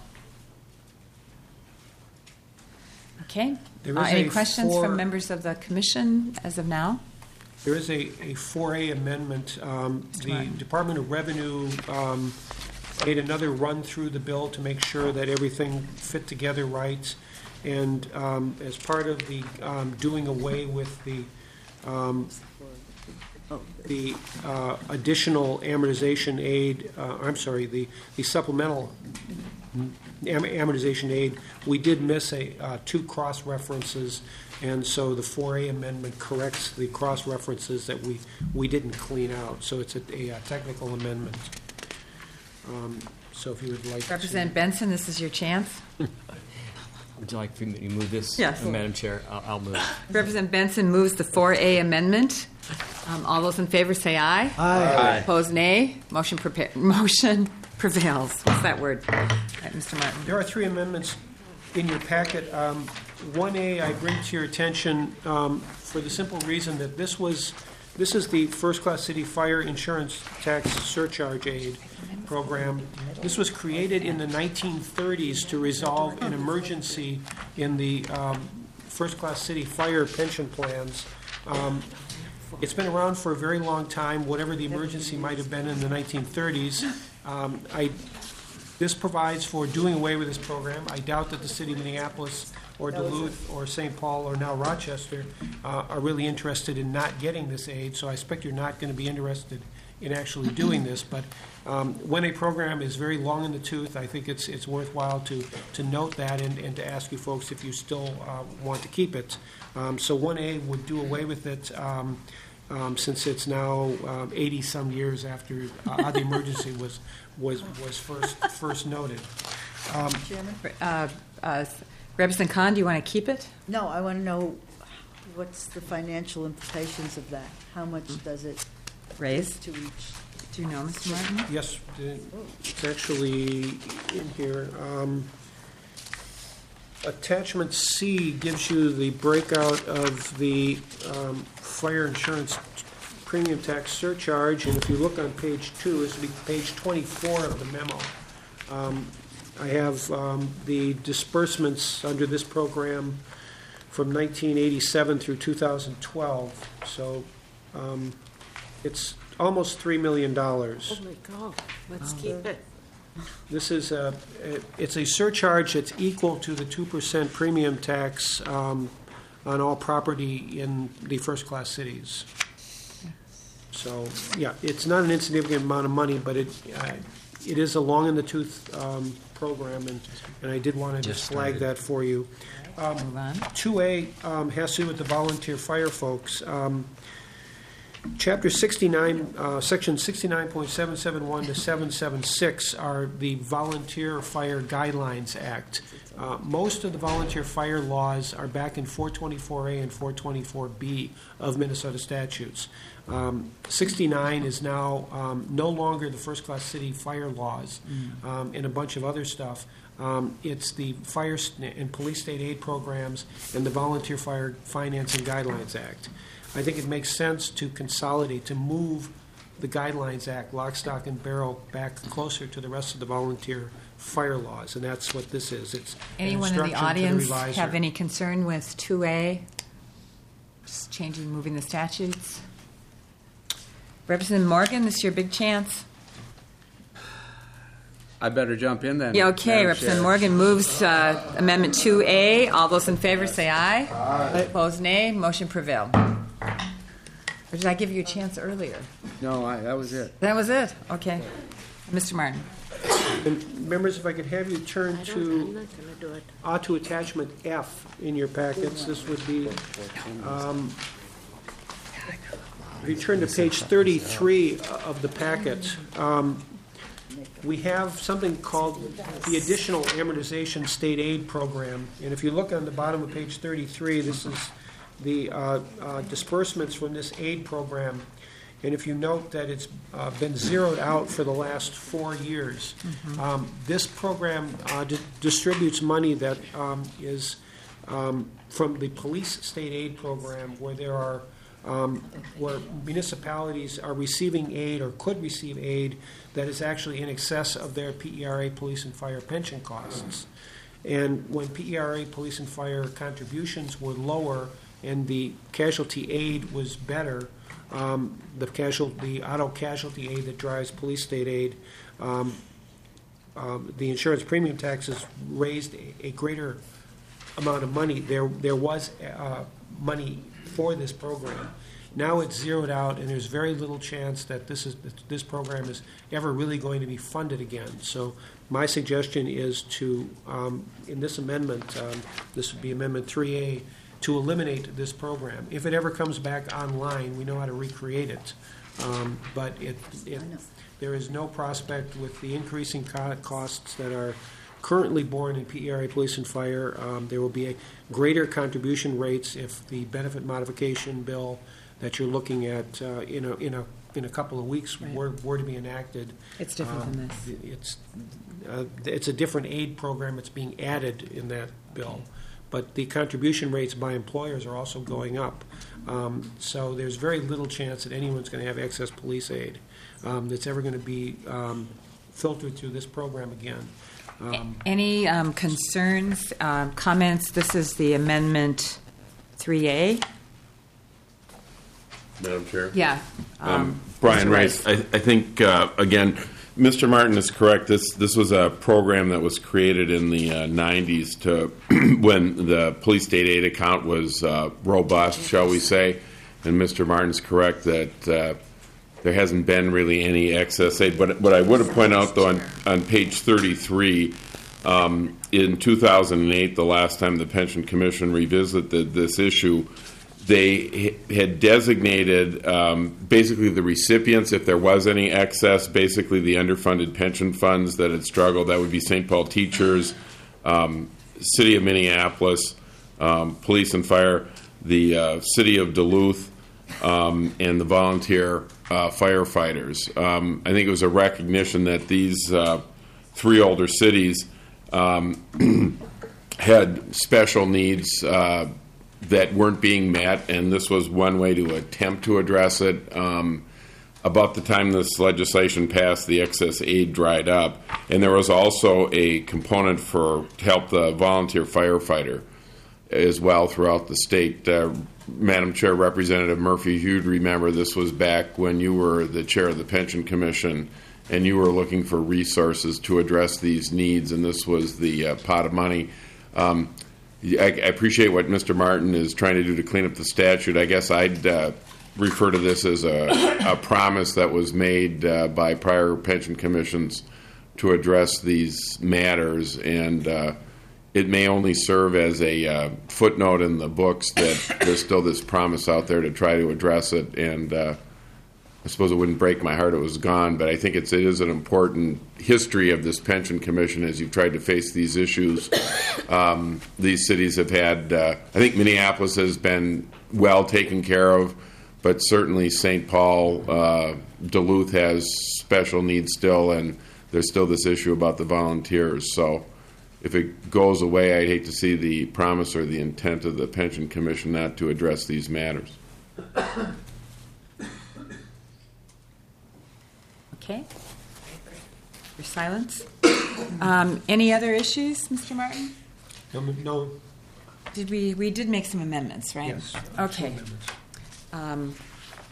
Okay. There Uh, is any a questions four- from members of the commission as of now? There is a, a four A amendment. Um, The Right. Department of Revenue um, made another run through the bill to make sure that everything fit together right. And um, as part of the um, doing away with the um, the uh, additional amortization aid, uh, I'm sorry, the, the supplemental am- amortization aid, we did miss a uh, two cross references, and so the four A amendment corrects the cross references that we, we didn't clean out. So it's a, a, uh technical amendment. Um, so if you would like Representative to. Benson, this is your chance. Would you like for me to move this? Yes. Uh, Madam Chair, I'll, I'll move. Representative Benson moves the four A amendment. Um, all those in favor say aye. Aye. Aye. Opposed, nay. Motion, prepa- motion prevails. What's that word? All right, Mister Martin. There are three amendments in your packet. Um, one A I bring to your attention um, for the simple reason that this was, this is the First Class City Fire Insurance Tax Surcharge Aid program. This was created in the nineteen thirties to resolve an emergency in the um, First Class City Fire pension plans. Um, It's been around for a very long time, whatever the emergency might have been in the nineteen thirties. Um, I, this provides for doing away with this program. I doubt that the city of Minneapolis or Duluth or Saint Paul or now Rochester uh, are really interested in not getting this aid, so I expect you're not going to be interested in actually doing this. But um, when a program is very long in the tooth, I think it's it's worthwhile to, to note that and, and to ask you folks if you still uh, want to keep it. Um, so one A would do away with it um, um, since it's now um, eighty-some years after uh, the emergency was was was first first noted. Um, Chairman? Uh, uh, Representative Khan, do you want to keep it? No, I want to know what's the financial implications of that? How much does it raise to each? Do you know, Mister Martin? Yes, it's actually in here. Um, Attachment C gives you the breakout of the um, fire insurance premium tax surcharge, and if you look on page two, this will be page twenty-four of the memo. Um, I have um, the disbursements under this program from nineteen eighty-seven through two thousand twelve, so um, it's almost three million dollars. Holy cow, let's keep it. This is a, it's a surcharge that's equal to the two percent premium tax um, on all property in the first-class cities. So, yeah, it's not an insignificant amount of money, but it uh, it is a long-in-the-tooth um, program, and, and I did want to just flag that for you. Um, two A um, has to do with the volunteer fire folks. Um, Chapter sixty-nine, uh, Section sixty-nine point seven seven one to seven seven six are the Volunteer Fire Guidelines Act. Uh, most of the volunteer fire laws are back in four twenty-four A and four twenty-four B of Minnesota statutes. Um, sixty-nine is now um, no longer the first-class city fire laws um, and a bunch of other stuff. Um, it's the Fire st- and Police State Aid Programs and the Volunteer Fire Financing Guidelines Act. I think it makes sense to consolidate, to move the Guidelines Act, lock, stock, and barrel, back closer to the rest of the volunteer fire laws, and that's what this is. It's an Anyone in the instruction to audience reviser. have any concern with two A? Just changing, moving the statutes? Representative Morgan, this is your big chance. I better jump in then. Yeah, okay. Madam Representative Chair. Morgan moves uh, Amendment two A. All those in favor say aye. Aye. Opposed, nay. Motion prevailed. Or did I give you a chance earlier? No, I, that was it. That was it? Okay. Mister Martin. And members, if I could have you turn to, uh, to attachment F in your packets, this would be, um, if you turn to page thirty-three of the packet, um, we have something called the Additional Amortization State Aid Program. And if you look on the bottom of page thirty-three, this is the uh, uh, disbursements from this aid program. And if you note that it's uh, been zeroed out for the last four years, Mhm. um, this program uh, di- distributes money that um, is um, from the police state aid program, where there are um, where municipalities are receiving aid or could receive aid that is actually in excess of their P E R A police and fire pension costs. And when P E R A police and fire contributions were lower and the casualty aid was better, um, the casualty, the auto casualty aid that drives police state aid, um, um, the insurance premium taxes raised a, a greater amount of money. There, there was uh, money for this program. Now it's zeroed out, and there's very little chance that this is this program is ever really going to be funded again. So my suggestion is to, um, in this amendment, um, this would be Amendment three A, to eliminate this program. If it ever comes back online, we know how to recreate it. Um, but it, it, there is no prospect with the increasing co- costs that are currently borne in P E R A Police and Fire. Um, there will be a greater contribution rates if the benefit modification bill that you're looking at uh, in a in a in a couple of weeks Right. were, were to be enacted. It's different Um, than this. It's uh, it's a different aid program that's being added in that bill, but the contribution rates by employers are also going up. Um, so there's very little chance that anyone's going to have excess police aid um, that's ever going to be um, filtered through this program again. Um, Any um, concerns, um, comments? This is the Amendment three A. Madam Chair? Yeah. Um, Um, Brian Mister Rice, I, I think, uh, again, Mister Martin is correct. This this was a program that was created in the uh, nineties to when the police state aid account was uh, robust, shall we say. And Mister Martin's correct that uh, there hasn't been really any excess aid. But what I would have pointed out, though, on, on page thirty-three, um, in two thousand eight, the last time the Pension Commission revisited this issue, they had designated um, basically the recipients, if there was any excess, basically the underfunded pension funds that had struggled. That would be Saint Paul teachers, um, City of Minneapolis, um, police and fire, the uh, City of Duluth, um, and the volunteer uh, firefighters. Um, I think it was a recognition that these uh, three older cities um, had special needs uh, that weren't being met, and this was one way to attempt to address it. Um, about the time this legislation passed, the excess aid dried up, and there was also a component for to help the volunteer firefighter as well throughout the state. Uh, Madam Chair, Representative Murphy, you'd remember this was back when you were the chair of the Pension Commission, and you were looking for resources to address these needs, and this was the uh, pot of money. Um, I, I appreciate what Mister Martin is trying to do to clean up the statute. I guess I'd uh, refer to this as a, a promise that was made uh, by prior pension commissions to address these matters, and uh, it may only serve as a uh, footnote in the books that there's still this promise out there to try to address it, and uh, I suppose it wouldn't break my heart it was gone, but I think it's, it is an important history of this pension commission as you've tried to face these issues. Um, these cities have had, uh, I think Minneapolis has been well taken care of, but certainly Saint Paul, uh, Duluth has special needs still, and there's still this issue about the volunteers. So if it goes away, I'd hate to see the promise or the intent of the pension commission not to address these matters. Okay. Your silence. Um, any other issues, Mister Martin? No. no. Did we? We did make some amendments, right? Yes. Okay. Um,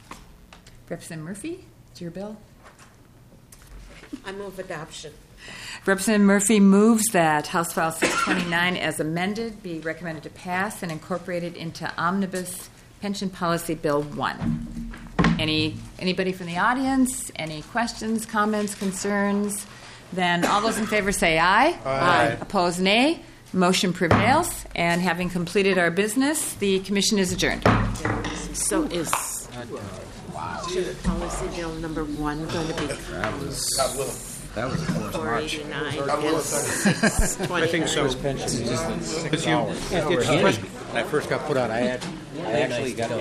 Representative Murphy, it's your bill. I move adoption. Representative Murphy moves that House File six twenty-nine as amended be recommended to pass and incorporated into Omnibus Pension Policy Bill one. Any Anybody from the audience? Any questions, comments, concerns? Then all those in favor say aye. Aye. Opposed, nay. Motion prevails. And having completed our business, the commission is adjourned. So is policy bill number one going to be That was four eighty-nine? I think so. Pension is just It's you- When I first got put on, I had, I actually got